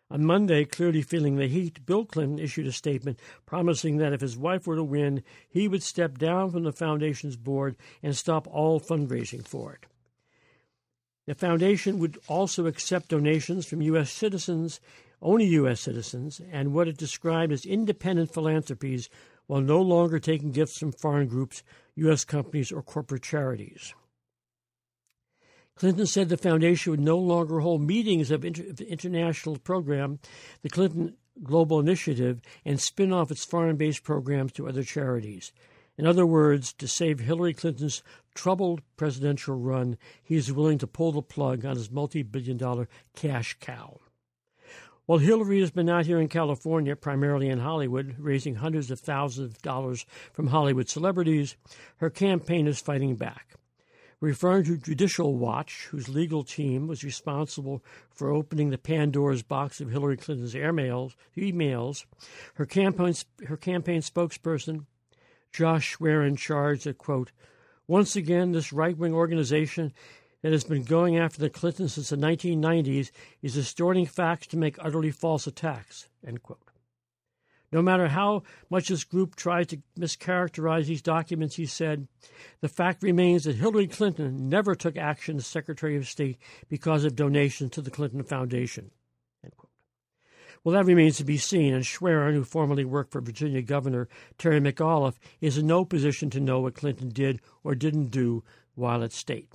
On Monday, clearly feeling the heat, Bill Clinton issued a statement promising that if his wife were to win, he would step down from the foundation's board and stop all fundraising for it. The foundation would also accept donations from U.S. citizens, only U.S. citizens, and what it described as independent philanthropies, while no longer taking gifts from foreign groups, U.S. companies, or corporate charities. Clinton said the foundation would no longer hold meetings of the international program, the Clinton Global Initiative, and spin off its foreign-based programs to other charities. In other words, to save Hillary Clinton's troubled presidential run, he is willing to pull the plug on his multi-billion-dollar cash cow. While Hillary has been out here in California, primarily in Hollywood, raising hundreds of thousands of dollars from Hollywood celebrities, her campaign is fighting back. Referring to Judicial Watch, whose legal team was responsible for opening the Pandora's box of Hillary Clinton's emails, her campaign spokesperson, Josh Schwerin, charged that, quote, once again, this right-wing organization that has been going after the Clintons since the 1990s is distorting facts to make utterly false attacks, end quote. No matter how much this group tries to mischaracterize these documents, he said, the fact remains that Hillary Clinton never took action as Secretary of State because of donations to the Clinton Foundation. End quote. Well, that remains to be seen, and Schwerin, who formerly worked for Virginia Governor Terry McAuliffe, is in no position to know what Clinton did or didn't do while at state.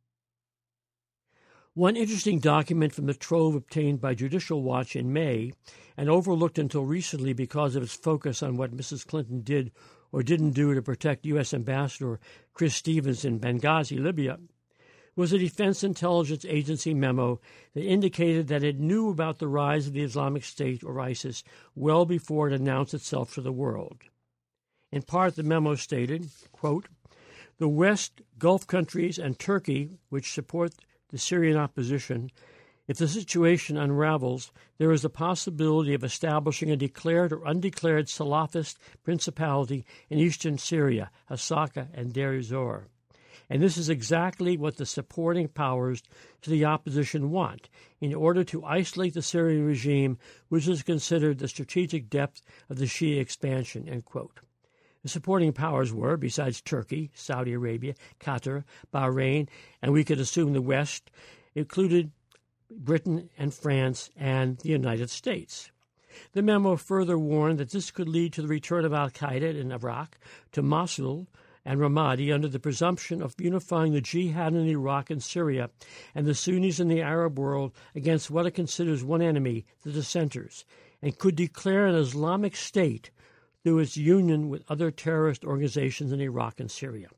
One interesting document from the trove obtained by Judicial Watch in May, and overlooked until recently because of its focus on what Mrs. Clinton did or didn't do to protect U.S. Ambassador Chris Stevens in Benghazi, Libya, was a Defense Intelligence Agency memo that indicated that it knew about the rise of the Islamic State, or ISIS, well before it announced itself to the world. In part, the memo stated, quote, the West, Gulf countries, and Turkey, which support the Syrian opposition, if the situation unravels, there is a possibility of establishing a declared or undeclared Salafist principality in eastern Syria, Hasaka and Deir ez-Zor. And this is exactly what the supporting powers to the opposition want, in order to isolate the Syrian regime, which is considered the strategic depth of the Shia expansion, end quote. The supporting powers were, besides Turkey, Saudi Arabia, Qatar, Bahrain, and we could assume the West, included Britain and France and the United States. The memo further warned that this could lead to the return of al-Qaeda in Iraq to Mosul and Ramadi under the presumption of unifying the jihad in Iraq and Syria and the Sunnis in the Arab world against what it considers one enemy, the dissenters, and could declare an Islamic State through its union with other terrorist organizations in Iraq and Syria.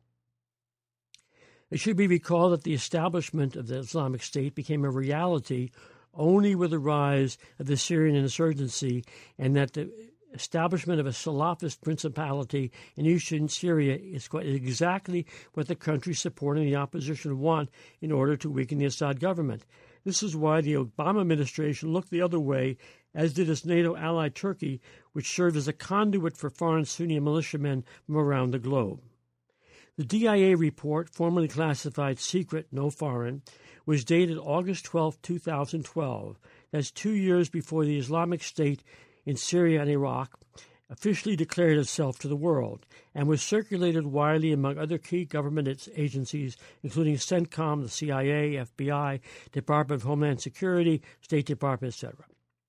It should be recalled that the establishment of the Islamic State became a reality only with the rise of the Syrian insurgency, and that the establishment of a Salafist principality in eastern Syria is exactly what the countries supporting the opposition want in order to weaken the Assad government. This is why the Obama administration looked the other way, as did its NATO ally Turkey, which served as a conduit for foreign Sunni militiamen from around the globe. The DIA report, formerly classified secret, no foreign, was dated August 12, 2012. That's 2 years before the Islamic State in Syria and Iraq officially declared itself to the world, and was circulated widely among other key government agencies, including CENTCOM, the CIA, FBI, Department of Homeland Security, State Department, etc.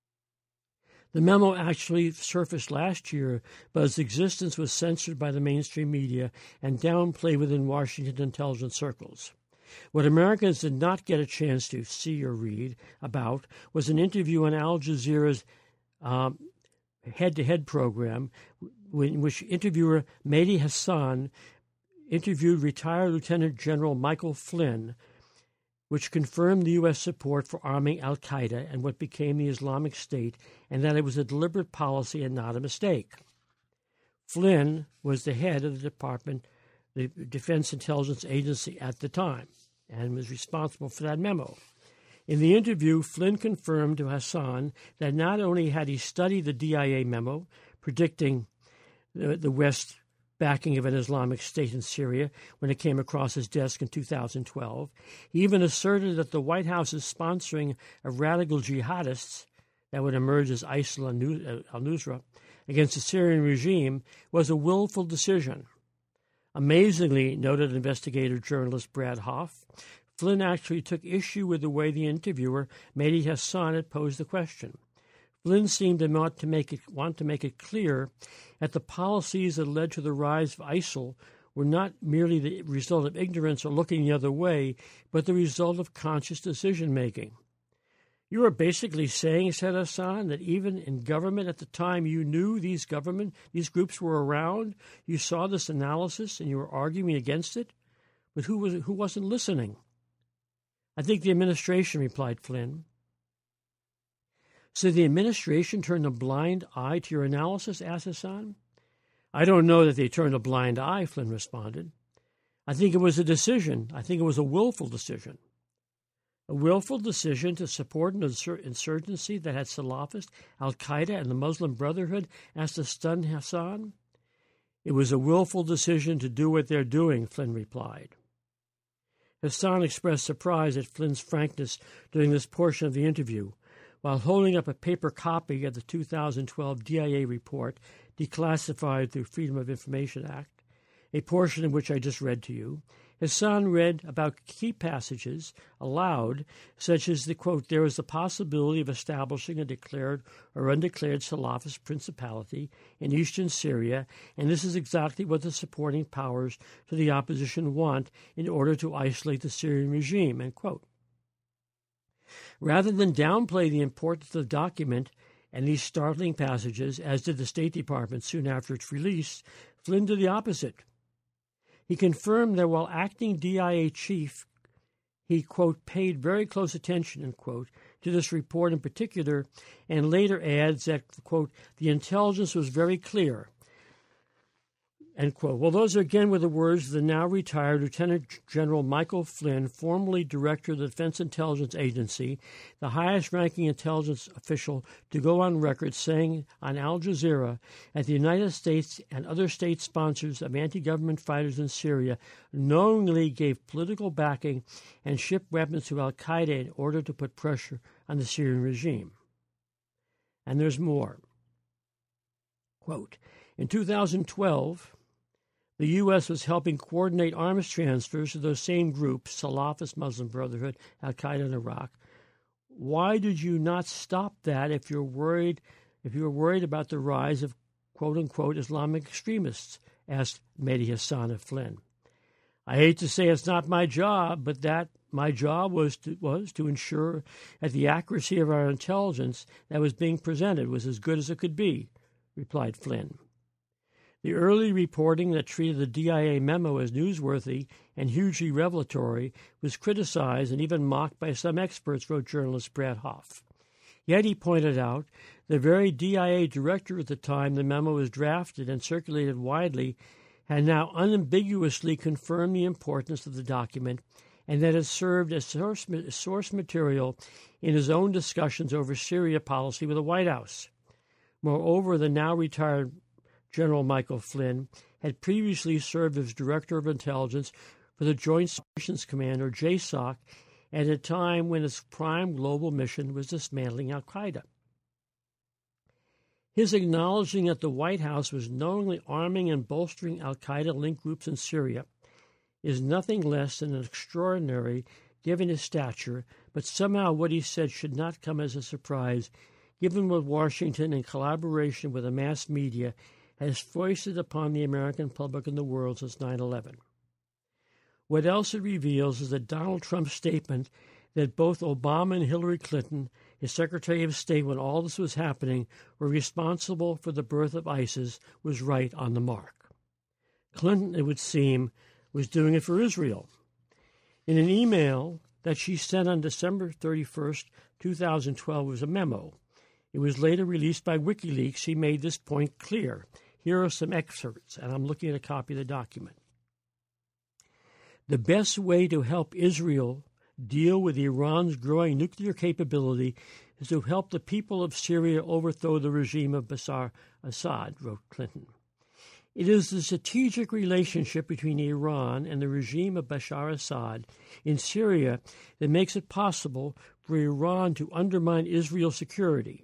The memo actually surfaced last year, but its existence was censored by the mainstream media and downplayed within Washington intelligence circles. What Americans did not get a chance to see or read about was an interview on Al Jazeera's head-to-head program, in which interviewer Mehdi Hassan interviewed retired Lieutenant General Michael Flynn, which confirmed the U.S. support for arming al-Qaeda and what became the Islamic State, and that it was a deliberate policy and not a mistake. Flynn was the head of the department, the Defense Intelligence Agency at the time, and was responsible for that memo. In the interview, Flynn confirmed to Hassan that not only had he studied the DIA memo predicting the West backing of an Islamic State in Syria when it came across his desk in 2012, he even asserted that the White House's sponsoring of radical jihadists, that would emerge as ISIL al-Nusra against the Syrian regime was a willful decision. Amazingly, noted investigative journalist Brad Hoff, Flynn actually took issue with the way the interviewer, Mehdi Hassan, had posed the question. Flynn seemed to want to make it clear that the policies that led to the rise of ISIL were not merely the result of ignorance or looking the other way, but the result of conscious decision-making. You are basically saying, said Hassan, that even in government at the time you knew these groups were around, you saw this analysis and you were arguing against it? But who wasn't listening? I think the administration, replied Flynn. So the administration turned a blind eye to your analysis, asked Hassan. I don't know that they turned a blind eye, Flynn responded. I think it was a decision. I think it was a willful decision. A willful decision to support an insurgency that had Salafist, Al-Qaeda, and the Muslim Brotherhood as the stunned Hassan? It was a willful decision to do what they're doing, Flynn replied. Hassan expressed surprise at Flynn's frankness during this portion of the interview, while holding up a paper copy of the 2012 DIA report declassified through Freedom of Information Act, a portion of which I just read to you. Hassan read about key passages aloud, such as the quote, there is the possibility of establishing a declared or undeclared Salafist principality in eastern Syria, and this is exactly what the supporting powers to the opposition want in order to isolate the Syrian regime, end quote. Rather than downplay the importance of the document and these startling passages, as did the State Department soon after its release, Flynn did the opposite. He confirmed that while acting DIA chief, he, quote, paid very close attention, end quote, to this report in particular, and later adds that, quote, the intelligence was very clear, end quote. Well, those again were the words of the now retired Lieutenant General Michael Flynn, formerly Director of the Defense Intelligence Agency, the highest-ranking intelligence official to go on record saying on Al Jazeera that the United States and other state sponsors of anti-government fighters in Syria knowingly gave political backing and shipped weapons to al-Qaeda in order to put pressure on the Syrian regime. And there's more. Quote, in 2012, the U.S. was helping coordinate arms transfers to those same groups, Salafist Muslim Brotherhood, Al-Qaeda in Iraq. Why did you not stop that if you were worried about the rise of quote-unquote Islamic extremists? Asked Mehdi Hassan of Flynn. I hate to say it's not my job, but that my job was to ensure that the accuracy of our intelligence that was being presented was as good as it could be, replied Flynn. The early reporting that treated the DIA memo as newsworthy and hugely revelatory was criticized and even mocked by some experts, wrote journalist Brad Hoff. Yet, he pointed out, the very DIA director at the time the memo was drafted and circulated widely had now unambiguously confirmed the importance of the document and that it served as source material in his own discussions over Syria policy with the White House. Moreover, the now retired General Michael Flynn had previously served as Director of Intelligence for the Joint Operations Command, or JSOC, at a time when its prime global mission was dismantling al-Qaeda. His acknowledging that the White House was knowingly arming and bolstering al-Qaeda-linked groups in Syria is nothing less than extraordinary given his stature, but somehow what he said should not come as a surprise, given what Washington, in collaboration with the mass media, has foisted upon the American public and the world since 9/11. What else it reveals is that Donald Trump's statement that both Obama and Hillary Clinton, his Secretary of State when all this was happening, were responsible for the birth of ISIS was right on the mark. Clinton, it would seem, was doing it for Israel. In an email that she sent on December 31st, 2012, was a memo. It was later released by WikiLeaks. She made this point clear. Here are some excerpts, and I'm looking at a copy of the document. The best way to help Israel deal with Iran's growing nuclear capability is to help the people of Syria overthrow the regime of Bashar Assad, wrote Clinton. It is the strategic relationship between Iran and the regime of Bashar Assad in Syria that makes it possible for Iran to undermine Israel's security,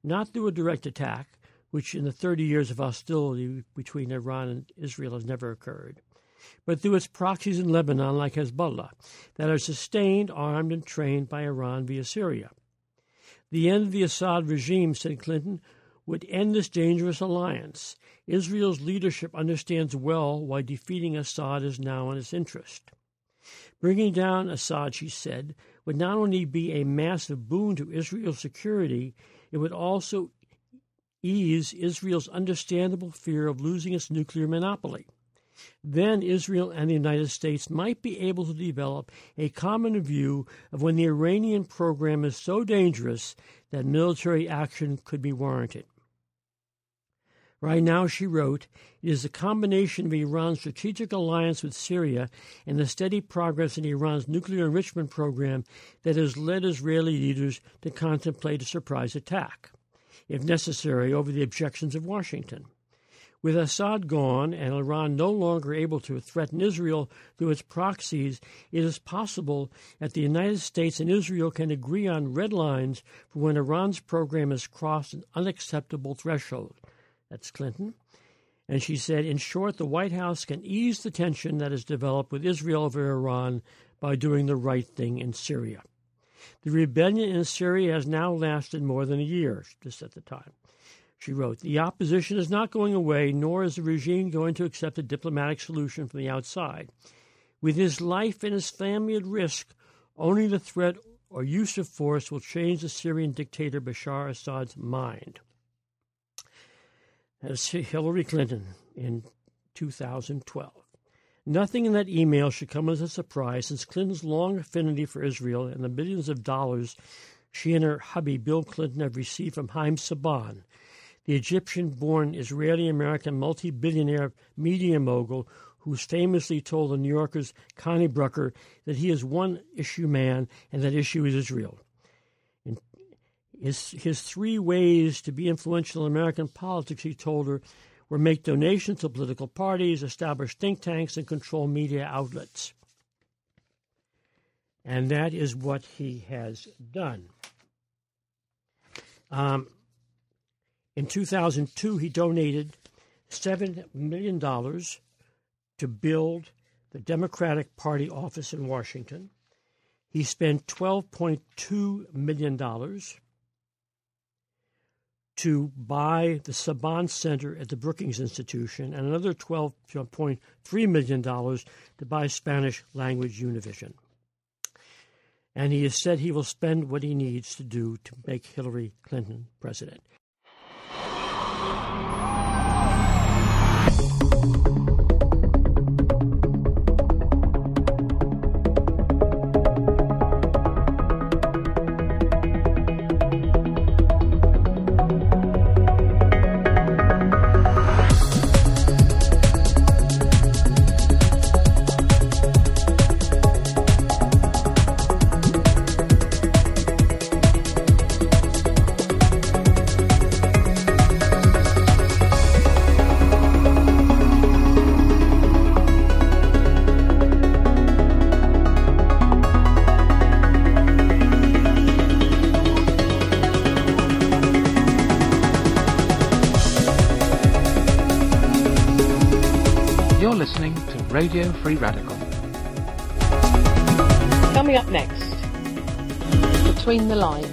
not through a direct attack, which in the 30 years of hostility between Iran and Israel has never occurred, but through its proxies in Lebanon like Hezbollah, that are sustained, armed, and trained by Iran via Syria. The end of the Assad regime, said Clinton, would end this dangerous alliance. Israel's leadership understands well why defeating Assad is now in its interest. Bringing down Assad, she said, would not only be a massive boon to Israel's security, it would also ease Israel's understandable fear of losing its nuclear monopoly. Then Israel and the United States might be able to develop a common view of when the Iranian program is so dangerous that military action could be warranted. Right now, she wrote, it is a combination of Iran's strategic alliance with Syria and the steady progress in Iran's nuclear enrichment program that has led Israeli leaders to contemplate a surprise attack, if necessary, over the objections of Washington. With Assad gone and Iran no longer able to threaten Israel through its proxies, it is possible that the United States and Israel can agree on red lines for when Iran's program has crossed an unacceptable threshold. That's Clinton. And she said, in short, the White House can ease the tension that has developed with Israel over Iran by doing the right thing in Syria. The rebellion in Syria has now lasted more than a year, just at the time. She wrote, the opposition is not going away, nor is the regime going to accept a diplomatic solution from the outside. With his life and his family at risk, only the threat or use of force will change the Syrian dictator Bashar Assad's mind. That's Hillary Clinton in 2012. Nothing in that email should come as a surprise, since Clinton's long affinity for Israel and the billions of dollars she and her hubby Bill Clinton have received from Haim Saban, the Egyptian-born Israeli-American multi-billionaire media mogul who's famously told the New Yorker's Connie Brucker that he is one-issue man and that issue is Israel. His three ways to be influential in American politics, he told her, were make donations to political parties, establish think tanks, and control media outlets. And that is what he has done. In 2002, he donated $7 million to build the Democratic Party office in Washington. He spent $12.2 million to buy the Saban Center at the Brookings Institution and another $12.3 million to buy Spanish-language Univision. And he has said he will spend what he needs to do to make Hillary Clinton president. Radio Free Radical. Coming up next, Between the Lines.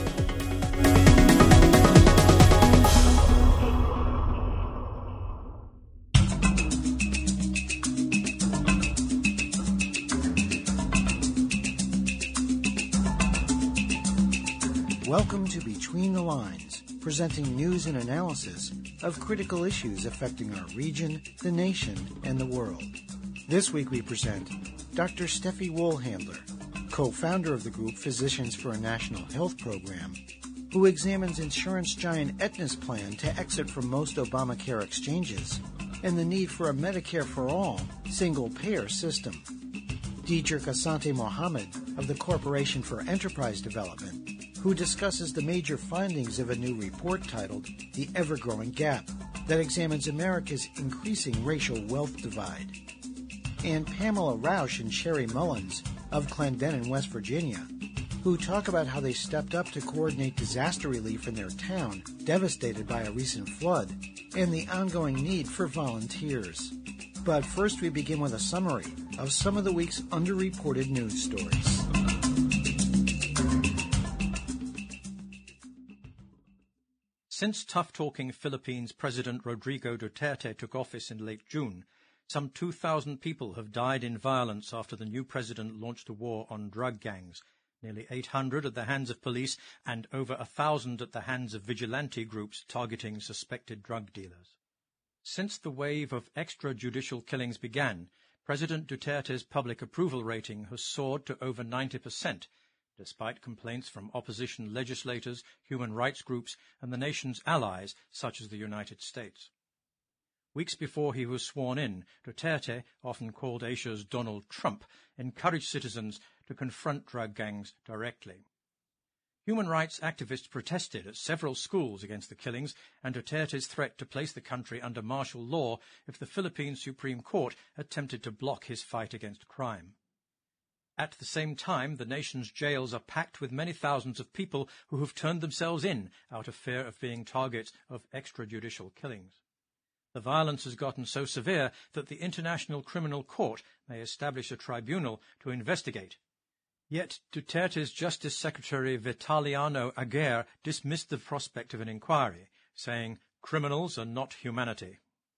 Welcome to Between the Lines, presenting news and analysis of critical issues affecting our region, the nation, and the world. This week we present Dr. Steffi Wohlhandler, co-founder of the group Physicians for a National Health Program, who examines insurance giant Aetna's plan to exit from most Obamacare exchanges and the need for a Medicare for All single-payer system. Diedrich Asante Mohammed of the Corporation for Enterprise Development, who discusses the major findings of a new report titled The Ever-Growing Gap that examines America's increasing racial wealth divide. And Pamela Rausch and Sherry Mullins of Clendenin, West Virginia, who talk about how they stepped up to coordinate disaster relief in their town, devastated by a recent flood, and the ongoing need for volunteers. But first we begin with a summary of some of the week's underreported news stories. Since tough-talking Philippines President Rodrigo Duterte took office in late June, some 2,000 people have died in violence after the new president launched a war on drug gangs, nearly 800 at the hands of police and over 1,000 at the hands of vigilante groups targeting suspected drug dealers. Since the wave of extrajudicial killings began, President Duterte's public approval rating has soared to over 90%, despite complaints from opposition legislators, human rights groups, and the nation's allies, such as the United States. Weeks before he was sworn in, Duterte, often called Asia's Donald Trump, encouraged citizens to confront drug gangs directly. Human rights activists protested at several schools against the killings and Duterte's threat to place the country under martial law if the Philippine Supreme Court attempted to block his fight against crime. At the same time, the nation's jails are packed with many thousands of people who have turned themselves in out of fear of being targets of extrajudicial killings. The violence has gotten so severe that the International Criminal Court may establish a tribunal to investigate. Yet Duterte's Justice Secretary Vitaliano Aguirre dismissed the prospect of an inquiry, saying, "Criminals are not humanity."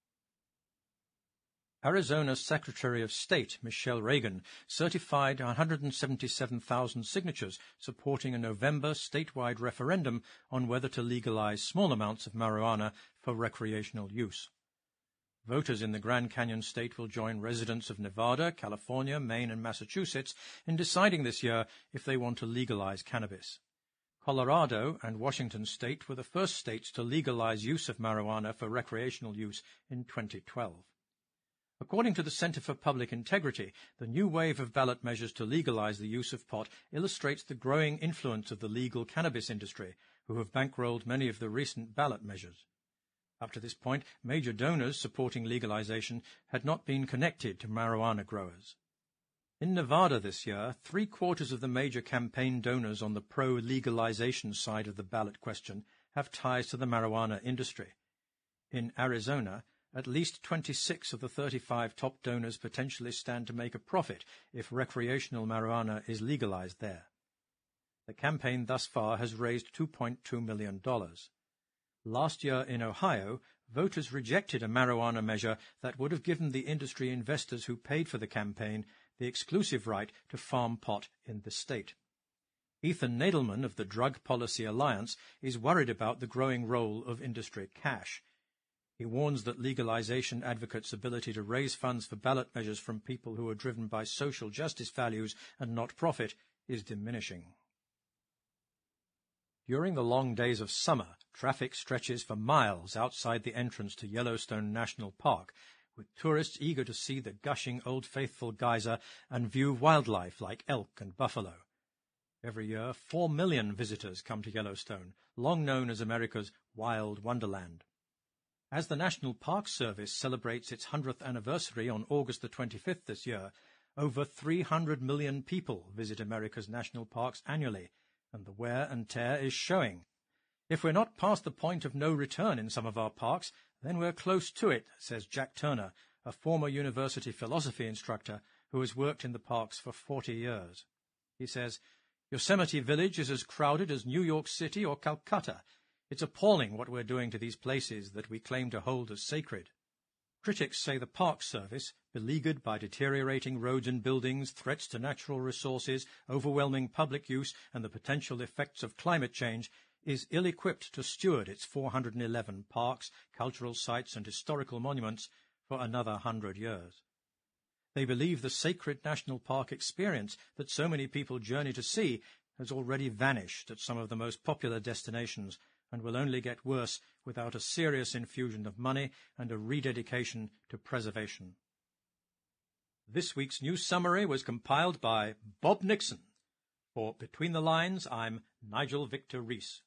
Arizona's Secretary of State, Michelle Reagan, certified 177,000 signatures supporting a November statewide referendum on whether to legalize small amounts of marijuana for recreational use. Voters in the Grand Canyon state will join residents of Nevada, California, Maine, and Massachusetts in deciding this year if they want to legalize cannabis. Colorado and Washington state were the first states to legalize use of marijuana for recreational use in 2012. According to the Center for Public Integrity, the new wave of ballot measures to legalize the use of pot illustrates the growing influence of the legal cannabis industry, who have bankrolled many of the recent ballot measures. Up to this point, major donors supporting legalization had not been connected to marijuana growers. In Nevada this year, 3/4 of the major campaign donors on the pro-legalization side of the ballot question have ties to the marijuana industry. In Arizona, at least 26 of the 35 top donors potentially stand to make a profit if recreational marijuana is legalized there. The campaign thus far has raised $2.2 million. Last year in Ohio, voters rejected a marijuana measure that would have given the industry investors who paid for the campaign the exclusive right to farm pot in the state. Ethan Nadelman of the Drug Policy Alliance is worried about the growing role of industry cash. He warns that legalization advocates' ability to raise funds for ballot measures from people who are driven by social justice values and not profit is diminishing. During the long days of summer, traffic stretches for miles outside the entrance to Yellowstone National Park, with tourists eager to see the gushing Old Faithful geyser and view wildlife like elk and buffalo. Every year, 4 million visitors come to Yellowstone, long known as America's Wild Wonderland. As the National Park Service celebrates its 100th anniversary on August the 25th this year, over 300 million people visit America's national parks annually, and the wear and tear is showing. If we're not past the point of no return in some of our parks, then we're close to it, says Jack Turner, a former university philosophy instructor who has worked in the parks for 40 years. He says, "Yosemite Village is as crowded as New York City or Calcutta. It's appalling what we're doing to these places that we claim to hold as sacred." Critics say the Park Service, beleaguered by deteriorating roads and buildings, threats to natural resources, overwhelming public use, and the potential effects of climate change, is ill-equipped to steward its 411 parks, cultural sites, and historical monuments for another 100 years. They believe the sacred national park experience that so many people journey to see has already vanished at some of the most popular destinations, and will only get worse without a serious infusion of money and a rededication to preservation. This week's news summary was compiled by Bob Nixon. For Between the Lines, I'm Nigel Victor Rees.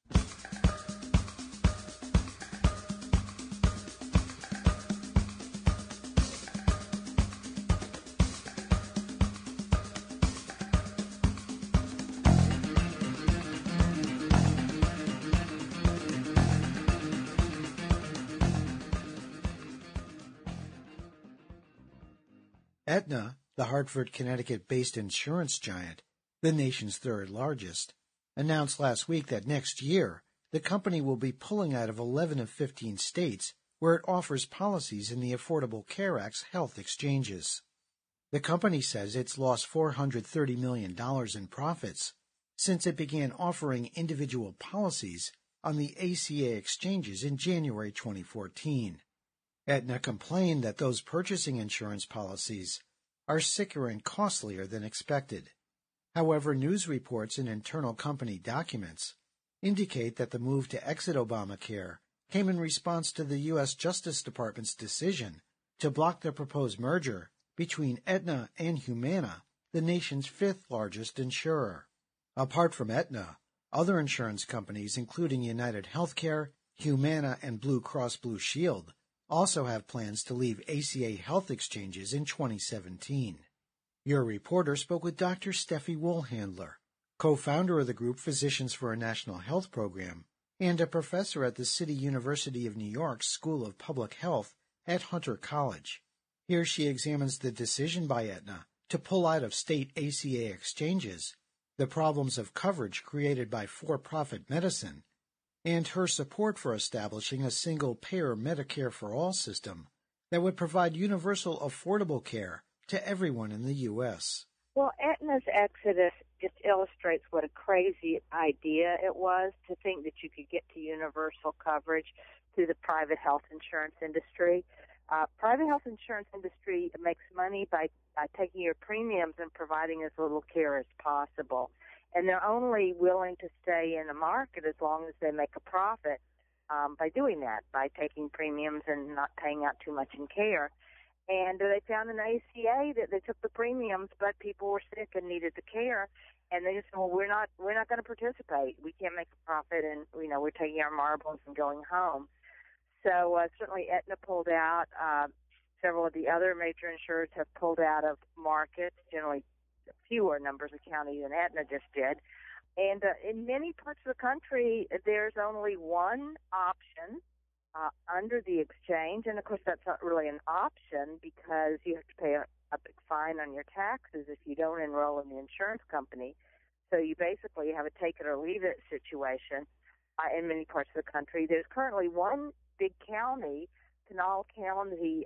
Aetna, the Hartford, Connecticut-based insurance giant, the nation's third largest, announced last week that next year the company will be pulling out of 11 of 15 states where it offers policies in the Affordable Care Act's health exchanges. The company says it's lost $430 million in profits since it began offering individual policies on the ACA exchanges in January 2014. Aetna complained that those purchasing insurance policies are sicker and costlier than expected. However, news reports and internal company documents indicate that the move to exit Obamacare came in response to the U.S. Justice Department's decision to block the proposed merger between Aetna and Humana, the nation's fifth largest insurer. Apart from Aetna, other insurance companies, including United Healthcare, Humana, and Blue Cross Blue Shield, also have plans to leave ACA health exchanges in 2017. Your reporter spoke with Dr. Steffi Wohlhandler, co-founder of the group Physicians for a National Health Program and a professor at the City University of New York's School of Public Health at Hunter College. Here she examines the decision by Aetna to pull out of state ACA exchanges, the problems of coverage created by for-profit medicine, and her support for establishing a single-payer Medicare for All system that would provide universal affordable care to everyone in the U.S. Well, Aetna's exodus just illustrates what a crazy idea it was to think that you could get to universal coverage through the private health insurance industry. Private health insurance industry makes money by taking your premiums and providing as little care as possible. And they're only willing to stay in the market as long as they make a profit by doing that, by taking premiums and not paying out too much in care. And they found in ACA that they took the premiums, but people were sick and needed the care, and they just said, well, we're not going to participate. We can't make a profit, and we're taking our marbles and going home. So certainly Aetna pulled out. Several of the other major insurers have pulled out of markets, generally fewer numbers of counties than Aetna just did. And in many parts of the country, there's only one option under the exchange, and of course that's not really an option because you have to pay a big fine on your taxes if you don't enroll in the insurance company. So you basically have a take it or leave it situation in many parts of the country. There's currently one big county, Pinal County,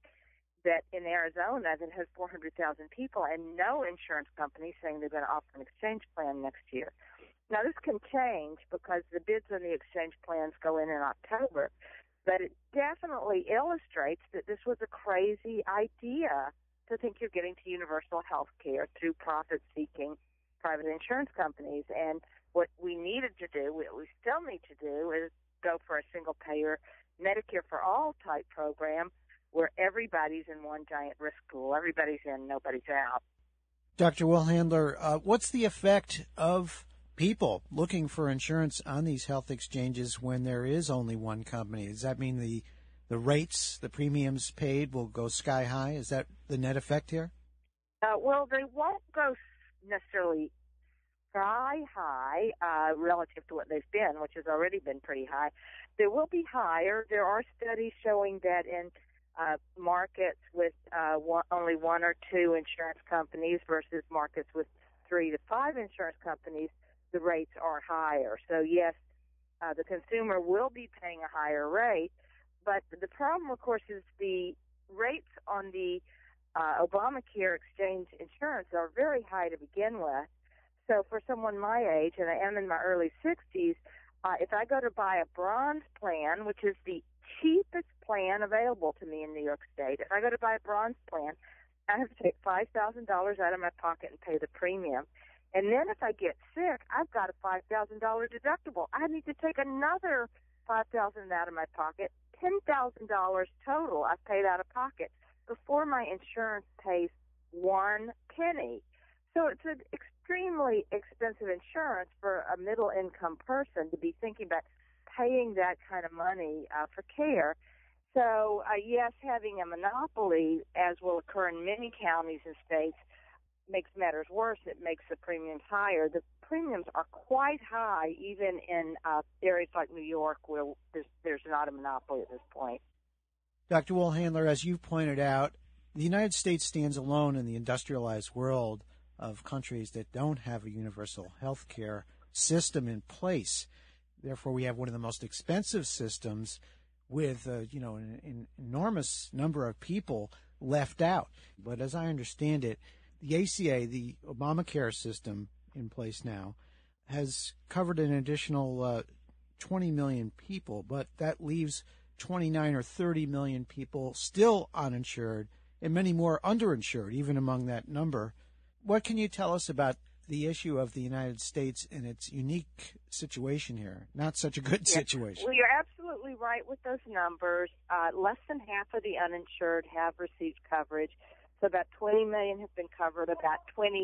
that in Arizona that has 400,000 people, and no insurance company saying they're going to offer an exchange plan next year. Now, this can change because the bids on the exchange plans go in October, but it definitely illustrates that this was a crazy idea to think you're getting to universal health care through profit-seeking private insurance companies. And what we needed to do, what we still need to do, is go for a single-payer Medicare for All type program where everybody's in one giant risk pool. Everybody's in, nobody's out. Dr. Wohlhandler, what's the effect of people looking for insurance on these health exchanges when there is only one company? Does that mean the rates, the premiums paid will go sky high? Is that the net effect here? Well, they won't go necessarily sky high relative to what they've been, which has already been pretty high. They will be higher. There are studies showing that in markets with only one or two insurance companies versus markets with 3 to 5 insurance companies, the rates are higher. So, yes, the consumer will be paying a higher rate, but the problem, of course, is the rates on the Obamacare exchange insurance are very high to begin with. So for someone my age, and I am in my early 60s, if I go to buy a bronze plan, which is the cheapest plan available to me in New York State, if I go to buy a bronze plan, I have to take $5,000 out of my pocket and pay the premium. And then if I get sick, I've got a $5,000 deductible. I need to take another $5,000 out of my pocket, $10,000 total I've paid out of pocket before my insurance pays one penny. So it's an extremely expensive insurance for a middle-income person to be thinking about paying that kind of money for care. So, yes, having a monopoly, as will occur in many counties and states, makes matters worse. It makes the premiums higher. The premiums are quite high, even in areas like New York, where there's not a monopoly at this point. Dr. Wohlhandler, as you've pointed out, The United States stands alone in the industrialized world of countries that don't have a universal health care system in place. Therefore, we have one of the most expensive systems with an enormous number of people left out. But as I understand it, the ACA, the Obamacare system in place now, has covered an additional 20 million people, but that leaves 29 or 30 million people still uninsured and many more underinsured, even among that number. What can you tell us about the issue of the United States and its unique situation here? Not such a good situation. Well, you're absolutely right with those numbers. Less than half of the uninsured have received coverage. So about 20 million have been covered. About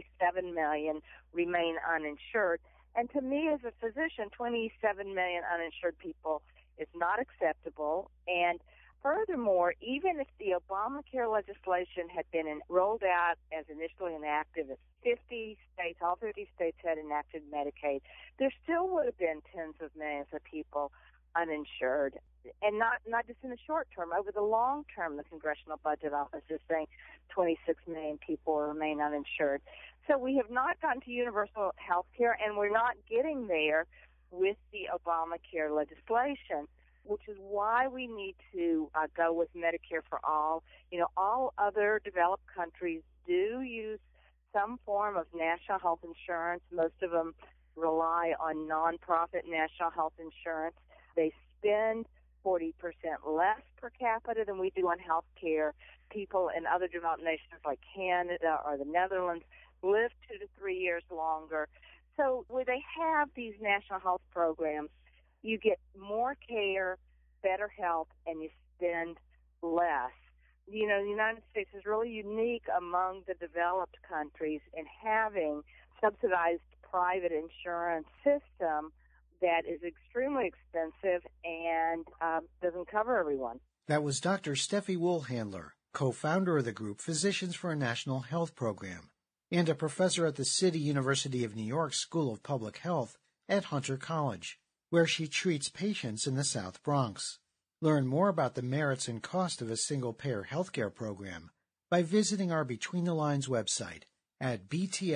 27 million remain uninsured. And to me as a physician, 27 million uninsured people is not acceptable. And furthermore, even if the Obamacare legislation had been rolled out as initially enacted, if 50 states, all 50 states had enacted Medicaid, there still would have been tens of millions of people uninsured. And not just in the short term, over the long term, the Congressional Budget Office is saying 26 million people remain uninsured. So we have not gotten to universal health care, and we're not getting there with the Obamacare legislation, which is why we need to go with Medicare for all. You know, all other developed countries do use some form of national health insurance. Most of them rely on nonprofit national health insurance. They spend 40% less per capita than we do on health care. People in other developed nations like Canada or the Netherlands live 2 to 3 years longer. So where they have these national health programs, you get more care, better health, and you spend less. You know, the United States is really unique among the developed countries in having subsidized private insurance system that is extremely expensive and doesn't cover everyone. That was Dr. Steffi Woolhandler, co-founder of the group Physicians for a National Health Program, and a professor at the City University of New York School of Public Health at Hunter College, where she treats patients in the South Bronx. Learn more about the merits and cost of a single-payer healthcare program by visiting our Between the Lines website at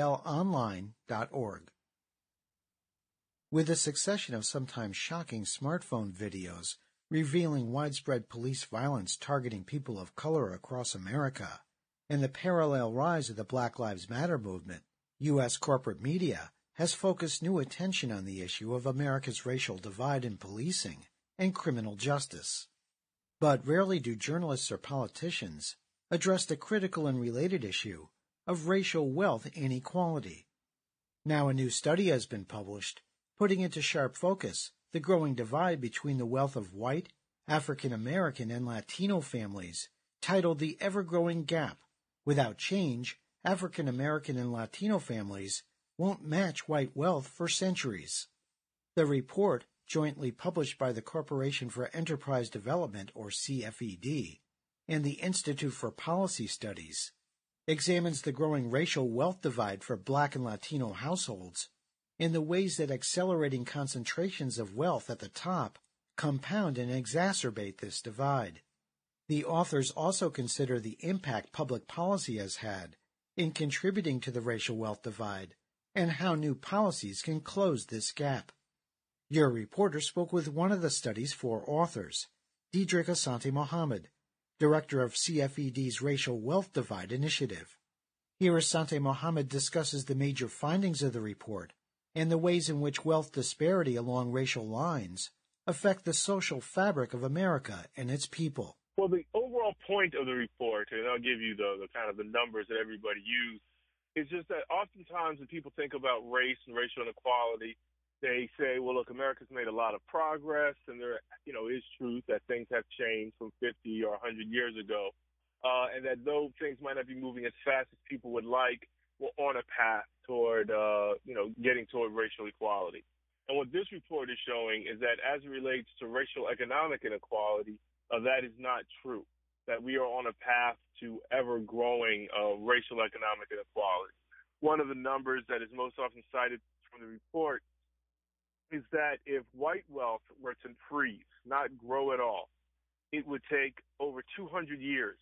btlonline.org. With a succession of sometimes shocking smartphone videos revealing widespread police violence targeting people of color across America, and the parallel rise of the Black Lives Matter movement, U.S. corporate media has focused new attention on the issue of America's racial divide in policing and criminal justice. But rarely do journalists or politicians address the critical and related issue of racial wealth inequality. Now a new study has been published putting into sharp focus the growing divide between the wealth of white, African American, and Latino families, titled The Ever-Growing Gap. Without change, African American and Latino families won't match white wealth for centuries. The report, jointly published by the Corporation for Enterprise Development, or CFED, and the Institute for Policy Studies, examines the growing racial wealth divide for Black and Latino households and the ways that accelerating concentrations of wealth at the top compound and exacerbate this divide. The authors also consider the impact public policy has had in contributing to the racial wealth divide and how new policies can close this gap. Your reporter spoke with one of the study's 4 authors, Diedrich Asante Mohammed, director of CFED's Racial Wealth Divide Initiative. Here Asante Mohammed discusses the major findings of the report and the ways in which wealth disparity along racial lines affect the social fabric of America and its people. Well, the overall point of the report, and I'll give you the kind of the numbers that everybody used, is just that oftentimes when people think about race and racial inequality, they say, well, look, America's made a lot of progress, and there, is truth that things have changed from 50 or 100 years ago, and that though things might not be moving as fast as people would like, we're on a path toward, getting toward racial equality. And what this report is showing is that as it relates to racial economic inequality, that is not true, that we are on a path to ever-growing racial economic inequality. One of the numbers that is most often cited from the report is that if white wealth were to freeze, not grow at all, it would take over 200 years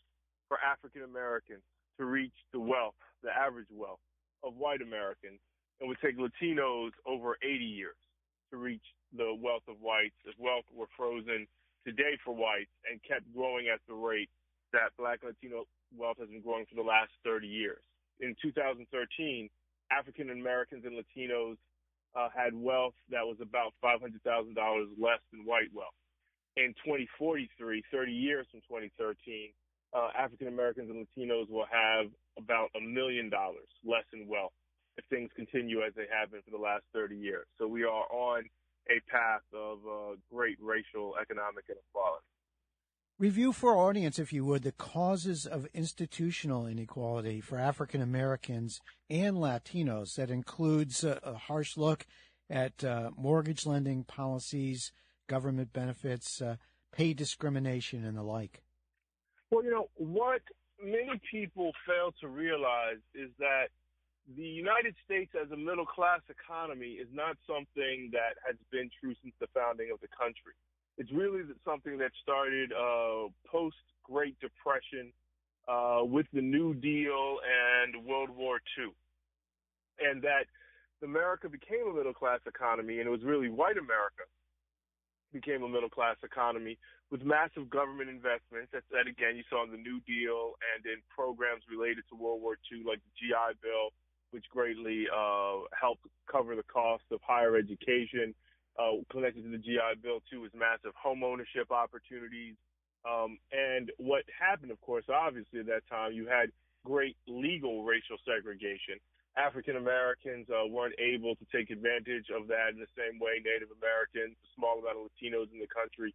for African Americans to reach the wealth, the average wealth of white Americans. It would take Latinos over 80 years to reach the wealth of whites if wealth were frozen today for whites and kept growing at the rate that Black and Latino wealth has been growing for the last 30 years. In 2013, African Americans and Latinos had wealth that was about $500,000 less than white wealth. In 2043, 30 years from 2013, African Americans and Latinos will have about $1 million less in wealth if things continue as they have been for the last 30 years. So we are on a path of great racial economic inequality. Review for our audience, if you would, the causes of institutional inequality for African Americans and Latinos. That includes a harsh look at mortgage lending policies, government benefits, pay discrimination, and the like. Well, what many people fail to realize is that the United States as a middle-class economy is not something that has been true since the founding of the country. It's really something that started post-Great Depression with the New Deal and World War II. And that America became a middle-class economy, and it was really white America became a middle-class economy with massive government investments that again, you saw in the New Deal and in programs related to World War II, like the GI Bill, which greatly helped cover the cost of higher education. Connected to the GI Bill, too, is massive home ownership opportunities. And what happened, of course, obviously at that time, you had great legal racial segregation. African Americans weren't able to take advantage of that in the same way Native Americans, a small amount of Latinos in the country,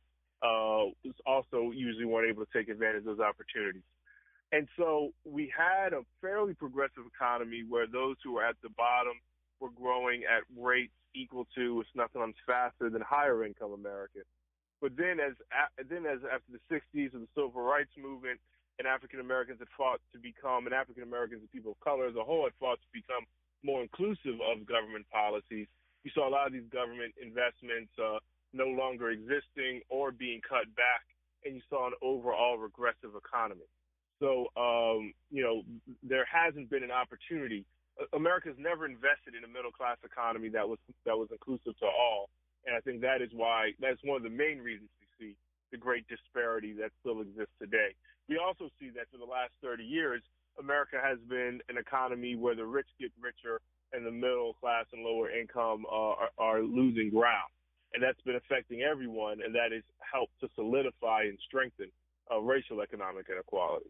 also usually weren't able to take advantage of those opportunities. And so we had a fairly progressive economy where those who were at the bottom were growing at rates equal to, if not sometimes faster than higher income Americans. But then as after the 60s and the civil rights movement, and African Americans had fought to become, and African Americans and people of color as a whole had fought to become more inclusive of government policies, you saw a lot of these government investments no longer existing or being cut back, and you saw an overall regressive economy. So, there hasn't been an opportunity. America's never invested in a middle-class economy that was inclusive to all, and I think that's one of the main reasons we see the great disparity that still exists today. We also see that for the last 30 years, America has been an economy where the rich get richer and the middle class and lower income are losing ground, and that's been affecting everyone, and that has helped to solidify and strengthen racial economic inequality.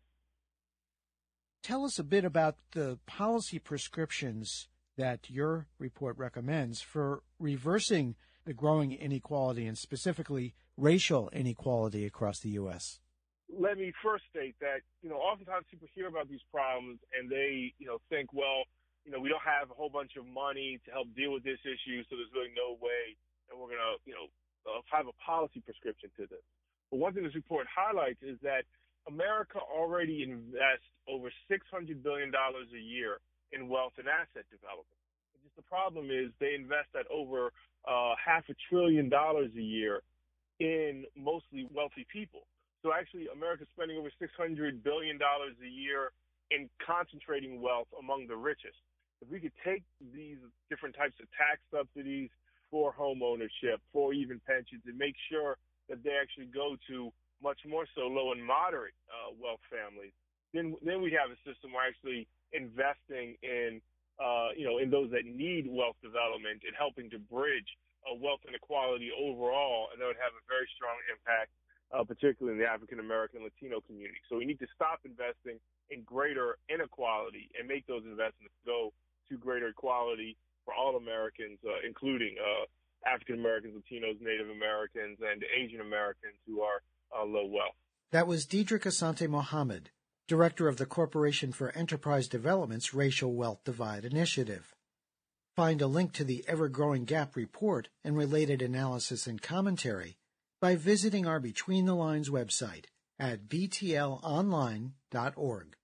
Tell us a bit about the policy prescriptions that your report recommends for reversing the growing inequality and specifically racial inequality across the U.S. Let me first state that, oftentimes people hear about these problems and they, think, well, we don't have a whole bunch of money to help deal with this issue, so there's really no way that we're going to, have a policy prescription to this. But one thing this report highlights is that America already invests over $600 billion a year in wealth and asset development. Just the problem is they invest at over $500 billion a year in mostly wealthy people. So actually, America's spending over $600 billion a year in concentrating wealth among the richest. If we could take these different types of tax subsidies for home ownership, for even pensions, and make sure that they actually go to much more so low and moderate wealth families, then we have a system where actually investing in those that need wealth development and helping to bridge wealth inequality overall, and that would have a very strong impact, particularly in the African American Latino community. So we need to stop investing in greater inequality and make those investments go to greater equality for all Americans, including African Americans, Latinos, Native Americans, and Asian Americans who are low wealth. That was Diedrich Asante Mohammed, Director of the Corporation for Enterprise Development's Racial Wealth Divide Initiative. Find a link to the Ever-Growing Gap report and related analysis and commentary by visiting our Between the Lines website at btlonline.org.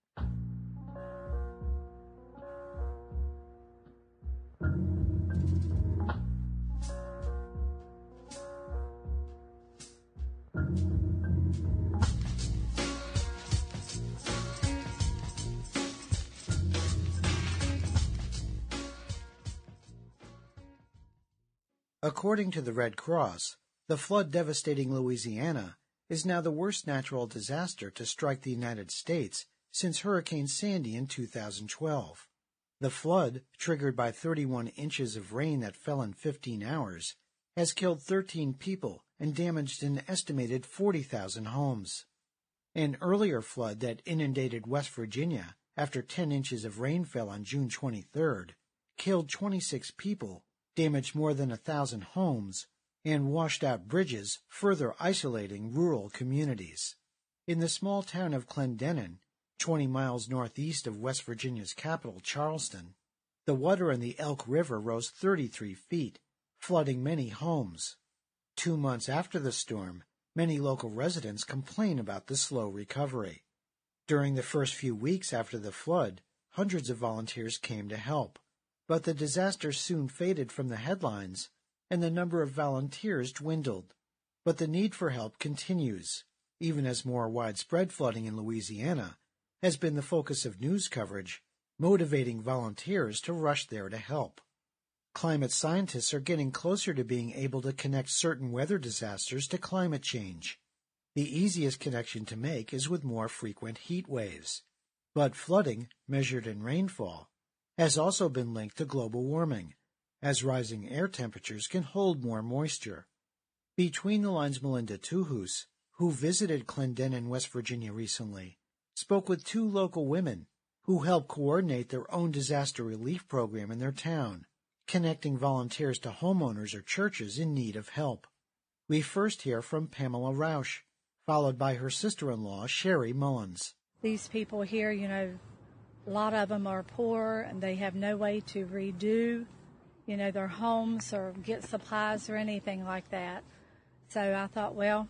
According to the Red Cross, the flood devastating Louisiana is now the worst natural disaster to strike the United States since Hurricane Sandy in 2012. The flood, triggered by 31 inches of rain that fell in 15 hours, has killed 13 people and damaged an estimated 40,000 homes. An earlier flood that inundated West Virginia after 10 inches of rain fell on June 23rd killed 26 people, damaged more than 1,000 homes, and washed out bridges, further isolating rural communities. In the small town of Clendenin, 20 miles northeast of West Virginia's capital, Charleston, the water in the Elk River rose 33 feet, flooding many homes. 2 months after the storm, many local residents complain about the slow recovery. During the first few weeks after the flood, hundreds of volunteers came to help, but the disaster soon faded from the headlines, and the number of volunteers dwindled. But the need for help continues, even as more widespread flooding in Louisiana has been the focus of news coverage, motivating volunteers to rush there to help. Climate scientists are getting closer to being able to connect certain weather disasters to climate change. The easiest connection to make is with more frequent heat waves. But flooding, measured in rainfall, has also been linked to global warming, as rising air temperatures can hold more moisture. Between the Lines' Melinda Tuhus, who visited Clendenin, West Virginia recently, spoke with 2 local women who helped coordinate their own disaster relief program in their town, connecting volunteers to homeowners or churches in need of help. We first hear from Pamela Rausch, followed by her sister-in-law, Sherry Mullins. These people here, a lot of them are poor and they have no way to redo, their homes or get supplies or anything like that. So I thought, well,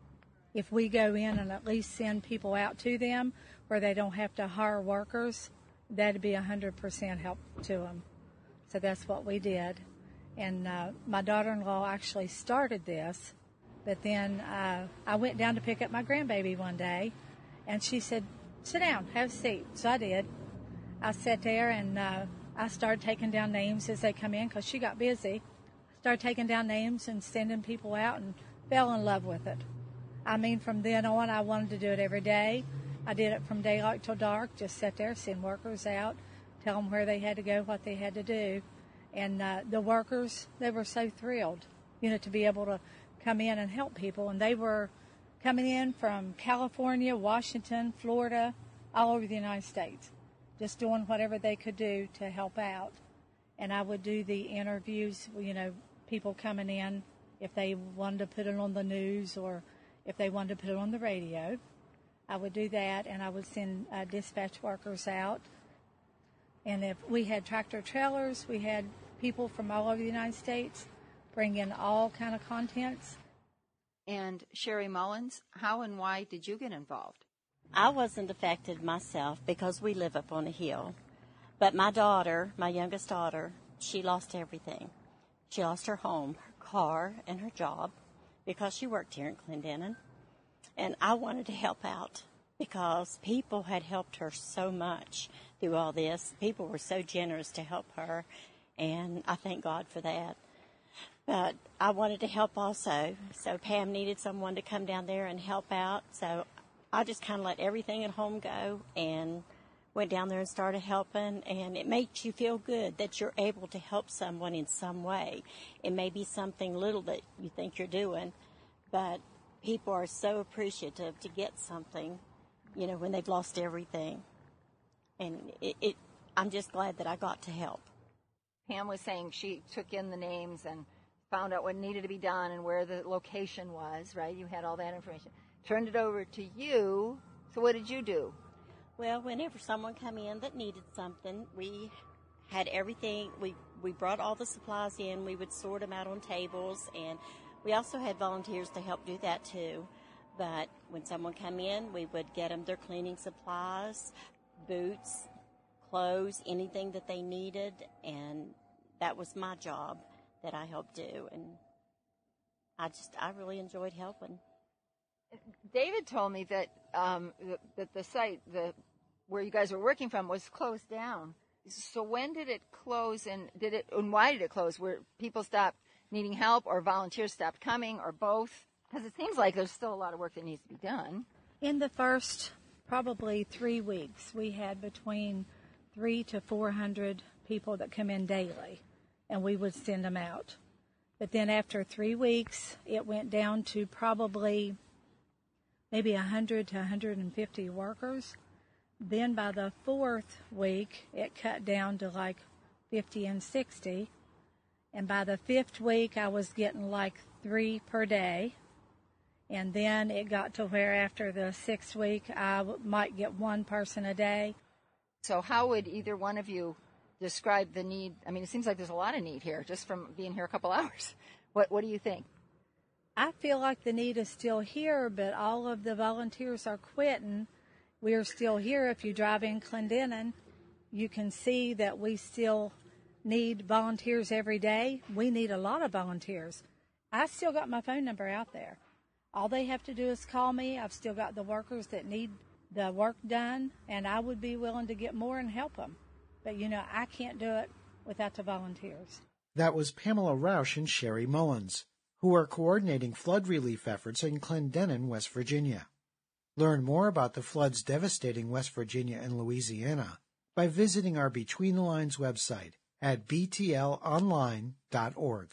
if we go in and at least send people out to them where they don't have to hire workers, that'd be 100% help to them. So that's what we did. And my daughter-in-law actually started this, but then I went down to pick up my grandbaby one day, and she said, "Sit down, have a seat." So I did. I sat there and I started taking down names as they come in because she got busy. Started taking down names and sending people out and fell in love with it. I mean, from then on, I wanted to do it every day. I did it from daylight till dark, just sit there, send workers out, tell them where they had to go, what they had to do. And the workers, they were so thrilled, to be able to come in and help people. And they were coming in from California, Washington, Florida, all over the United States, just doing whatever they could do to help out. And I would do the interviews, people coming in, if they wanted to put it on the news or if they wanted to put it on the radio. I would do that, and I would send dispatch workers out. And if we had tractor trailers, we had people from all over the United States bring in all kind of contents. And Sherry Mullins, how and why did you get involved? I wasn't affected myself because we live up on a hill. But my daughter, my youngest daughter, she lost everything. She lost her home, her car, and her job because she worked here in Clendenin. And I wanted to help out because people had helped her so much through all this. People were so generous to help her, and I thank God for that. But I wanted to help also, so Pam needed someone to come down there and help out. So I just kind of let everything at home go and went down there and started helping. And it makes you feel good that you're able to help someone in some way. It may be something little that you think you're doing, but people are so appreciative to get something, when they've lost everything. And I'm just glad that I got to help. Pam was saying she took in the names and found out what needed to be done and where the location was, right? You had all that information. Turned it over to you. So what did you do? Well, whenever someone come in that needed something, we had everything. We brought all the supplies in. We would sort them out on tables, and we also had volunteers to help do that too. But when someone come in, we would get them their cleaning supplies, boots, clothes, anything that they needed, and that was my job that I helped do, and I really enjoyed helping. David told me that that the site, where you guys were working from, was closed down. So when did it close, and why did it close? Where people stopped needing help, or volunteers stopped coming, or both? Because it seems like there's still a lot of work that needs to be done. In the first probably 3 weeks, we had between 300 to 400 people that come in daily, and we would send them out. But then after 3 weeks, it went down to probably maybe 100 to 150 workers. Then by the 4th week, it cut down to like 50 and 60. And by the 5th week, I was getting like 3 per day. And then it got to where after the 6th week, I might get 1 person a day. So how would either one of you describe the need? I mean, it seems like there's a lot of need here just from being here a couple hours. What do you think? I feel like the need is still here, but all of the volunteers are quitting. We're still here. If you drive in Clendenin, you can see that we still need volunteers every day. We need a lot of volunteers. I still got my phone number out there. All they have to do is call me. I've still got the workers that need the work done, and I would be willing to get more and help them. But, I can't do it without the volunteers. That was Pamela Rausch and Sherry Mullins, who are coordinating flood relief efforts in Clendenin, West Virginia. Learn more about the floods devastating West Virginia and Louisiana by visiting our Between the Lines website at btlonline.org.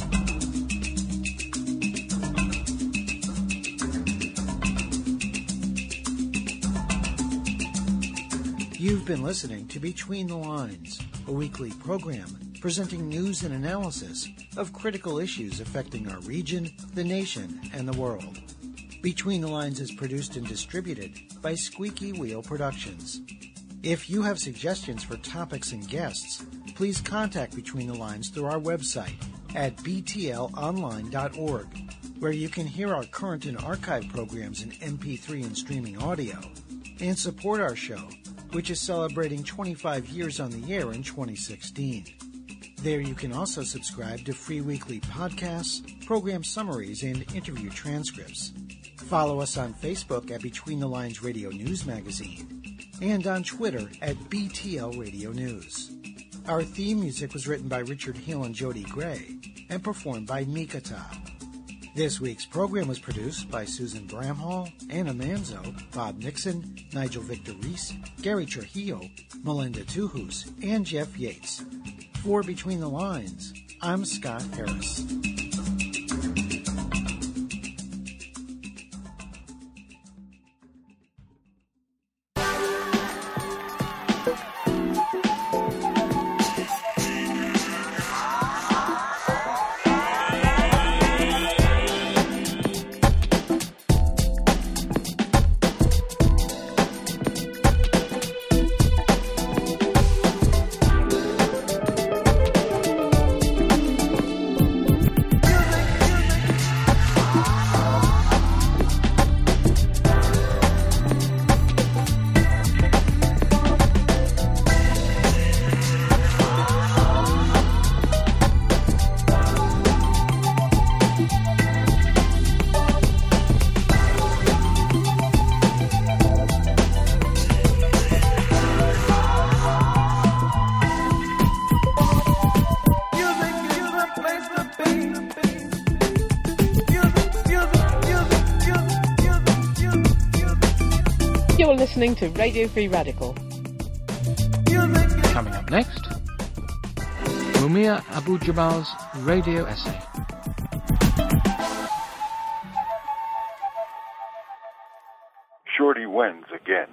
You've been listening to Between the Lines, a weekly program presenting news and analysis of critical issues affecting our region, the nation, and the world. Between the Lines is produced and distributed by Squeaky Wheel Productions. If you have suggestions for topics and guests, please contact Between the Lines through our website at btlonline.org, where you can hear our current and archive programs in MP3 and streaming audio, and support our show, which is celebrating 25 years on the air in 2016. There you can also subscribe to free weekly podcasts, program summaries, and interview transcripts. Follow us on Facebook at Between the Lines Radio News Magazine and on Twitter at BTL Radio News. Our theme music was written by Richard Hill and Jody Gray and performed by Mikata. This week's program was produced by Susan Bramhall, Anna Manzo, Bob Nixon, Nigel Victor Reese, Gary Trujillo, Melinda Tuhus, and Jeff Yates. For Between the Lines, I'm Scott Harris. Listening to Radio Free Radical. Coming up next, Mumia Abu-Jamal's radio essay. Shorty wins again.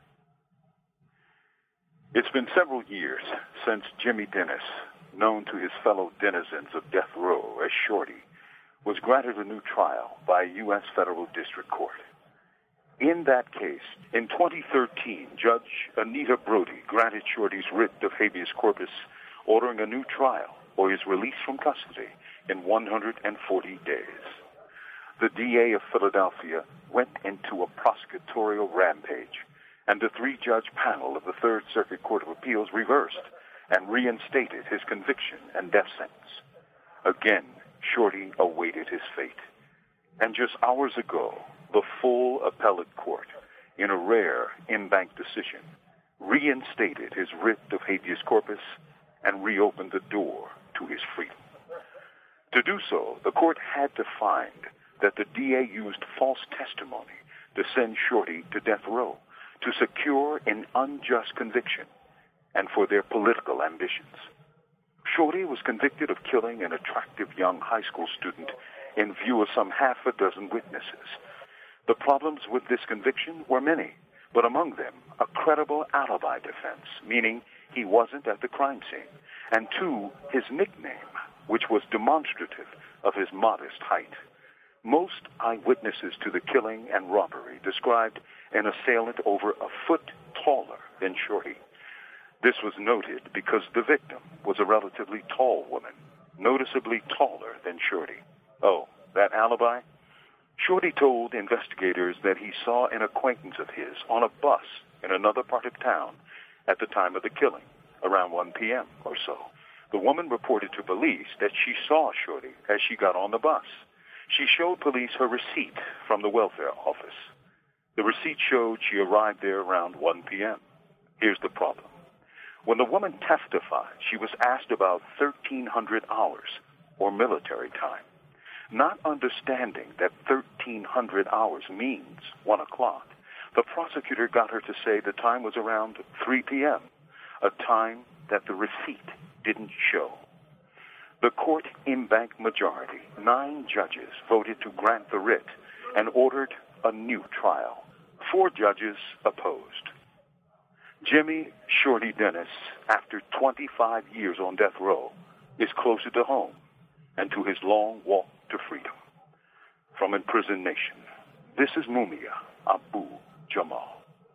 It's been several years since Jimmy Dennis, known to his fellow denizens of death row as Shorty, was granted a new trial by a U.S. federal district court. In that case, in 2013, Judge Anita Brody granted Shorty's writ of habeas corpus, ordering a new trial or his release from custody in 140 days. The DA of Philadelphia went into a prosecutorial rampage, and the 3-judge panel of the Third Circuit Court of Appeals reversed and reinstated his conviction and death sentence. Again, Shorty awaited his fate. And just hours ago, the full appellate court, in a rare in-bank decision, reinstated his writ of habeas corpus and reopened the door to his freedom. To do so, the court had to find that the DA used false testimony to send Shorty to death row, to secure an unjust conviction, and for their political ambitions. Shorty was convicted of killing an attractive young high school student in view of some half a dozen witnesses. The problems with this conviction were many, but among them, a credible alibi defense, meaning he wasn't at the crime scene, and two, his nickname, which was demonstrative of his modest height. Most eyewitnesses to the killing and robbery described an assailant over a foot taller than Shorty. This was noted because the victim was a relatively tall woman, noticeably taller than Shorty. Oh, that alibi? Shorty told investigators that he saw an acquaintance of his on a bus in another part of town at the time of the killing, around 1 p.m. or so. The woman reported to police that she saw Shorty as she got on the bus. She showed police her receipt from the welfare office. The receipt showed she arrived there around 1 p.m. Here's the problem. When the woman testified, she was asked about 1,300 hours, or military time. Not understanding that 1,300 hours means 1 o'clock, the prosecutor got her to say the time was around 3 p.m., a time that the receipt didn't show. The court in-bank majority, 9 judges, voted to grant the writ and ordered a new trial. 4 judges opposed. Jimmy Shorty Dennis, after 25 years on death row, is closer to home and to his long walk to freedom. From Imprisoned Nation, this is Mumia Abu-Jamal.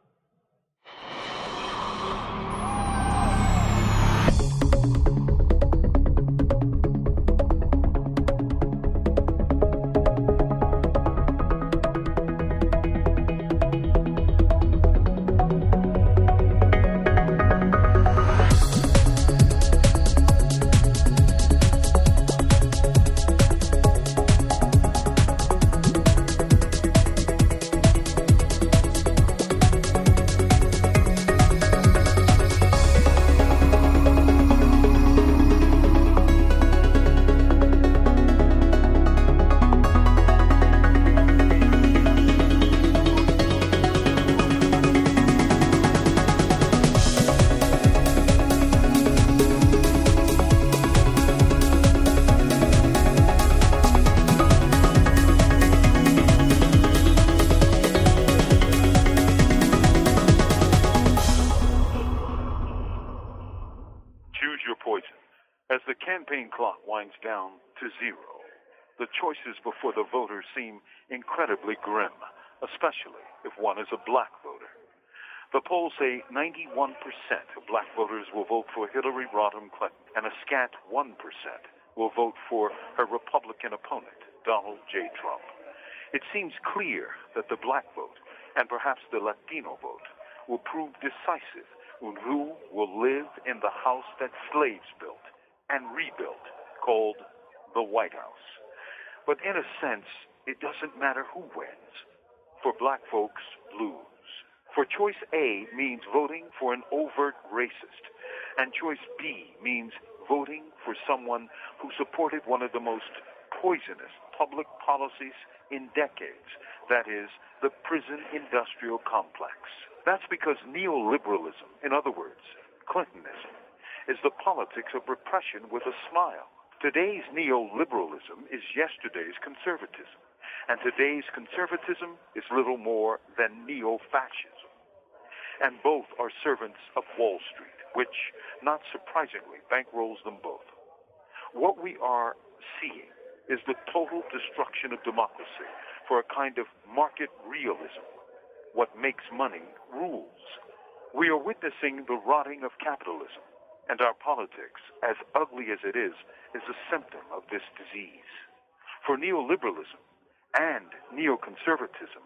Down to zero. The choices before the voters seem incredibly grim, especially if one is a black voter. The polls say 91% of black voters will vote for Hillary Rodham Clinton, and a scant 1% will vote for her Republican opponent, Donald J. Trump. It seems clear that the black vote, and perhaps the Latino vote, will prove decisive on who will live in the house that slaves built and rebuilt, called the White House. But in a sense, it doesn't matter who wins. For black folks, lose. For choice A means voting for an overt racist, and choice B means voting for someone who supported one of the most poisonous public policies in decades, that is, the prison industrial complex. That's because neoliberalism, in other words, Clintonism, is the politics of repression with a smile. Today's neoliberalism is yesterday's conservatism, and today's conservatism is little more than neo-fascism. And both are servants of Wall Street, which, not surprisingly, bankrolls them both. What we are seeing is the total destruction of democracy for a kind of market realism. What makes money rules. We are witnessing the rotting of capitalism, and our politics, as ugly as it is a symptom of this disease. For neoliberalism and neoconservatism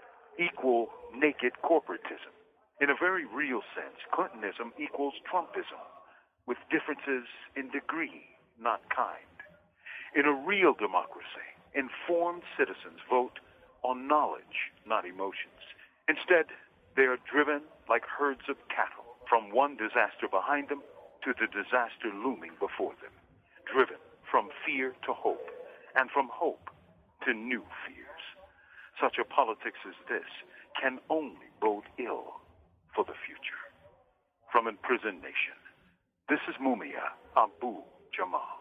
equal naked corporatism. In a very real sense, Clintonism equals Trumpism, with differences in degree, not kind. In a real democracy, informed citizens vote on knowledge, not emotions. Instead, they are driven like herds of cattle from one disaster behind them to the disaster looming before them, driven from fear to hope, and from hope to new fears. Such a politics as this can only bode ill for the future. From Imprisoned Nation, this is Mumia Abu-Jamal.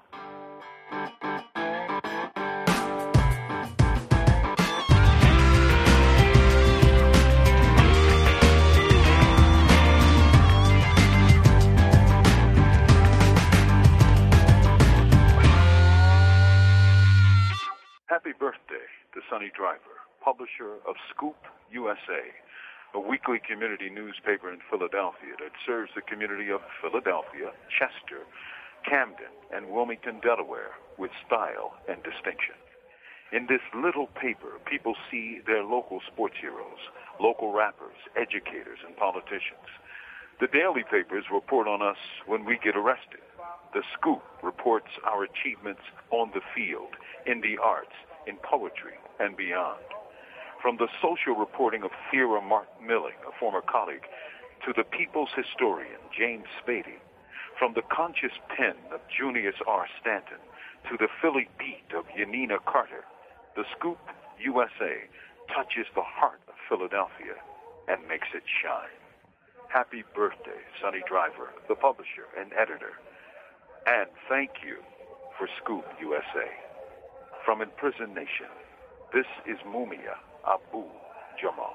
Happy birthday to Sonny Driver, publisher of Scoop USA, a weekly community newspaper in Philadelphia that serves the community of Philadelphia, Chester, Camden, and Wilmington, Delaware, with style and distinction. In this little paper, people see their local sports heroes, local rappers, educators, and politicians. The daily papers report on us when we get arrested. The Scoop reports our achievements on the field, in the arts, in poetry, and beyond. From the social reporting of Thera Martin Milling, a former colleague, to the people's historian, James Spady, from the conscious pen of Junius R. Stanton to the Philly beat of Yanina Carter, the Scoop USA touches the heart of Philadelphia and makes it shine. Happy birthday, Sonny Driver, the publisher and editor. And thank you for Scoop USA. From Imprisoned Nation, this is Mumia Abu-Jamal.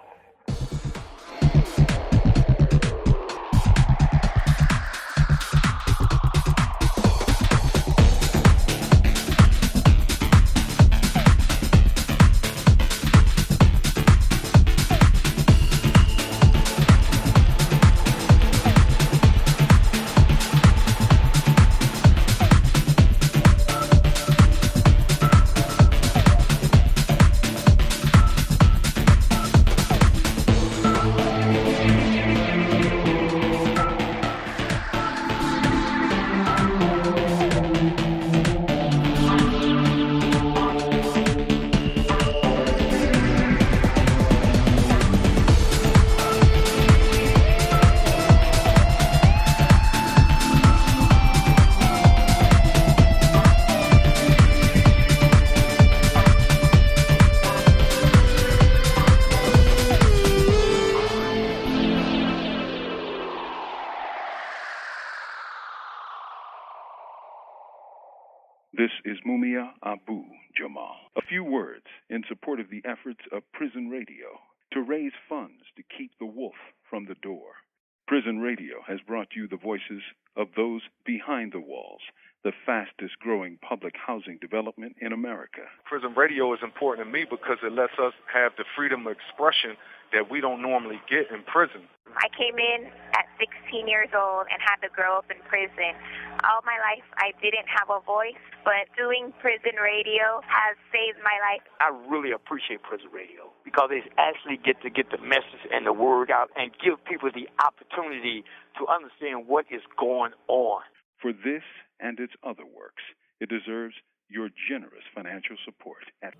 This is Mumia Abu-Jamal. A few words in support of the efforts of Prison Radio to raise funds to keep the wolf from the door. Prison Radio has brought you the voices of those behind the walls, the fastest growing public housing development in America. Prison Radio is important to me because it lets us have the freedom of expression that we don't normally get in prison. I came in at 16 years old and had to grow up in prison. All my life I didn't have a voice, but doing Prison Radio has saved my life. I really appreciate Prison Radio because they actually get the message and the word out and give people the opportunity to understand what is going on. For this and its other works, it deserves your generous financial support at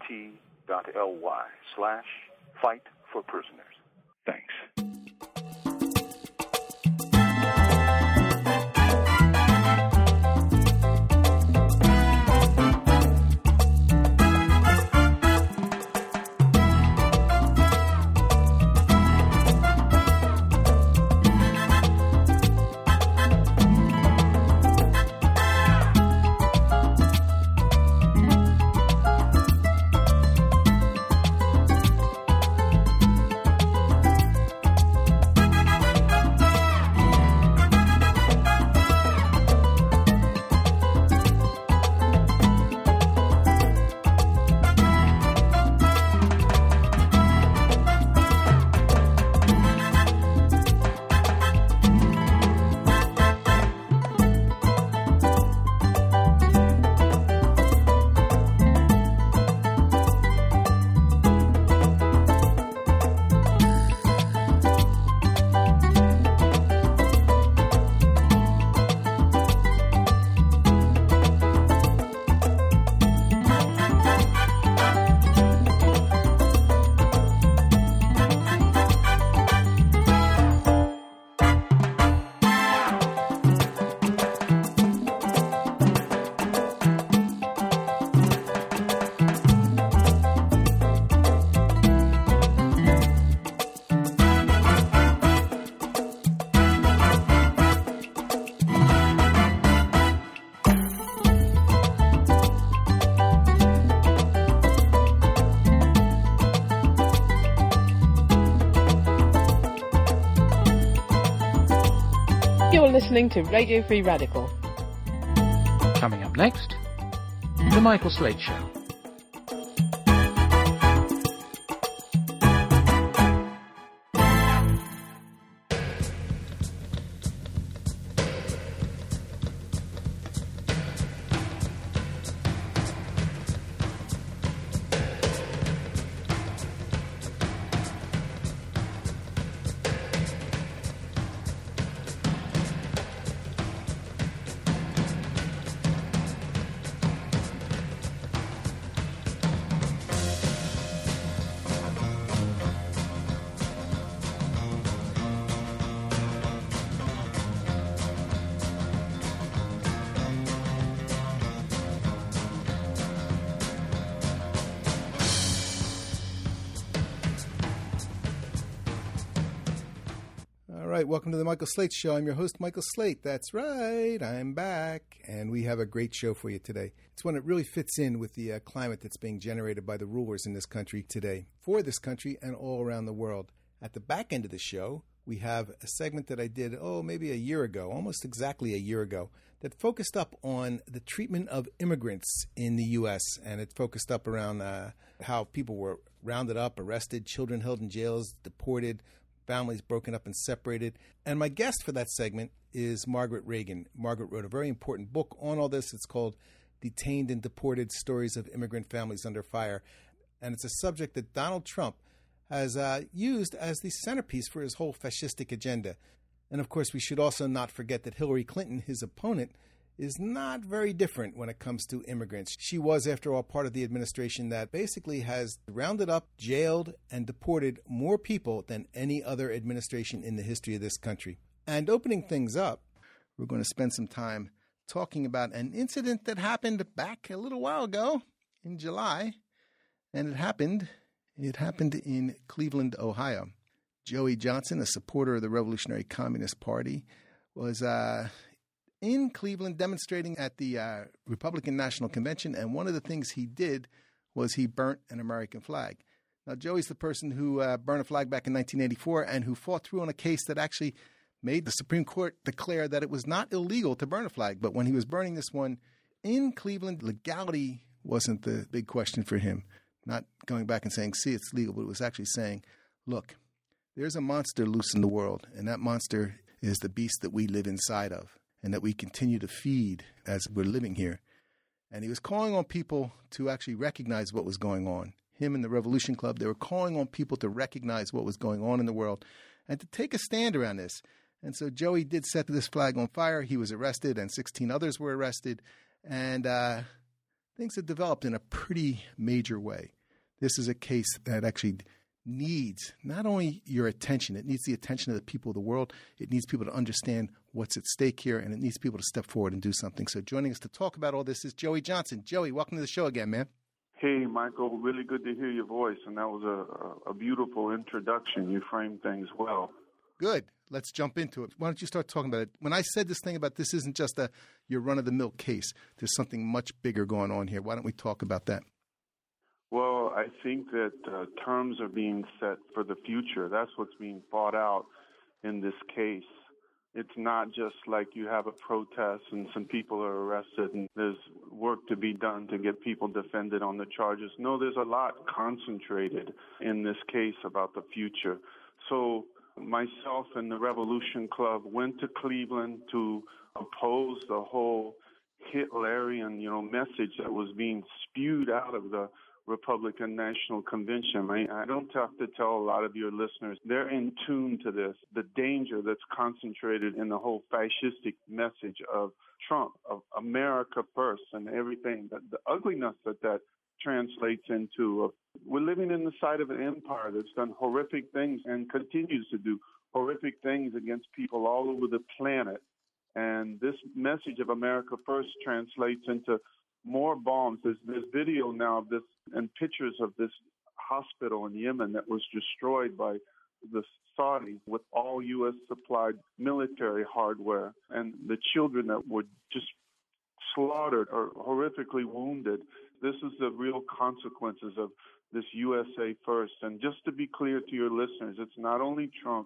bit.ly/fightforprisoners. Thanks. listening to Radio Free Radical. Coming up next, The Michael Slate Show. Welcome to the Michael Slate Show. I'm your host, Michael Slate. That's right, I'm back, and we have a great show for you today. It's one that really fits in with the climate that's being generated by the rulers in this country today, for this country and all around the world. At the back end of the show, we have a segment that I did, maybe a year ago, almost exactly a year ago, that focused up on the treatment of immigrants in the U.S., and it focused up around how people were rounded up, arrested, children held in jails, deported, families broken up and separated. And my guest for that segment is Margaret Reagan. Margaret wrote a very important book on all this. It's called Detained and Deported: Stories of Immigrant Families Under Fire. And it's a subject that Donald Trump has used as the centerpiece for his whole fascistic agenda. And of course, we should also not forget that Hillary Clinton, his opponent, is not very different when it comes to immigrants. She was, after all, part of the administration that basically has rounded up, jailed, and deported more people than any other administration in the history of this country. And opening things up, we're going to spend some time talking about an incident that happened back a little while ago in July. And it happened in Cleveland, Ohio. Joey Johnson, a supporter of the Revolutionary Communist Party, was in Cleveland demonstrating at the Republican National Convention, and one of the things he did was he burnt an American flag. Now, Joey's the person who burned a flag back in 1984 and who fought through on a case that actually made the Supreme Court declare that it was not illegal to burn a flag. But when he was burning this one in Cleveland, legality wasn't the big question for him. Not going back and saying, see, it's legal, but it was actually saying, look, there's a monster loose in the world, and that monster is the beast that we live inside of and that we continue to feed as we're living here. And he was calling on people to actually recognize what was going on. Him and the Revolution Club, they were calling on people to recognize what was going on in the world and to take a stand around this. And so Joey did set this flag on fire. He was arrested, and 16 others were arrested. And things have developed in a pretty major way. This is a case that actually needs not only your attention, it needs the attention of the people of the world. It needs people to understand what's at stake here, and it needs people to step forward and do something. So joining us to talk about all this is Joey Johnson. Joey, welcome to the show again, man. Hey, Michael, really good to hear your voice, and that was a beautiful introduction. You framed things well. Good. Let's jump into it. Why don't you start talking about it? When I said this thing about this isn't just your run-of-the-mill case, there's something much bigger going on here. Why don't we talk about that? Well, I think that terms are being set for the future. That's what's being fought out in this case. It's not just like you have a protest and some people are arrested and there's work to be done to get people defended on the charges. No, there's a lot concentrated in this case about the future. So myself and the Revolution Club went to Cleveland to oppose the whole Hitlerian, message that was being spewed out of the Republican National Convention. I don't have to tell a lot of your listeners, they're in tune to this, the danger that's concentrated in the whole fascistic message of Trump, of America first and everything, the ugliness that translates into. We're living in the side of an empire that's done horrific things and continues to do horrific things against people all over the planet. And this message of America first translates into more bombs. There's video now of this and pictures of this hospital in Yemen that was destroyed by the Saudis with all U.S. supplied military hardware, and the children that were just slaughtered or horrifically wounded. This is the real consequences of this USA first. And just to be clear to your listeners, it's not only Trump,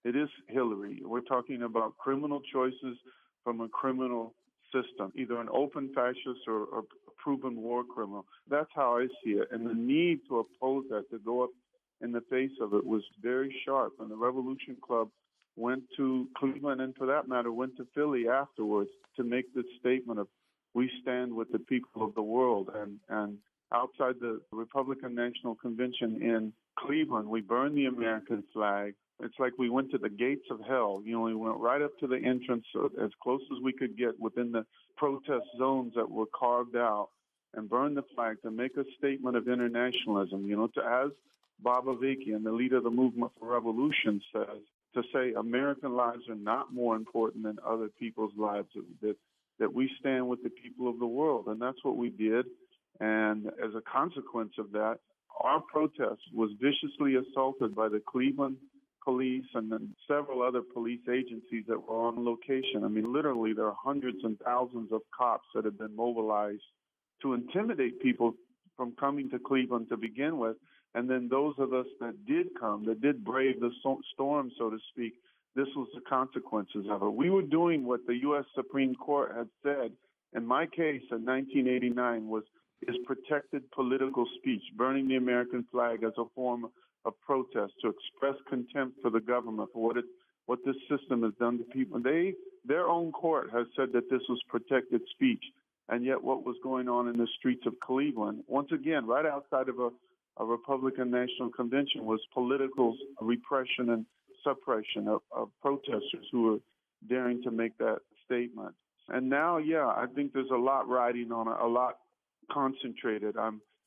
It is Hillary. We're talking about criminal choices from a criminal system, either an open fascist or a proven war criminal. That's how I see it. And the need to oppose that, to go up in the face of it, was very sharp. And the Revolution Club went to Cleveland and, for that matter, went to Philly afterwards to make this statement of, we stand with the people of the world. And outside the Republican National Convention in Cleveland, we burned the American flag. It's like we went to the gates of hell. You know, we went right up to the entrance, as close as we could get within the protest zones that were carved out, and burned the flag to make a statement of internationalism. You know, as Bob Avakian, the leader of the Movement for Revolution, says, to say American lives are not more important than other people's lives, that we stand with the people of the world. And that's what we did. And as a consequence of that, our protest was viciously assaulted by the Cleveland police and then several other police agencies that were on location. I mean, literally, there are hundreds and thousands of cops that have been mobilized to intimidate people from coming to Cleveland to begin with. And then those of us that did come, that did brave the storm, so to speak, this was the consequences of it. We were doing what the U.S. Supreme Court had said, in my case in 1989, is protected political speech, burning the American flag as a form of protest, to express contempt for the government for what this system has done to people. Their own court has said that this was protected speech, and yet what was going on in the streets of Cleveland, once again, right outside of a Republican National Convention, was political repression and suppression of protesters who were daring to make that statement. And now, I think there's a lot riding on it, a lot concentrated.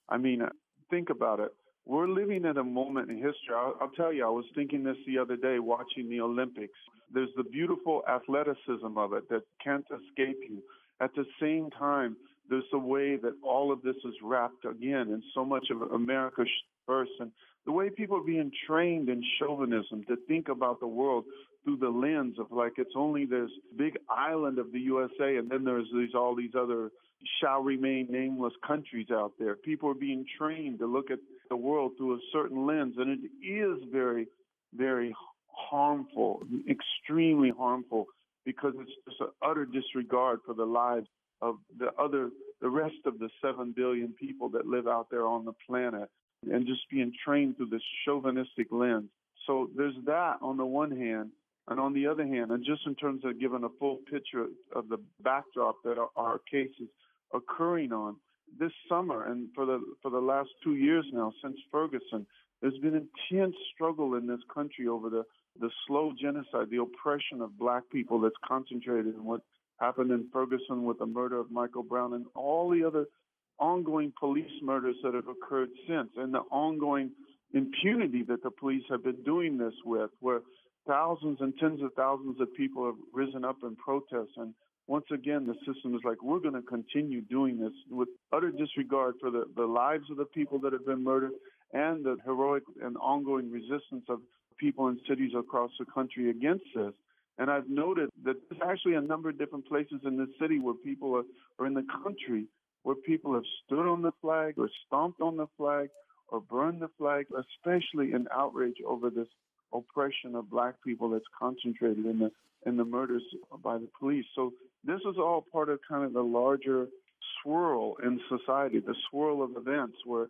Think about it. We're living at a moment in history. I'll tell you, I was thinking this the other day watching the Olympics. There's the beautiful athleticism of it that can't escape you. At the same time, there's the way that all of this is wrapped again in so much of America first, and the way people are being trained in chauvinism to think about the world through the lens of like it's only this big island of the USA, and then there's all these other shall remain nameless countries out there. People are being trained to look at the world through a certain lens, and it is very, very harmful, extremely harmful, because it's just an utter disregard for the lives of the rest of the 7 billion people that live out there on the planet, and just being trained through this chauvinistic lens. So there's that on the one hand, and on the other hand, and just in terms of giving a full picture of the backdrop that our case is occurring on, this summer and for the last 2 years now since Ferguson, there's been intense struggle in this country over the slow genocide, the oppression of black people that's concentrated in what happened in Ferguson with the murder of Michael Brown and all the other ongoing police murders that have occurred since, and the ongoing impunity that the police have been doing this with, where thousands and tens of thousands of people have risen up in protest. And once again, the system is like, we're going to continue doing this with utter disregard for the lives of the people that have been murdered and the heroic and ongoing resistance of people in cities across the country against this. And I've noted that there's actually a number of different places in the city where people are in the country where people have stood on the flag or stomped on the flag or burned the flag, especially in outrage over this oppression of black people that's concentrated in the murders by the police. So this is all part of kind of the larger swirl in society, the swirl of events where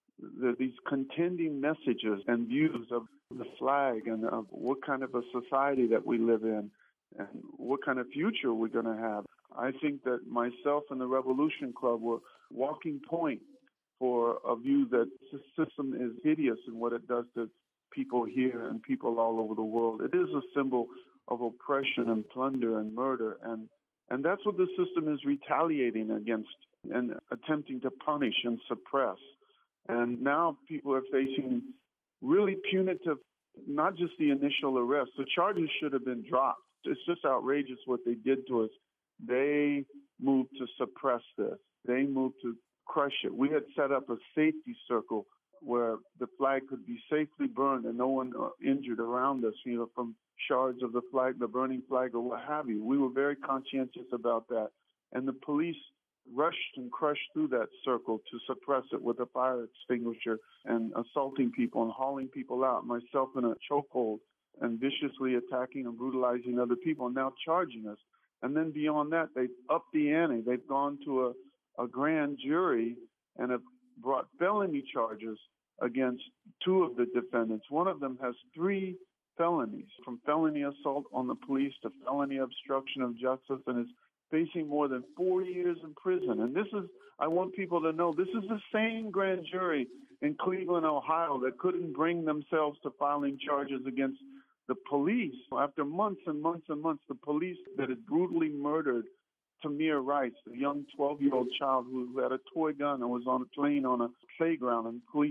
these contending messages and views of the flag and of what kind of a society that we live in and what kind of future we're going to have. I think that myself and the Revolution Club were walking point for a view that the system is hideous in what it does to people here and people all over the world. It is a symbol of oppression and plunder and murder, and that's what the system is retaliating against and attempting to punish and suppress. And now people are facing really punitive, not just the initial arrest. The charges should have been dropped. It's just outrageous what they did to us. They moved to suppress this. They moved to crush it. We had set up a safety circle where the flag could be safely burned and no one injured around us, from shards of the flag, the burning flag, or what have you. We were very conscientious about that. And the police rushed and crushed through that circle to suppress it with a fire extinguisher and assaulting people and hauling people out, myself in a chokehold and viciously attacking and brutalizing other people, and now charging us. And then beyond that, they've upped the ante. They've gone to a grand jury and have brought felony charges against two of the defendants. One of them has 3 felonies, from felony assault on the police to felony obstruction of justice, and is facing more than 4 years in prison. And this is, I want people to know, this is the same grand jury in Cleveland, Ohio, that couldn't bring themselves to filing charges against the police. After months and months and months, the police that had brutally murdered Tamir Rice, a young 12-year-old child who had a toy gun and was playing on a playground, and police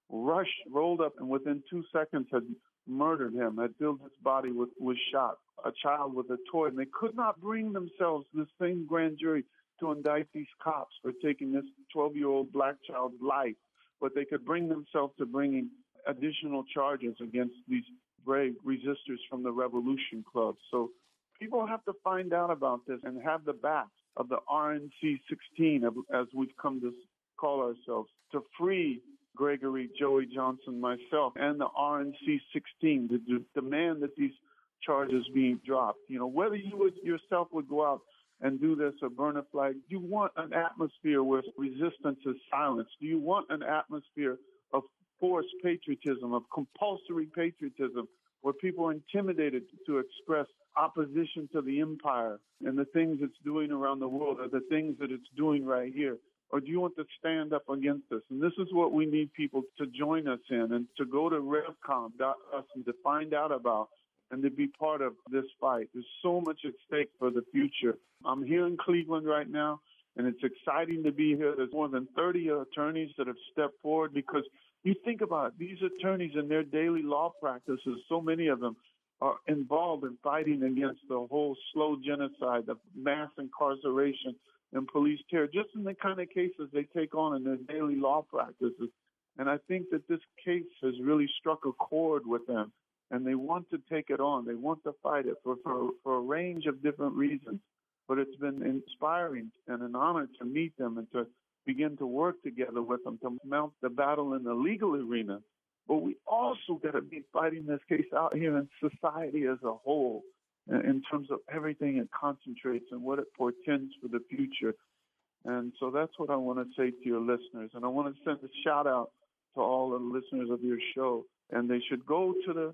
rolled up, and within 2 seconds had murdered him, had filled his body with shot, a child with a toy. And they could not bring themselves, this same grand jury, to indict these cops for taking this 12-year-old black child's life. But they could bring themselves to bringing additional charges against these brave resistors from the Revolution Club. So people have to find out about this and have the backs of the RNC 16, as we've come to call ourselves, to free Gregory, Joey Johnson, myself, and the RNC 16 to demand that these charges be dropped. You know, whether you yourself would go out and do this or burn a flag, do you want an atmosphere where resistance is silenced? Do you want an atmosphere of forced patriotism, of compulsory patriotism, where people are intimidated to express opposition to the empire and the things it's doing around the world or the things that it's doing right here? Or do you want to stand up against this? And this is what we need people to join us in, and to go to revcom.us and to find out about and to be part of this fight. There's so much at stake for the future. I'm here in Cleveland right now, and it's exciting to be here. There's more than 30 attorneys that have stepped forward, because you think about it, these attorneys in their daily law practices, so many of them are involved in fighting against the whole slow genocide, the mass incarceration, and police terror, just in the kind of cases they take on in their daily law practices. And I think that this case has really struck a chord with them, and they want to take it on. They want to fight it for a range of different reasons. But it's been inspiring and an honor to meet them and to begin to work together with them to mount the battle in the legal arena. But we also got to be fighting this case out here in society as a whole, in terms of everything it concentrates and what it portends for the future. And so that's what I want to say to your listeners. And I want to send a shout out to all the listeners of your show. And they should go to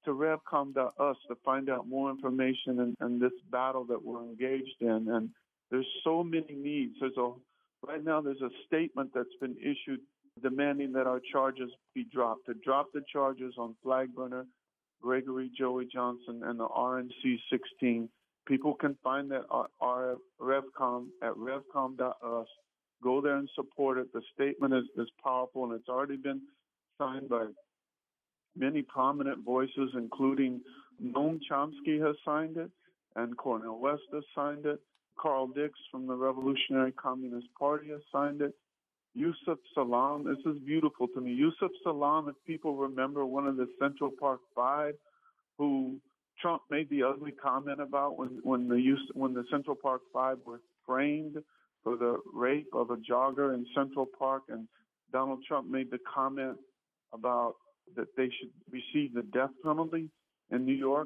revcom.us to find out more information and this battle that we're engaged in. And there's so many needs. Right now there's a statement that's been issued demanding that our charges be dropped, to drop the charges on flag burner Gregory, Joey Johnson, and the RNC 16. People can find that at Revcom at revcom.us. Go there and support it. The statement is powerful, and it's already been signed by many prominent voices, including Noam Chomsky has signed it, and Cornel West has signed it. Carl Dix from the Revolutionary Communist Party has signed it. Yusuf Salaam, this is beautiful to me. Yusuf Salaam, if people remember, one of the Central Park Five, who Trump made the ugly comment about when the Central Park Five were framed for the rape of a jogger in Central Park, and Donald Trump made the comment about that they should receive the death penalty in New York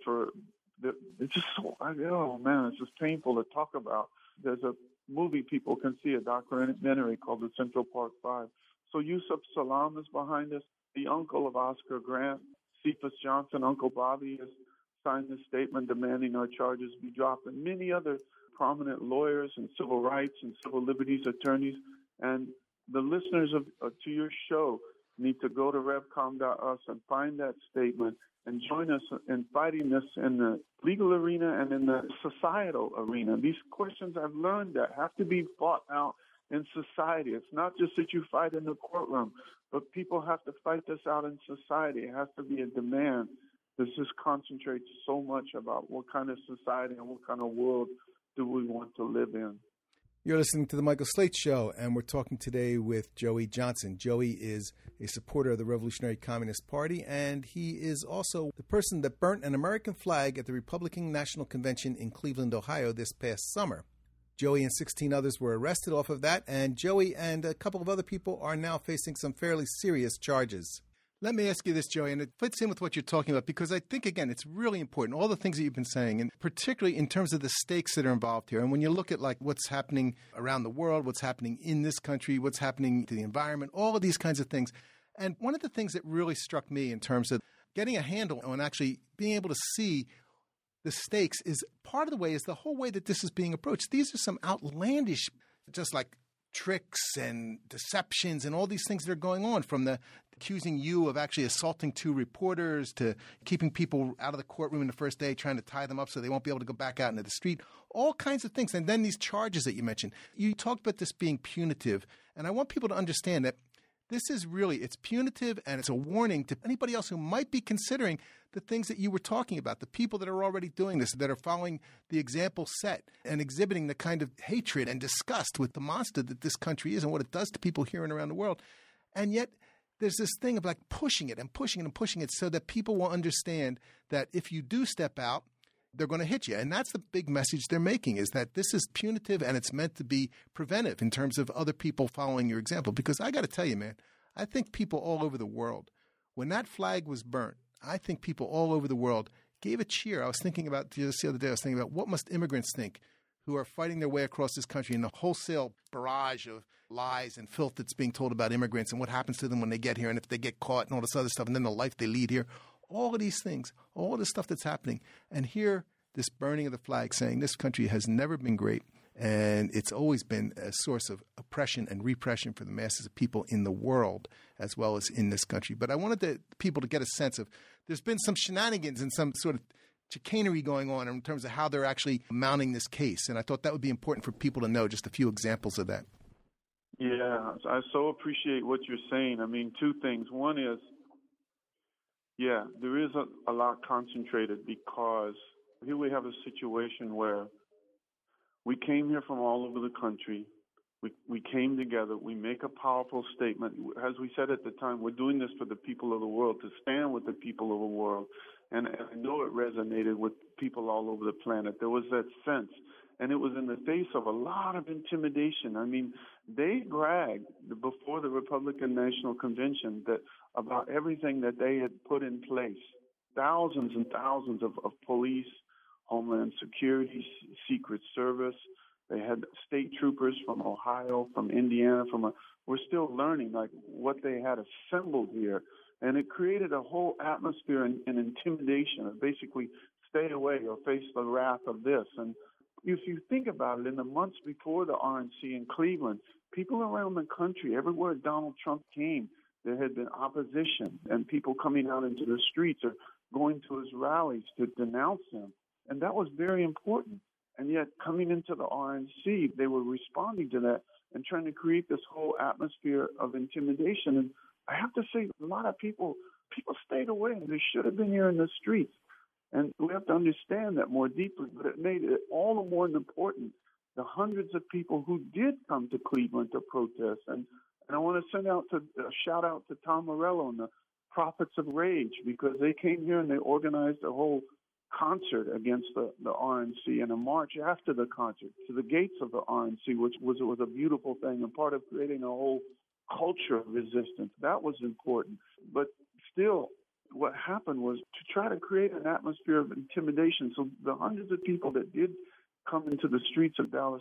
it's just so, oh man, it's just painful to talk about. There's a movie people can see, a documentary called The Central Park Five. So Yusuf Salaam is behind us. The uncle of Oscar Grant, Cephas Johnson, Uncle Bobby, has signed a statement demanding our charges be dropped, and many other prominent lawyers and civil rights and civil liberties attorneys. And the listeners to your show need to go to revcom.us and find that statement and join us in fighting this in the legal arena and in the societal arena. These questions I've learned that have to be fought out in society. It's not just that you fight in the courtroom, but people have to fight this out in society. It has to be a demand. This just concentrates so much about what kind of society and what kind of world do we want to live in. You're listening to The Michael Slate Show, and we're talking today with Joey Johnson. Joey is a supporter of the Revolutionary Communist Party, and he is also the person that burnt an American flag at the Republican National Convention in Cleveland, Ohio this past summer. Joey and 16 others were arrested off of that, and Joey and a couple of other people are now facing some fairly serious charges. Let me ask you this, Joey, and it fits in with what you're talking about, because I think, again, it's really important, all the things that you've been saying, and particularly in terms of the stakes that are involved here. And when you look at like what's happening around the world, what's happening in this country, what's happening to the environment, all of these kinds of things. And one of the things that really struck me in terms of getting a handle on actually being able to see the stakes is part of the way is the whole way that this is being approached. These are some outlandish, just like tricks and deceptions and all these things that are going on, from the accusing you of actually assaulting 2 reporters to keeping people out of the courtroom in the first day, trying to tie them up so they won't be able to go back out into the street, all kinds of things. And then these charges that you mentioned. You talked about this being punitive, and I want people to understand that this is really, it's punitive, and it's a warning to anybody else who might be considering the things that you were talking about, the people that are already doing this, that are following the example set and exhibiting the kind of hatred and disgust with the monster that this country is and what it does to people here and around the world. And yet there's this thing of like pushing it and pushing it and pushing it so that people will understand that if you do step out, they're going to hit you. And that's the big message they're making, is that this is punitive and it's meant to be preventive in terms of other people following your example. Because I got to tell you, man, I think people all over the world, when that flag was burnt, I think people all over the world gave a cheer. I was thinking about just the other day, I was thinking about what must immigrants think who are fighting their way across this country in the wholesale barrage of lies and filth that's being told about immigrants and what happens to them when they get here and if they get caught and all this other stuff, and then the life they lead here. All of these things, all this stuff that's happening. And here, this burning of the flag saying this country has never been great, and it's always been a source of oppression and repression for the masses of people in the world as well as in this country. But I wanted people to get a sense of there's been some shenanigans and some sort of chicanery going on in terms of how they're actually mounting this case. And I thought that would be important for people to know, just a few examples of that. Yeah, I so appreciate what you're saying. I mean, 2 things. One is, yeah, there is a lot concentrated, because here we have a situation where we came here from all over the country. We came together. We make a powerful statement. As we said at the time, we're doing this for the people of the world, to stand with the people of the world. And I know it resonated with people all over the planet. There was that sense. And it was in the face of a lot of intimidation. I mean, they bragged before the Republican National Convention about everything that they had put in place. Thousands and thousands of police, Homeland Security, Secret Service. They had state troopers from Ohio, from Indiana, we're still learning like what they had assembled here. And it created a whole atmosphere and intimidation of basically stay away or face the wrath of this. And if you think about it, in the months before the RNC in Cleveland, people around the country, everywhere Donald Trump came, there had been opposition and people coming out into the streets or going to his rallies to denounce him. And that was very important. And yet, coming into the RNC, they were responding to that and trying to create this whole atmosphere of intimidation. And I have to say, a lot of people stayed away, and they should have been here in the streets. And we have to understand that more deeply, but it made it all the more important, the hundreds of people who did come to Cleveland to protest. And I want to send out a shout out to Tom Morello and the Prophets of Rage, because they came here and they organized a whole concert against the RNC and a march after the concert to the gates of the RNC, which was a beautiful thing and part of creating a whole culture of resistance. That was important. But still, what happened was to try to create an atmosphere of intimidation. So the hundreds of people that did come into the streets of Dallas,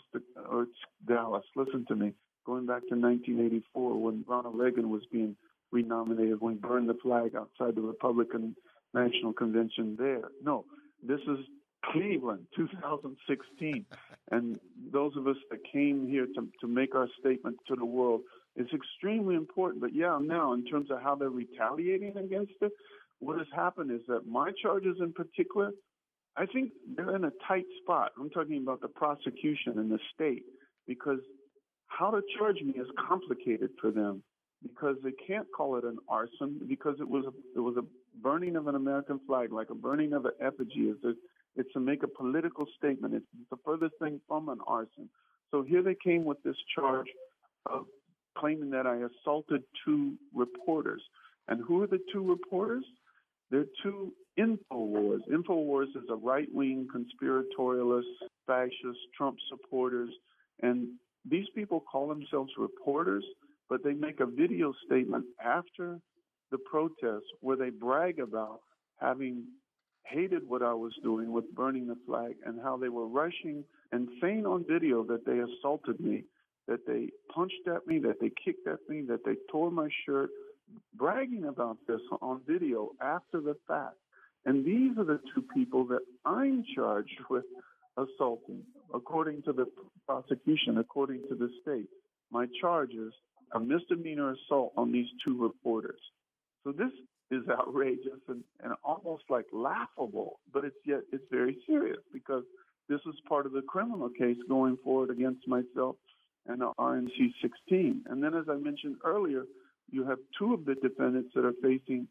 listen to me, going back to 1984 when Ronald Reagan was being renominated, when he burned the flag outside the Republican National Convention there. No, this is Cleveland, 2016. And those of us that came here to make our statement to the world is extremely important. But yeah, now in terms of how they're retaliating against it, what has happened is that my charges in particular, I think they're in a tight spot. I'm talking about the prosecution and the state, because how to charge me is complicated for them, because they can't call it an arson, because it was a burning of an American flag, like a burning of an effigy. It's to make a political statement. It's the furthest thing from an arson. So here they came with this charge of claiming that I assaulted 2 reporters. And who are the 2 reporters? They're 2 InfoWars. InfoWars is a right-wing conspiratorialist, fascist, Trump supporters. And these people call themselves reporters, but they make a video statement after the protests where they brag about having hated what I was doing with burning the flag and how they were rushing and saying on video that they assaulted me, that they punched at me, that they kicked at me, that they tore my shirt, bragging about this on video after the fact. And these are the two people that I'm charged with assaulting, according to the prosecution, according to the state. My charge is a misdemeanor assault on these two reporters. So this is outrageous and almost like laughable, but it's very serious because this is part of the criminal case going forward against myself and the RNC 16. And then, as I mentioned earlier, you have two of the defendants that are facing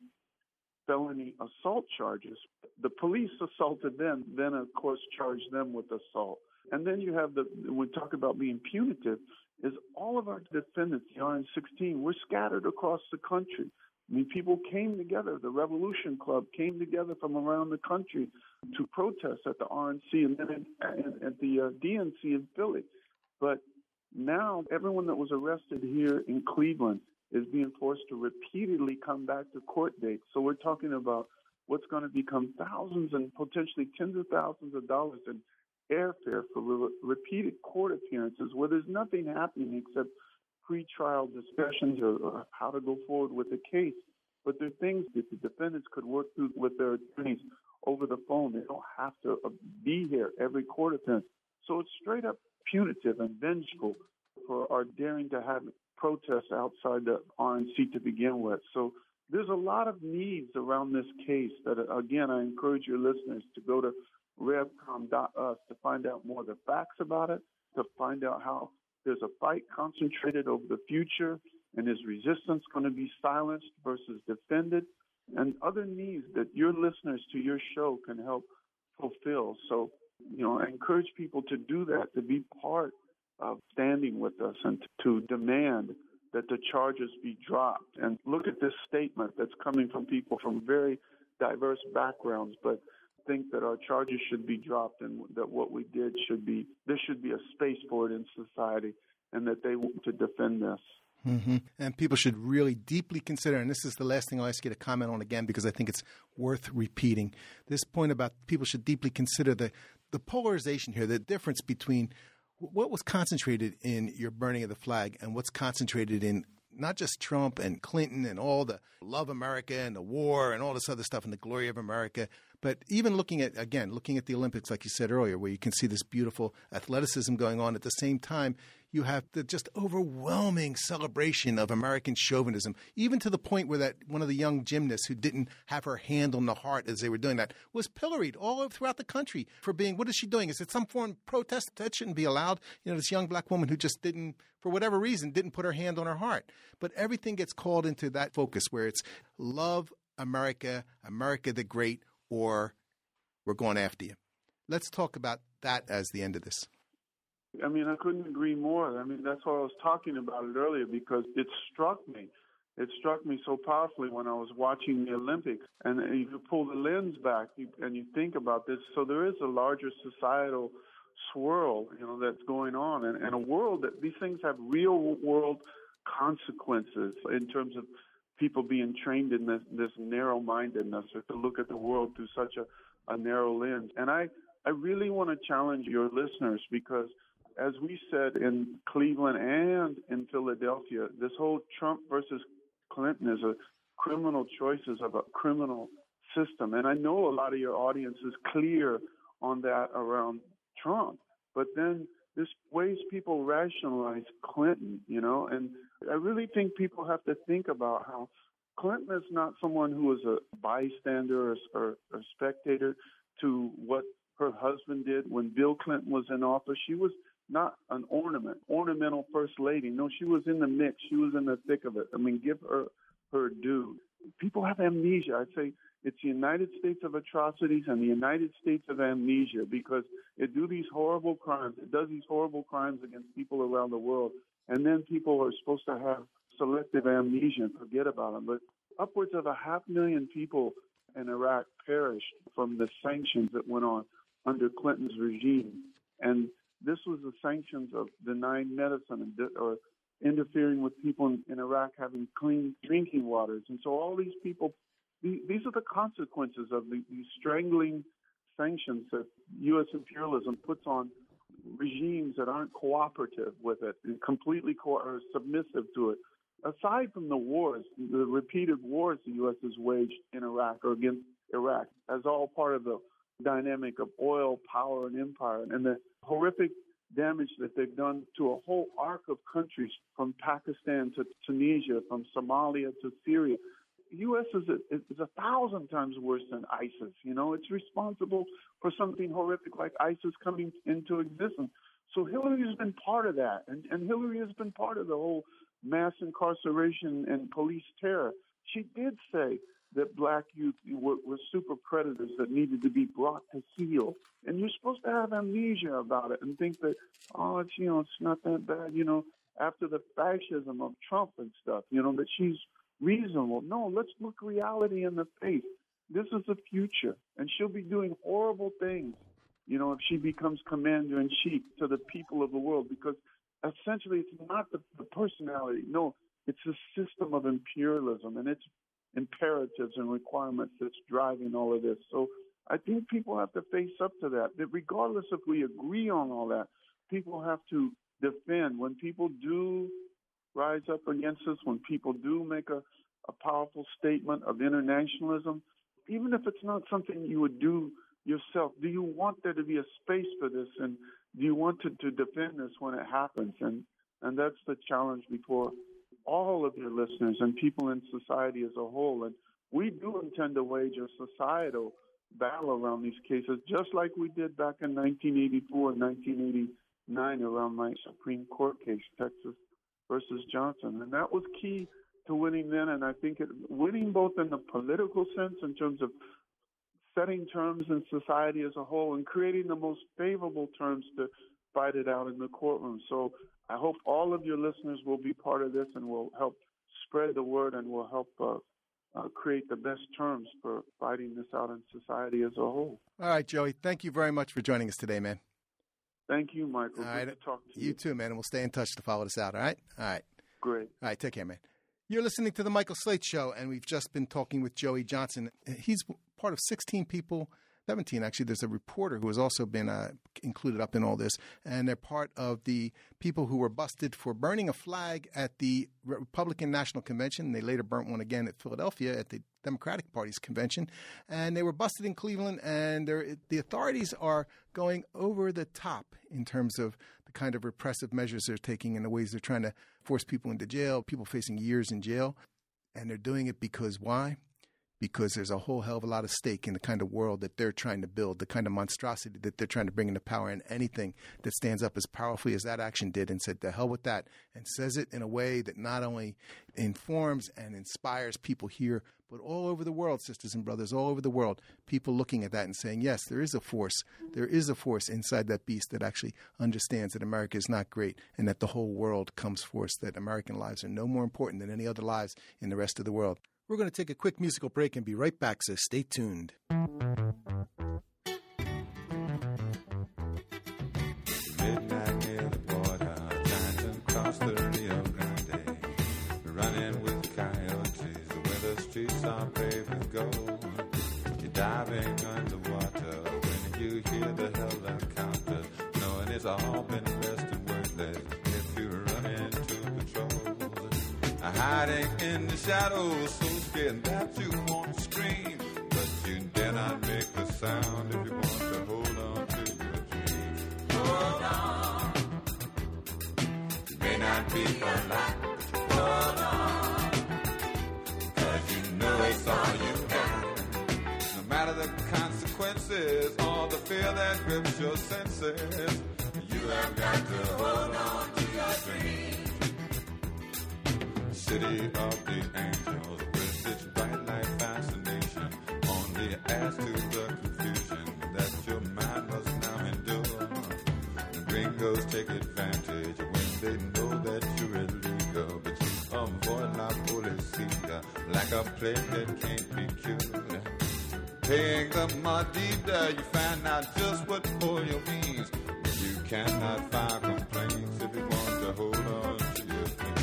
felony assault charges. The police assaulted them, then of course charged them with assault. And then you have when we talk about being punitive, is all of our defendants, the RN16, we're scattered across the country. I mean, people came together. The Revolution Club came together from around the country to protest at the RNC and then at the DNC in Philly. But now everyone that was arrested here in Cleveland is being forced to repeatedly come back to court dates. So we're talking about what's going to become thousands and potentially tens of thousands of dollars in airfare for repeated court appearances where there's nothing happening except pre-trial discussions or how to go forward with the case. But there are things that the defendants could work through with their attorneys over the phone. They don't have to be here every court appearance. So it's straight up punitive and vengeful for our daring to have protests outside the RNC to begin with. So there's a lot of needs around this case that, again, I encourage your listeners to go to revcom.us to find out more of the facts about it, to find out how there's a fight concentrated over the future and is resistance going to be silenced versus defended, and other needs that your listeners to your show can help fulfill. So, I encourage people to do that, to be part of standing with us and to demand that the charges be dropped. And look at this statement that's coming from people from very diverse backgrounds, but think that our charges should be dropped and that what we did there should be a space for it in society and that they want to defend this. Mm-hmm. And people should really deeply consider, and this is the last thing I'll ask you to comment on again because I think it's worth repeating, this point about people should deeply consider the polarization here, the difference between what was concentrated in your burning of the flag and what's concentrated in not just Trump and Clinton and all the love America and the war and all this other stuff and the glory of America, but even looking at the Olympics, like you said earlier, where you can see this beautiful athleticism going on. At the same time, you have the just overwhelming celebration of American chauvinism, even to the point where that one of the young gymnasts who didn't have her hand on the heart as they were doing that was pilloried all over throughout the country for being, what is she doing? Is it some foreign protest? That shouldn't be allowed. This young black woman who just didn't, for whatever reason, didn't put her hand on her heart. But everything gets called into that focus where it's love America, America the Great, or we're going after you. Let's talk about that as the end of this. I mean, I couldn't agree more. I mean, that's why I was talking about it earlier, because it struck me. It struck me so powerfully when I was watching the Olympics. And if you pull the lens back and you think about this, so there is a larger societal swirl, that's going on, and a world that these things have real world consequences in terms of people being trained in this narrow-mindedness, or to look at the world through such a narrow lens. And I really want to challenge your listeners, because as we said in Cleveland and in Philadelphia, this whole Trump versus Clinton is a criminal choices of a criminal system. And I know a lot of your audience is clear on that around Trump, but then this ways people rationalize Clinton, and I really think people have to think about how Clinton is not someone who is a bystander or a spectator to what her husband did when Bill Clinton was in office. She was not an ornamental first lady. No, she was in the mix. She was in the thick of it. I mean, give her due. People have amnesia. I'd say it's the United States of atrocities and the United States of amnesia, because it does these horrible crimes against people around the world, and then people are supposed to have selective amnesia and forget about them. But upwards of 500,000 people in Iraq perished from the sanctions that went on under Clinton's regime. And this was the sanctions of denying medicine or interfering with people in Iraq having clean drinking waters. And so all these people, these are the consequences of these strangling sanctions that U.S. imperialism puts on regimes that aren't cooperative with it and completely are submissive to it. Aside from the wars, the repeated wars the U.S. has waged in Iraq or against Iraq, as all part of the dynamic of oil, power, and empire, and the horrific damage that they've done to a whole arc of countries from Pakistan to Tunisia, from Somalia to Syria. The U.S. is 1,000 times worse than ISIS. You know, it's responsible for something horrific like ISIS coming into existence. So Hillary has been part of that, and Hillary has been part of the whole mass incarceration and police terror. She did say that black youth were super predators that needed to be brought to heel. And you're supposed to have amnesia about it and think that, it's not that bad, after the fascism of Trump and stuff, that she's reasonable. No, let's look reality in the face. This is the future, and she'll be doing horrible things, if she becomes commander-in-chief to the people of the world, because essentially it's not the personality. No, it's a system of imperialism, and it's imperatives and requirements that's driving all of this. So I think people have to face up to that regardless if we agree on all that, people have to defend. When people do rise up against us, when people do make a powerful statement of internationalism, even if it's not something you would do yourself, do you want there to be a space for this, and do you want to defend this when it happens? And that's the challenge before all of your listeners and people in society as a whole. And we do intend to wage a societal battle around these cases, just like we did back in 1984 and 1989 around my Supreme Court case, Texas versus Johnson. And that was key to winning then, and I think winning both in the political sense in terms of setting terms in society as a whole and creating the most favorable terms to fight it out in the courtroom. So I hope all of your listeners will be part of this and will help spread the word and will help create the best terms for fighting this out in society as a whole. All right, Joey, thank you very much for joining us today, man. Thank you, Michael. All right. Good to talk to you. You too, man, and we'll stay in touch to follow this out, all right? All right. Great. All right, take care, man. You're listening to The Michael Slate Show, and we've just been talking with Joey Johnson. He's part of 16 people, 17 actually. There's a reporter who has also been included up in all this, and they're part of the people who were busted for burning a flag at the Republican National Convention. They later burnt one again at Philadelphia at the Democratic Party's convention, and they were busted in Cleveland, and the authorities are going over the top in terms of the kind of repressive measures they're taking and the ways they're trying to force people into jail, people facing years in jail, and they're doing it because why? Because there's a whole hell of a lot of stake in the kind of world that they're trying to build, the kind of monstrosity that they're trying to bring into power, and anything that stands up as powerfully as that action did and said, the hell with that, and says it in a way that not only informs and inspires people here, but all over the world, sisters and brothers, all over the world, people looking at that and saying, yes, there is a force inside that beast that actually understands that America is not great and that the whole world comes first, that American lives are no more important than any other lives in the rest of the world. We're going to take a quick musical break and be right back, so stay tuned. Midnight near the border, trying to cross the Rio Grande, running with coyotes where the streets are paved with gold. You're diving underwater when you hear the helicopter, knowing it's all been less than worthless if you run into patrol. Hiding in the shadows, so scared that you want to scream, but you dare not make a sound if you want to hold on to your dreams. Hold on. You may not be alive, but hold on, 'cause you know it's all you got. No matter the consequences or the fear that grips your senses, you have got to hold on to your dreams. City of the angels with its bright light fascination only adds to the confusion that your mind must now endure. The gringos take advantage when they know that you're illegal, but you avoid la policía like a plague that can't be cured. Paying the maldita, you find out just what polio means. You cannot file complaints if you want to hold on to your things.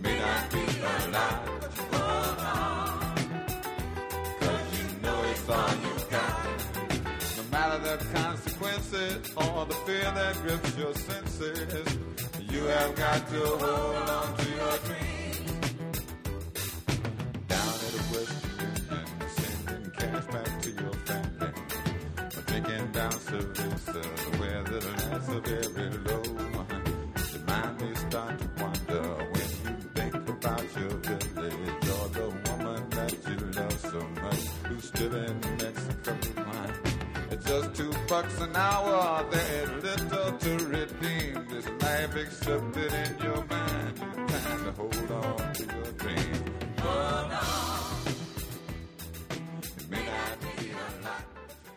may not be alive, but you hold on, 'cause you know it's all you got. No matter the consequences or the fear that grips your senses, you have got to hold on to your dreams. Down at the Western Union, sending cash back to your family, or drinking down service where the lights are very low. Your mind may start to wander when you think about your village or the woman that you love so much who's still in Mexico. It's just $2 an hour, there's little to redeem this life except that in your mind you're trying to hold on to your dream. Hold on. It may not be a lot.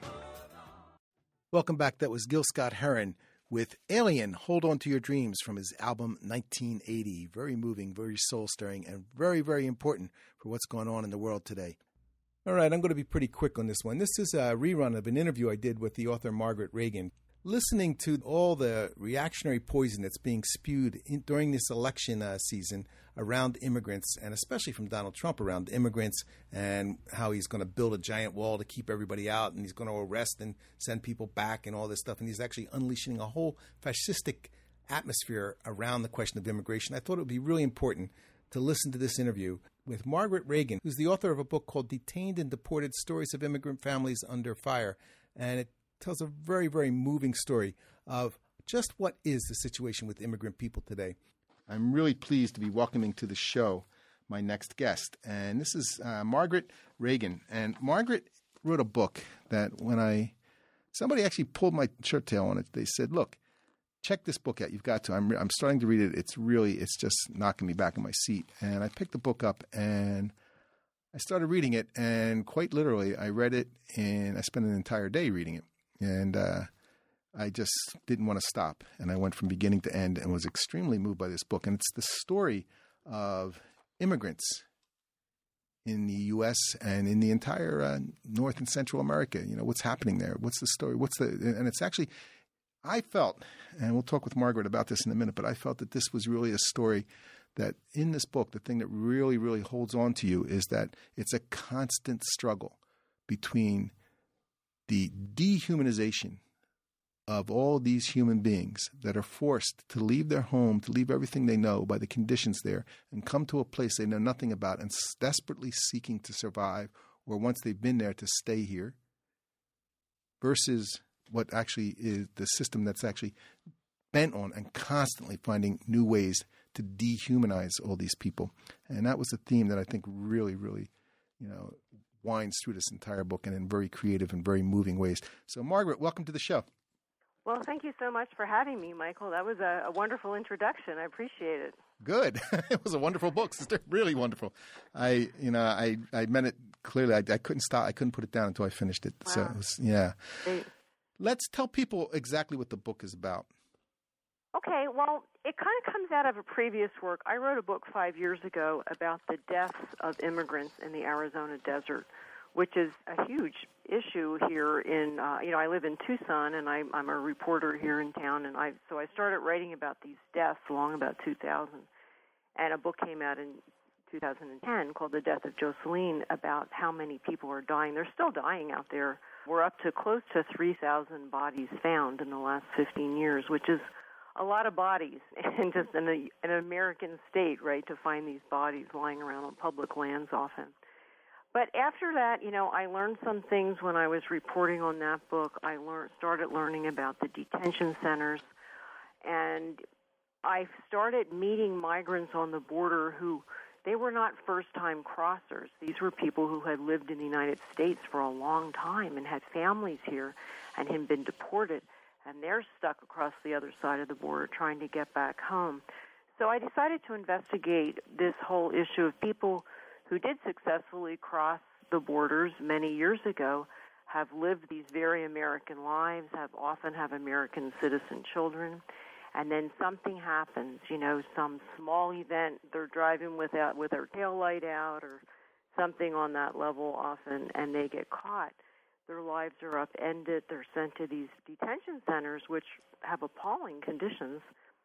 Welcome back. That was Gil Scott-Heron with Alien, Hold On To Your Dreams from his album 1980. Very moving, very soul-stirring, and very, very important for what's going on in the world today. All right, I'm going to be pretty quick on this one. This is a rerun of an interview I did with the author Margaret Reagan. Listening to all the reactionary poison that's being spewed during this election season around immigrants, and especially from Donald Trump around immigrants and how he's going to build a giant wall to keep everybody out, and he's going to arrest and send people back and all this stuff, and he's actually unleashing a whole fascistic atmosphere around the question of immigration. I thought it would be really important to listen to this interview with Margaret Reagan, who's the author of a book called Detained and Deported: Stories of Immigrant Families Under Fire. And it tells a very, very moving story of just what is the situation with immigrant people today. I'm really pleased to be welcoming to the show my next guest. And this is Margaret Reagan. And Margaret wrote a book that somebody actually pulled my shirt tail on it. They said, look, check this book out. You've got to. I'm starting to read it. It's just knocking me back in my seat. And I picked the book up and I started reading it. And quite literally, I read it and I spent an entire day reading it. And I just didn't want to stop. And I went from beginning to end and was extremely moved by this book. And it's the story of immigrants in the U.S. and in the entire North and Central America. You know, what's happening there? What's the story? And it's actually, I felt, and we'll talk with Margaret about this in a minute, but I felt that this was really a story that in this book, the thing that really, really holds on to you is that it's a constant struggle between the dehumanization of all these human beings that are forced to leave their home, to leave everything they know by the conditions there, and come to a place they know nothing about and desperately seeking to survive, or once they've been there, to stay here, versus what actually is the system that's actually bent on and constantly finding new ways to dehumanize all these people. And that was a theme that I think really, really, winds through this entire book and in very creative and very moving ways. So, Margaret, welcome to the show. Well, thank you so much for having me, Michael. That was a wonderful introduction. I appreciate it. Good. It was a wonderful book, sister. Really wonderful. I meant it clearly. I couldn't stop. I couldn't put it down until I finished it. Wow. So, it was, yeah. Great. Let's tell people exactly what the book is about. Okay, well, it kind of comes out of a previous work. I wrote a book 5 years ago about the deaths of immigrants in the Arizona desert, which is a huge issue here in, I live in Tucson, and I'm a reporter here in town, and so I started writing about these deaths along about 2000, and a book came out in 2010 called The Death of Jocelyn about how many people are dying. They're still dying out there. We're up to close to 3,000 bodies found in the last 15 years, which is a lot of bodies, and just in an American state, right, to find these bodies lying around on public lands often. But after that, I learned some things when I was reporting on that book. I started learning about the detention centers, and I started meeting migrants on the border who, they were not first-time crossers. These were people who had lived in the United States for a long time and had families here and had been deported, and they're stuck across the other side of the border trying to get back home. So I decided to investigate this whole issue of people who did successfully cross the borders many years ago, have lived these very American lives, often have American citizen children, and then something happens, some small event, they're driving with their tail light out or something on that level often, and they get caught. Their lives are upended. They're sent to these detention centers, which have appalling conditions,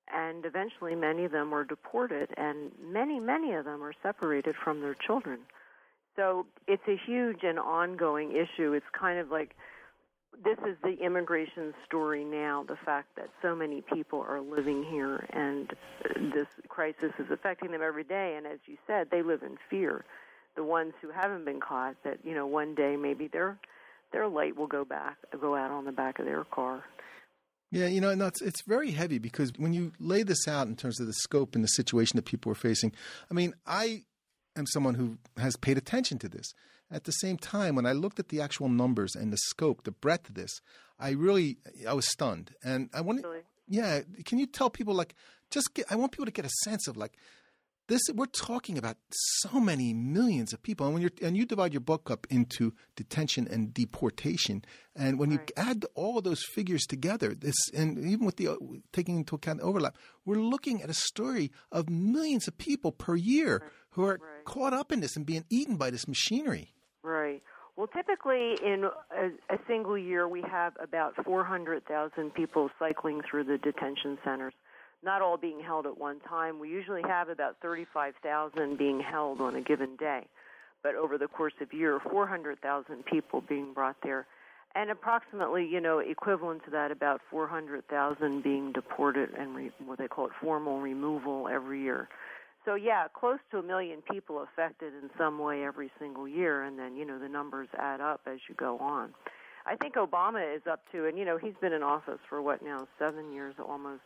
And eventually many of them were deported, and many of them are separated from their children. So it's a huge and ongoing issue. It's kind of like this is the immigration story now, the fact that so many people are living here and this crisis is affecting them every day. And as you said, they live in fear. The ones who haven't been caught, that, you know, one day maybe their light will go out on the back of their car. Yeah, you know, and it's very heavy because when you lay this out in terms of the scope and the situation that people are facing, I mean, I am someone who has paid attention to this. At the same time, when I looked at the actual numbers and the scope, the breadth of this, I was stunned. And I want yeah, can you tell people, like, I want people to get a sense of, like, this, we're talking about so many millions of people, and you divide your book up into detention and deportation, and when you add all of those figures together, and even with the taking into account the overlap, we're looking at a story of millions of people per year who are caught up in this and being eaten by this machinery. Right. Well, typically in a single year, we have about 400,000 people cycling through the detention centers. Not all being held at one time. We usually have about 35,000 being held on a given day. But over the course of a year, 400,000 people being brought there. And approximately, you know, equivalent to that, about 400,000 being deported and what they call it formal removal every year. So, yeah, close to 1 million people affected in some way every single year. And then, you know, the numbers add up as you go on. I think Obama is up to, and, you know, he's been in office for, 7 years almost.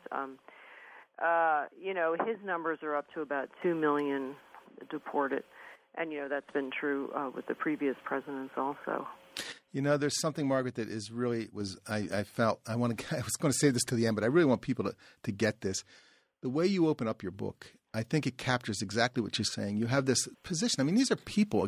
You know, his numbers are up to about 2 million deported. And, you know, that's been true with the previous presidents also. You know, there's something, Margaret, that is really I felt I was going to say this to the end, but I really want people to get this. The way you open up your book, I think it captures exactly what you're saying. You have this position. I mean, these are people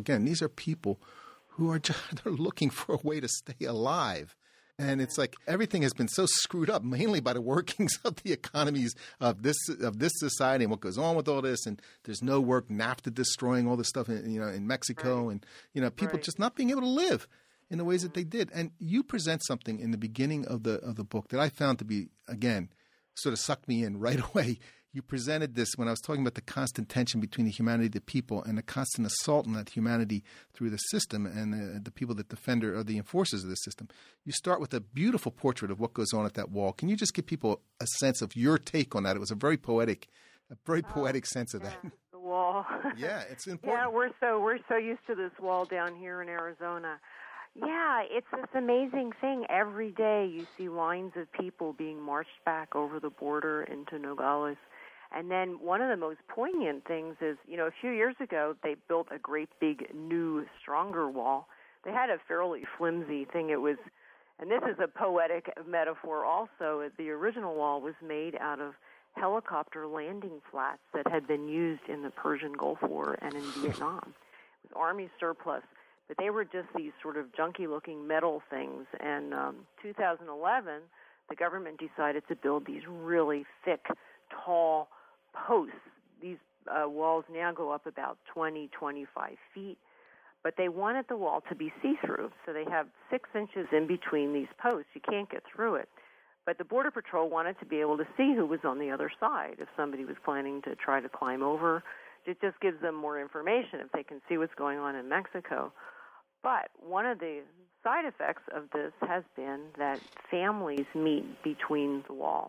who are they're looking for a way to stay alive. And it's like everything has been so screwed up, mainly by the workings of the economies of this society and what goes on with all this. And there's no work, NAFTA destroying all this stuff, in Mexico, and people just not being able to live in the ways that they did. And you present something in the beginning of the book that I found to be, again, sort of sucked me in right away. You presented this when I was talking about the constant tension between the humanity of the people and the constant assault on that humanity through the system and the people that defend or the enforcers of the system. You start with a beautiful portrait of what goes on at that wall. Can you just give people a sense of your take on that? It was a very poetic sense of that. The wall. Yeah, it's important. Yeah, we're so used to this wall down here in Arizona. Yeah, it's this amazing thing. Every day you see lines of people being marched back over the border into Nogales. And then one of the most poignant things is, a few years ago, they built a great big new, stronger wall. They had a fairly flimsy thing. And this is a poetic metaphor also. The original wall was made out of helicopter landing flats that had been used in the Persian Gulf War and in Vietnam. It was Army surplus. But they were just these sort of junky-looking metal things. And 2011, the government decided to build these really thick, tall posts. These walls now go up about 20, 25 feet. But they wanted the wall to be see-through. So they have 6 inches in between these posts. You can't get through it. But the Border Patrol wanted to be able to see who was on the other side if somebody was planning to try to climb over. It just gives them more information if they can see what's going on in Mexico. But one of the side effects of this has been that families meet between the wall.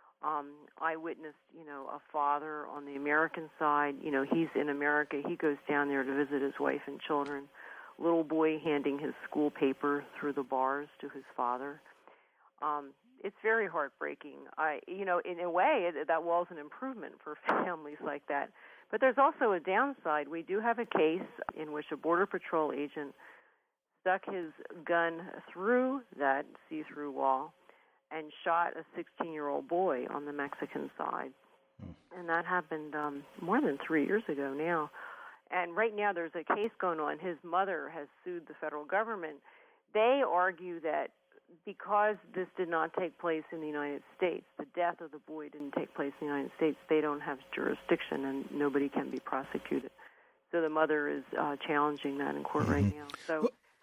I witnessed, a father on the American side. He's in America. He goes down there to visit his wife and children. Little boy handing his school paper through the bars to his father. It's very heartbreaking. In a way, that wall's an improvement for families like that. But there's also a downside. We do have a case in which a Border Patrol agent stuck his gun through that see-through wall and shot a 16-year-old boy on the Mexican side. And that happened more than 3 years ago now. And right now there's a case going on. His mother has sued the federal government. They argue that because this did not take place in the United States, the death of the boy didn't take place in the United States, they don't have jurisdiction and nobody can be prosecuted. So the mother is challenging that in court right now. So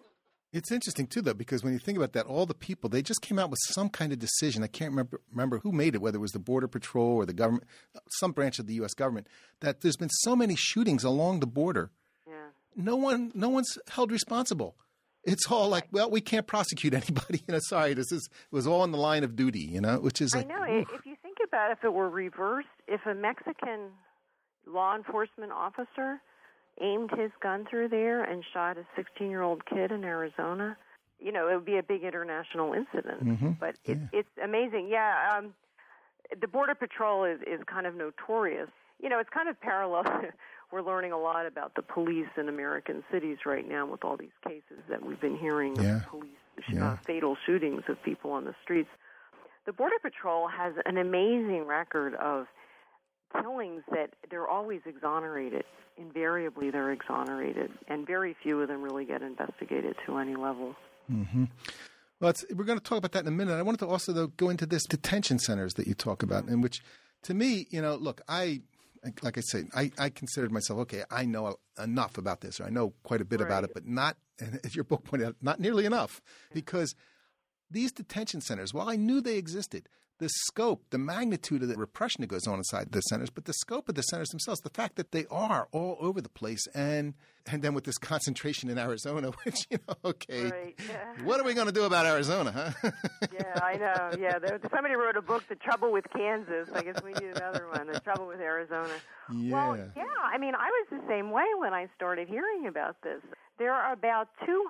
It's interesting, too, though, because when you think about that, all the people, they just came out with some kind of decision. I can't remember who made it, whether it was the Border Patrol or the government, some branch of the U.S. government, that there's been so many shootings along the border. Yeah. No one's held responsible. It's all like, well, we can't prosecute anybody. Sorry, it was all in the line of duty, which is like. I know. If you think about if it were reversed, if a Mexican law enforcement officer aimed his gun through there and shot a 16-year-old kid in Arizona, it would be a big international incident. Mm-hmm. But it's amazing. Yeah, the Border Patrol is kind of notorious. It's kind of parallel. We're learning a lot about the police in American cities right now with all these cases that we've been hearing of police fatal shootings of people on the streets. The Border Patrol has an amazing record of killings that they're always exonerated. Invariably, they're exonerated, and very few of them really get investigated to any level. Mm-hmm. Well, we're going to talk about that in a minute. I wanted to also, though, go into this detention centers that you talk about, in which, to me, look, like I say, I considered myself, okay, I know enough about this, or I know quite a bit about it, but not, as your book pointed out, not nearly enough, because these detention centers, while I knew they existed, the scope, the magnitude of the repression that goes on inside the centers, but the scope of the centers themselves, the fact that they are all over the place, and then with this concentration in Arizona, which, okay, right, yeah. What are we going to do about Arizona, huh? Yeah, I know. Yeah, somebody wrote a book, The Trouble with Kansas. I guess we need another one, The Trouble with Arizona. Yeah. Well, yeah, I was the same way when I started hearing about this. There are about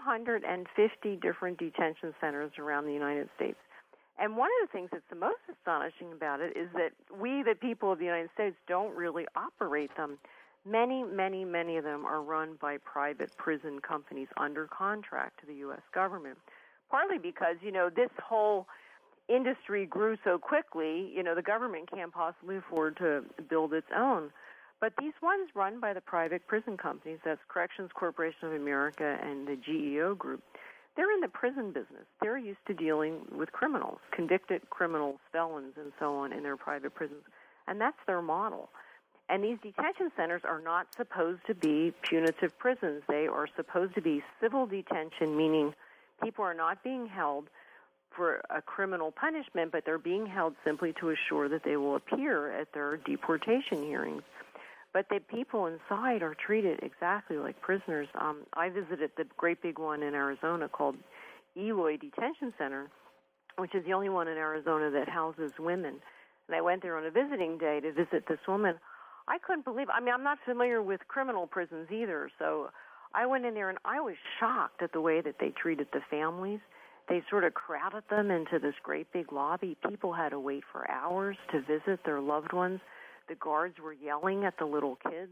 250 different detention centers around the United States. And one of the things that's the most astonishing about it is that we, the people of the United States, don't really operate them. Many, many, many of them are run by private prison companies under contract to the U.S. government, partly because, this whole industry grew so quickly, the government can't possibly afford to build its own. But these ones run by the private prison companies, that's Corrections Corporation of America and the GEO Group, they're in the prison business. They're used to dealing with criminals, convicted criminals, felons, and so on in their private prisons. And that's their model. And these detention centers are not supposed to be punitive prisons. They are supposed to be civil detention, meaning people are not being held for a criminal punishment, but they're being held simply to assure that they will appear at their deportation hearings. But the people inside are treated exactly like prisoners. I visited the great big one in Arizona called Eloy Detention Center, which is the only one in Arizona that houses women. And I went there on a visiting day to visit this woman. I couldn't believe it. I'm not familiar with criminal prisons either, so I went in there and I was shocked at the way that they treated the families. They sort of crowded them into this great big lobby. People had to wait for hours to visit their loved ones. The guards were yelling at the little kids.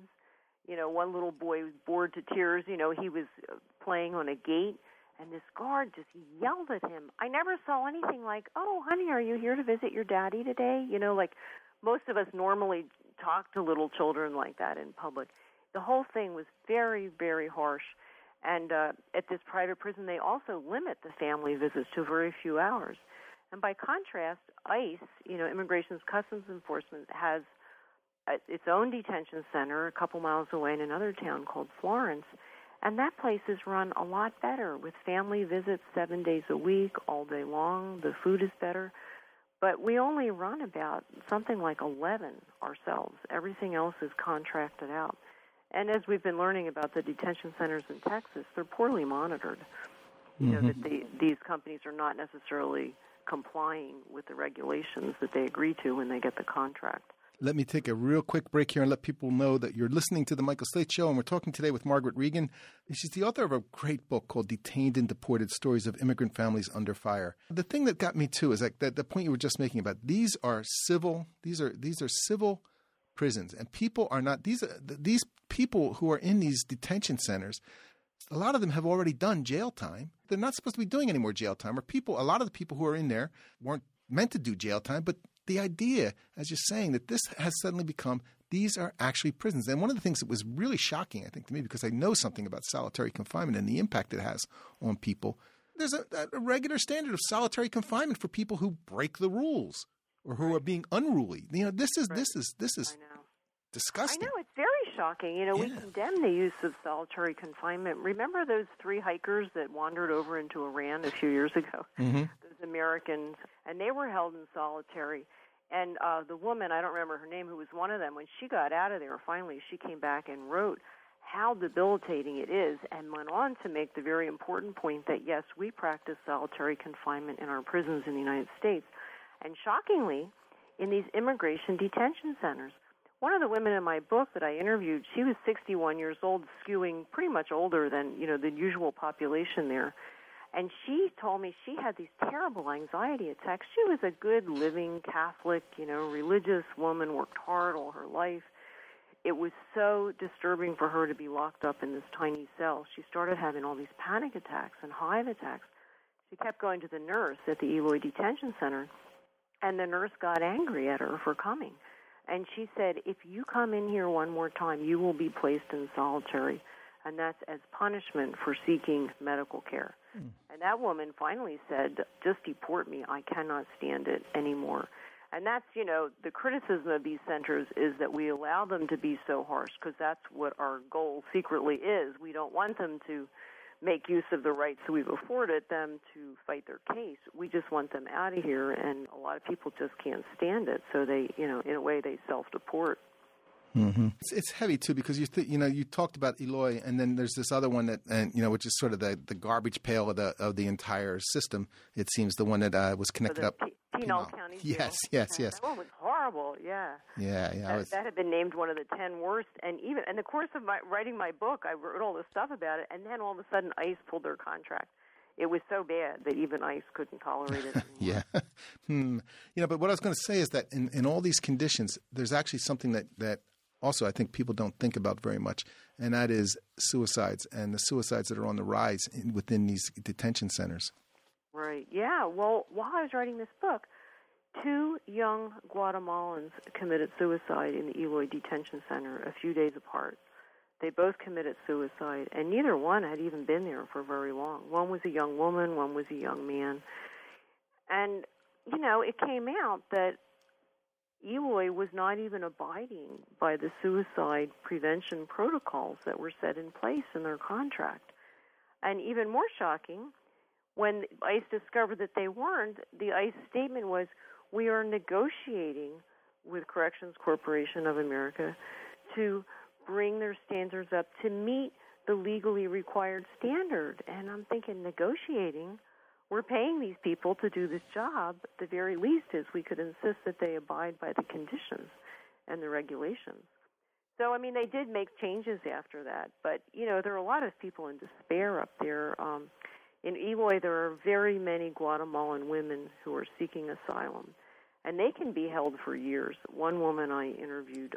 One little boy was bored to tears. He was playing on a gate, and this guard just yelled at him. I never saw anything like, "Oh, honey, are you here to visit your daddy today?" Like most of us normally talk to little children like that in public. The whole thing was very, very harsh. And at this private prison, they also limit the family visits to very few hours. And by contrast, ICE, Immigration Customs Enforcement, has its own detention center a couple miles away in another town called Florence, and that place is run a lot better with family visits 7 days a week, all day long. The food is better, but we only run about something like 11 ourselves. Everything else is contracted out. And as we've been learning about the detention centers in Texas, they're poorly monitored. That these companies are not necessarily complying with the regulations that they agree to when they get the contract. Let me take a real quick break here and let people know that you're listening to The Michael Slate Show, and we're talking today with Margaret Regan. She's the author of a great book called Detained and Deported, Stories of Immigrant Families Under Fire. The thing that got me, too, is like the point you were just making about these are civil prisons, and people are not – these people who are in these detention centers, a lot of them have already done jail time. They're not supposed to be doing any more jail time. A lot of the people who are in there weren't meant to do jail time, but the idea, as you're saying, that this has suddenly become, these are actually prisons. And one of the things that was really shocking, I think, to me, because I know something about solitary confinement and the impact it has on people, there's a regular standard of solitary confinement for people who break the rules or who are being unruly. This is disgusting. I know, it's very shocking. We condemn the use of solitary confinement. Remember those 3 hikers that wandered over into Iran a few years ago? Mm-hmm. Those Americans, and they were held in solitary. And the woman, I don't remember her name, who was one of them, when she got out of there, finally she came back and wrote how debilitating it is, and went on to make the very important point that, yes, we practice solitary confinement in our prisons in the United States. And shockingly, in these immigration detention centers. One of the women in my book that I interviewed, she was 61 years old, skewing pretty much older than, the usual population there. And she told me she had these terrible anxiety attacks. She was a good, living Catholic, religious woman, worked hard all her life. It was so disturbing for her to be locked up in this tiny cell. She started having all these panic attacks and hive attacks. She kept going to the nurse at the Eloy Detention Center, and the nurse got angry at her for coming. And she said, if you come in here one more time, you will be placed in solitary, and that's as punishment for seeking medical care. And that woman finally said, just deport me. I cannot stand it anymore. And that's, the criticism of these centers is that we allow them to be so harsh because that's what our goal secretly is. We don't want them to make use of the rights that we've afforded them to fight their case. We just want them out of here, and a lot of people just can't stand it. So they, in a way, they self-deport. Mm-hmm. It's heavy too because you talked about Eloy, and then there's this other one that, which is sort of the garbage pail of the entire system. It seems the one that was connected up. Pinal County Jail. Yes. That one was horrible. Yeah. That had been named one of the 10 worst. And even in the course of writing my book, I wrote all this stuff about it, and then all of a sudden, ICE pulled their contract. It was so bad that even ICE couldn't tolerate it anymore. Yeah. But what I was going to say is that in all these conditions, there's actually something that also I think people don't think about very much, and that is suicides and the suicides that are on the rise within these detention centers. Right. Yeah. Well, while I was writing this book, 2 young Guatemalans committed suicide in the Eloy Detention Center a few days apart. They both committed suicide, and neither one had even been there for very long. One was a young woman, one was a young man. And, it came out that Eloy was not even abiding by the suicide prevention protocols that were set in place in their contract. And even more shocking, when ICE discovered that they weren't, the ICE statement was, we are negotiating with Corrections Corporation of America to bring their standards up to meet the legally required standard. And I'm thinking, negotiating? We're paying these people to do this job. The very least is we could insist that they abide by the conditions and the regulations. So, they did make changes after that. But, there are a lot of people in despair up there. In Eloy, there are very many Guatemalan women who are seeking asylum, and they can be held for years. One woman I interviewed,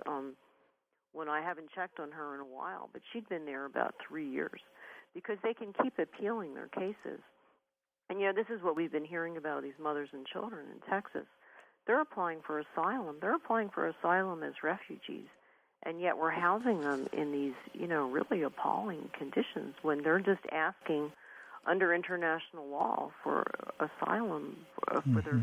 when I haven't checked on her in a while, but she'd been there about 3 years because they can keep appealing their cases. And, this is what we've been hearing about these mothers and children in Texas. They're applying for asylum. They're applying for asylum as refugees, and yet we're housing them in these, really appalling conditions when they're just asking under international law for asylum for their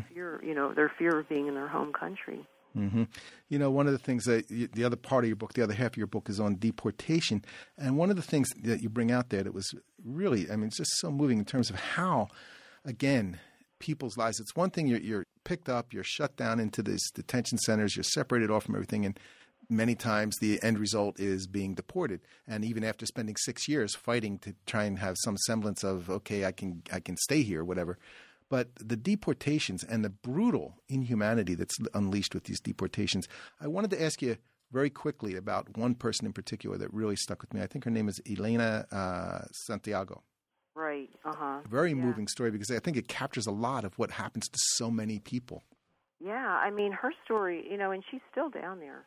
fear of being in their home country. Mm-hmm. One of the things that the other part of your book, the other half of your book is on deportation. And one of the things that you bring out there that was really, it's just so moving in terms of how, again, people's lives. It's one thing you're picked up, you're shut down into these detention centers, you're separated off from everything, and many times the end result is being deported. And even after spending 6 years fighting to try and have some semblance of, okay, I can stay here, whatever. But the deportations and the brutal inhumanity that's unleashed with these deportations, I wanted to ask you very quickly about one person in particular that really stuck with me. I think her name is Elena Santiago. Right. Uh-huh. Very moving story because I think it captures a lot of what happens to so many people. Yeah, her story, and she's still down there.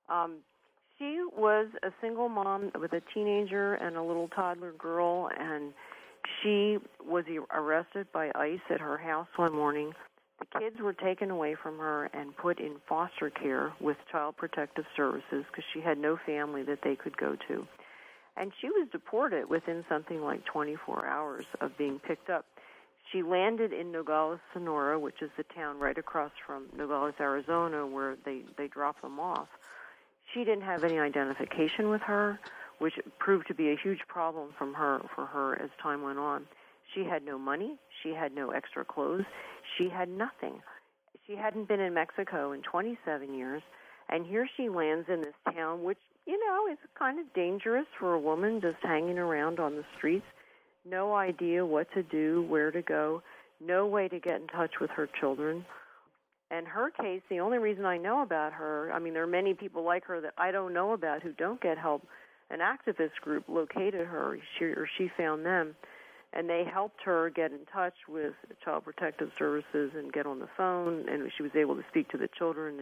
She was a single mom with a teenager and a little toddler girl, and she was arrested by ICE at her house one morning. The kids were taken away from her and put in foster care with Child Protective Services because she had no family that they could go to. And she was deported within something like 24 hours of being picked up. She landed in Nogales, Sonora, which is the town right across from Nogales, Arizona, where they drop them off. She didn't have any identification with her, which proved to be a huge problem for her as time went on. She had no money. She had no extra clothes. She had nothing. She hadn't been in Mexico in 27 years, and here she lands in this town, which, is kind of dangerous for a woman just hanging around on the streets. No idea what to do, where to go, no way to get in touch with her children. And her case, the only reason I know about her, there are many people like her that I don't know about who don't get help. An activist group located her, she found them, and they helped her get in touch with Child Protective Services and get on the phone, and she was able to speak to the children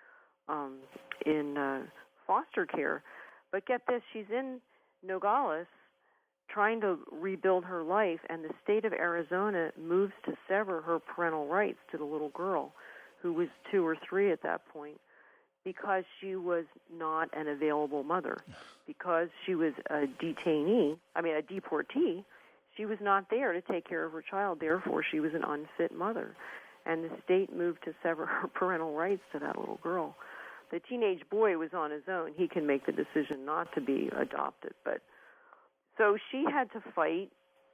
in foster care. But get this, she's in Nogales trying to rebuild her life, and the state of Arizona moves to sever her parental rights to the little girl, who was 2 or 3 at that point, because she was not an available mother. Because she was a deportee, she was not there to take care of her child. Therefore, she was an unfit mother. And the state moved to sever her parental rights to that little girl. The teenage boy was on his own. He can make the decision not to be adopted. But so she had to fight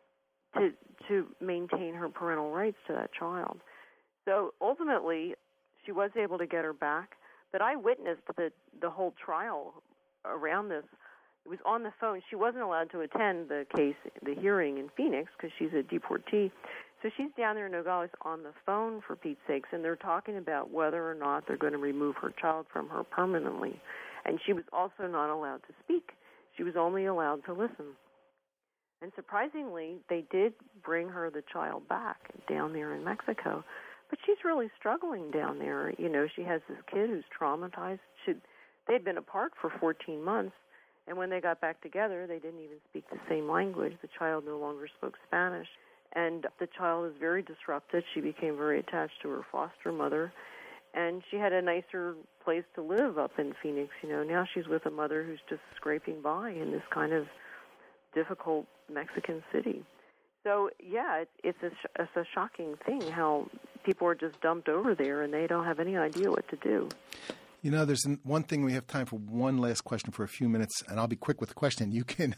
to maintain her parental rights to that child. So ultimately, she was able to get her back. But I witnessed the whole trial around this. It was on the phone. She wasn't allowed to attend the hearing in Phoenix, because she's a deportee. So she's down there in Nogales on the phone, for Pete's sakes, and they're talking about whether or not they're going to remove her child from her permanently. And she was also not allowed to speak. She was only allowed to listen. And surprisingly, they did bring her the child back down there in Mexico. But she's really struggling down there. She has this kid who's traumatized. They'd been apart for 14 months, and when they got back together, they didn't even speak the same language. The child no longer spoke Spanish. And the child is very disrupted. She became very attached to her foster mother, and she had a nicer place to live up in Phoenix. Now she's with a mother who's just scraping by in this kind of difficult Mexican city. So, yeah, it's a shocking thing how people are just dumped over there and they don't have any idea what to do. There's one thing. We have time for one last question for a few minutes, and I'll be quick with the question. You can,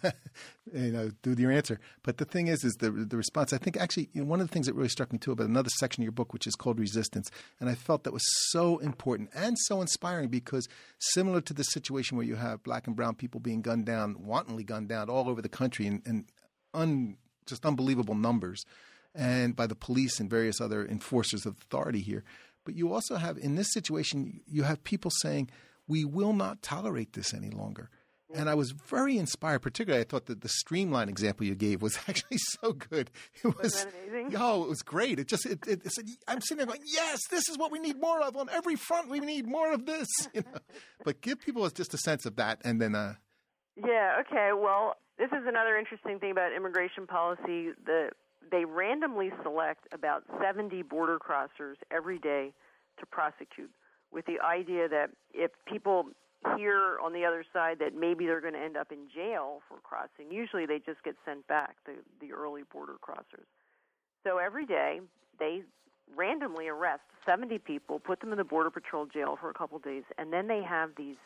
do your answer. But the thing is the response. I think actually one of the things that really struck me too about another section of your book, which is called Resistance, and I felt that was so important and so inspiring, because similar to the situation where you have black and brown people being wantonly gunned down all over the country in just unbelievable numbers, and by the police and various other enforcers of authority here. But you also have, in this situation, you have people saying, we will not tolerate this any longer. And I was very inspired. Particularly, I thought that the Streamline example you gave was actually so good. Wasn't that amazing? It was great. I'm sitting there going, yes, this is what we need more of on every front. We need more of this. But give people just a sense of that, and then. Yeah. Okay. Well, this is another interesting thing about immigration policy. They randomly select about 70 border crossers every day to prosecute, with the idea that if people hear on the other side that maybe they're going to end up in jail for crossing, usually they just get sent back, the early border crossers. So every day they randomly arrest 70 people, put them in the Border Patrol jail for a couple of days, and then they have these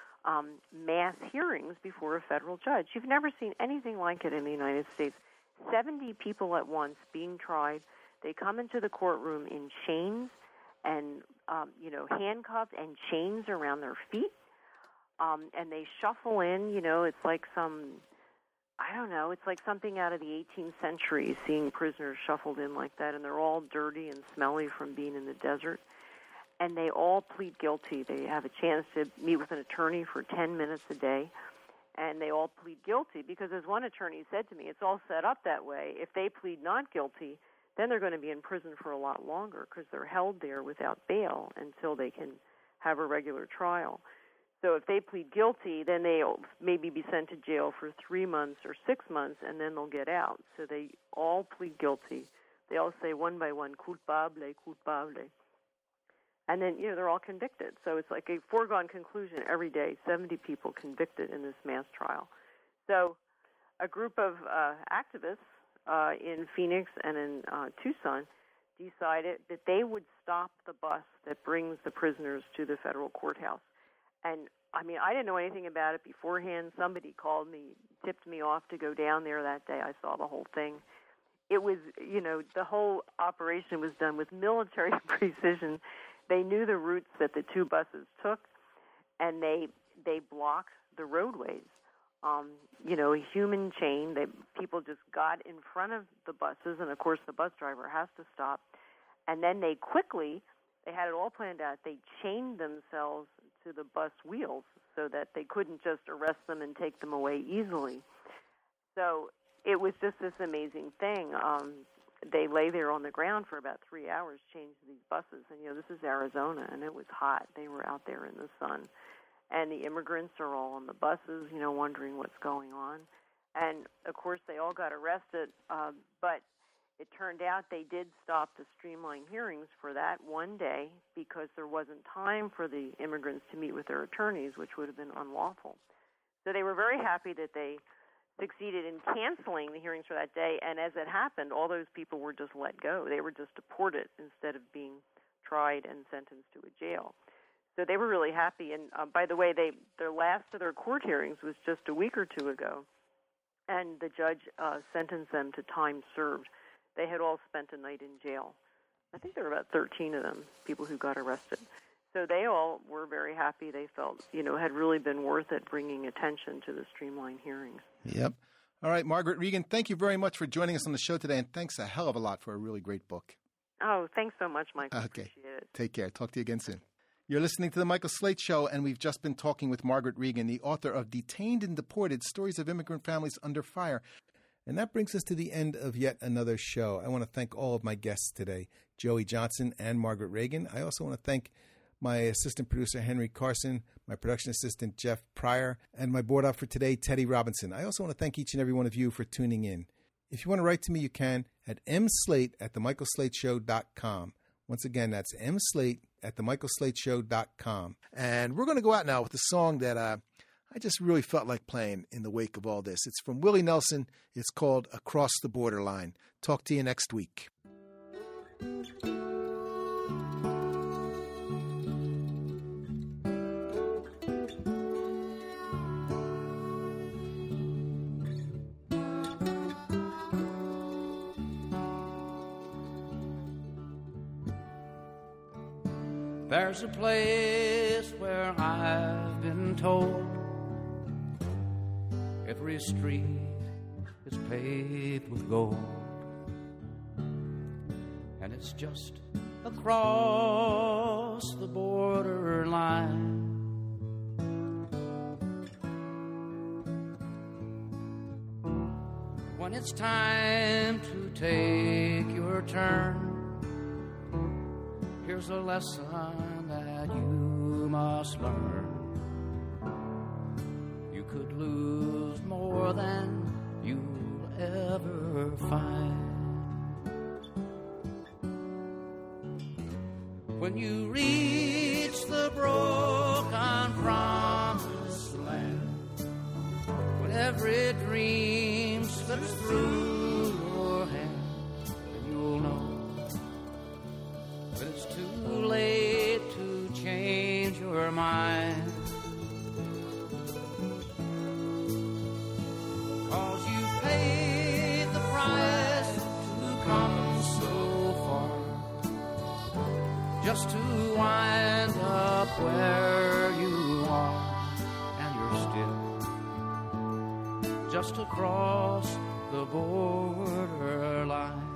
mass hearings before a federal judge. You've never seen anything like it in the United States. 70 people at once being tried. They come into the courtroom in chains and, handcuffed and chains around their feet. And they shuffle in, it's like it's like something out of the 18th century, seeing prisoners shuffled in like that. And they're all dirty and smelly from being in the desert. And they all plead guilty. They have a chance to meet with an attorney for 10 minutes a day. And they all plead guilty because, as one attorney said to me, it's all set up that way. If they plead not guilty, then they're going to be in prison for a lot longer because they're held there without bail until they can have a regular trial. So if they plead guilty, then they'll maybe be sent to jail for 3 months or 6 months, and then they'll get out. So they all plead guilty. They all say one by one, culpable, culpable. And then, they're all convicted. So it's like a foregone conclusion every day, 70 people convicted in this mass trial. So a group of activists in Phoenix and in Tucson decided that they would stop the bus that brings the prisoners to the federal courthouse. And, I mean, I didn't know anything about it beforehand. Somebody called me, tipped me off to go down there that day. I saw the whole thing. It was, you know, the whole operation was done with military precision. They knew the routes that the two buses took, and they blocked the roadways. You know, a human chain. People just got in front of the buses, and, of course, the bus driver has to stop. And then they had it all planned out. They chained themselves to the bus wheels so that they couldn't just arrest them and take them away easily. So it was just this amazing thing. They lay there on the ground for about 3 hours, changed these buses. And, you know, this is Arizona, and it was hot. They were out there in the sun. And the immigrants are all on the buses, you know, wondering what's going on. And, of course, they all got arrested. But it turned out they did stop the streamlined hearings for that one day because there wasn't time for the immigrants to meet with their attorneys, which would have been unlawful. So they were very happy that they succeeded in canceling the hearings for that day, and as it happened, all those people were just let go. They were just deported instead of being tried and sentenced to a jail. So they were really happy, and by the way, their last of their court hearings was just a week or two ago, and the judge sentenced them to time served. They had all spent a night in jail. I think there were about 13 of them, people who got arrested. So they all were very happy. They felt, you know, had really been worth it bringing attention to the streamlined hearings. Yep. All right, Margaret Regan, thank you very much for joining us on the show today, and thanks a hell of a lot for a really great book. Oh, thanks so much, Michael. Okay. Appreciate it. Take care. Talk to you again soon. You're listening to The Michael Slate Show, and we've just been talking with Margaret Regan, the author of Detained and Deported, Stories of Immigrant Families Under Fire. And that brings us to the end of yet another show. I want to thank all of my guests today, Joey Johnson and Margaret Regan. I also want to thank my assistant producer, Henry Carson, my production assistant, Jeff Pryor, and my board op for today, Teddy Robinson. I also want to thank each and every one of you for tuning in. If you want to write to me, you can at mslate@themichaelslateshow.com. Once again, that's mslate@themichaelslateshow.com. And we're going to go out now with a song that I just really felt like playing in the wake of all this. It's from Willie Nelson. It's called Across the Borderline. Talk to you next week. There's a place where I've been told every street is paved with gold, and it's just across the borderline. When it's time to take your turn, here's a lesson that you must learn. You could lose more than you'll ever find. When you reach the broken promised land, when every dream slips through your hand, then you'll know that it's too late to change your mind. 'Cause you paid the price to come so far, just to wind up where you are, and you're still just across the borderline.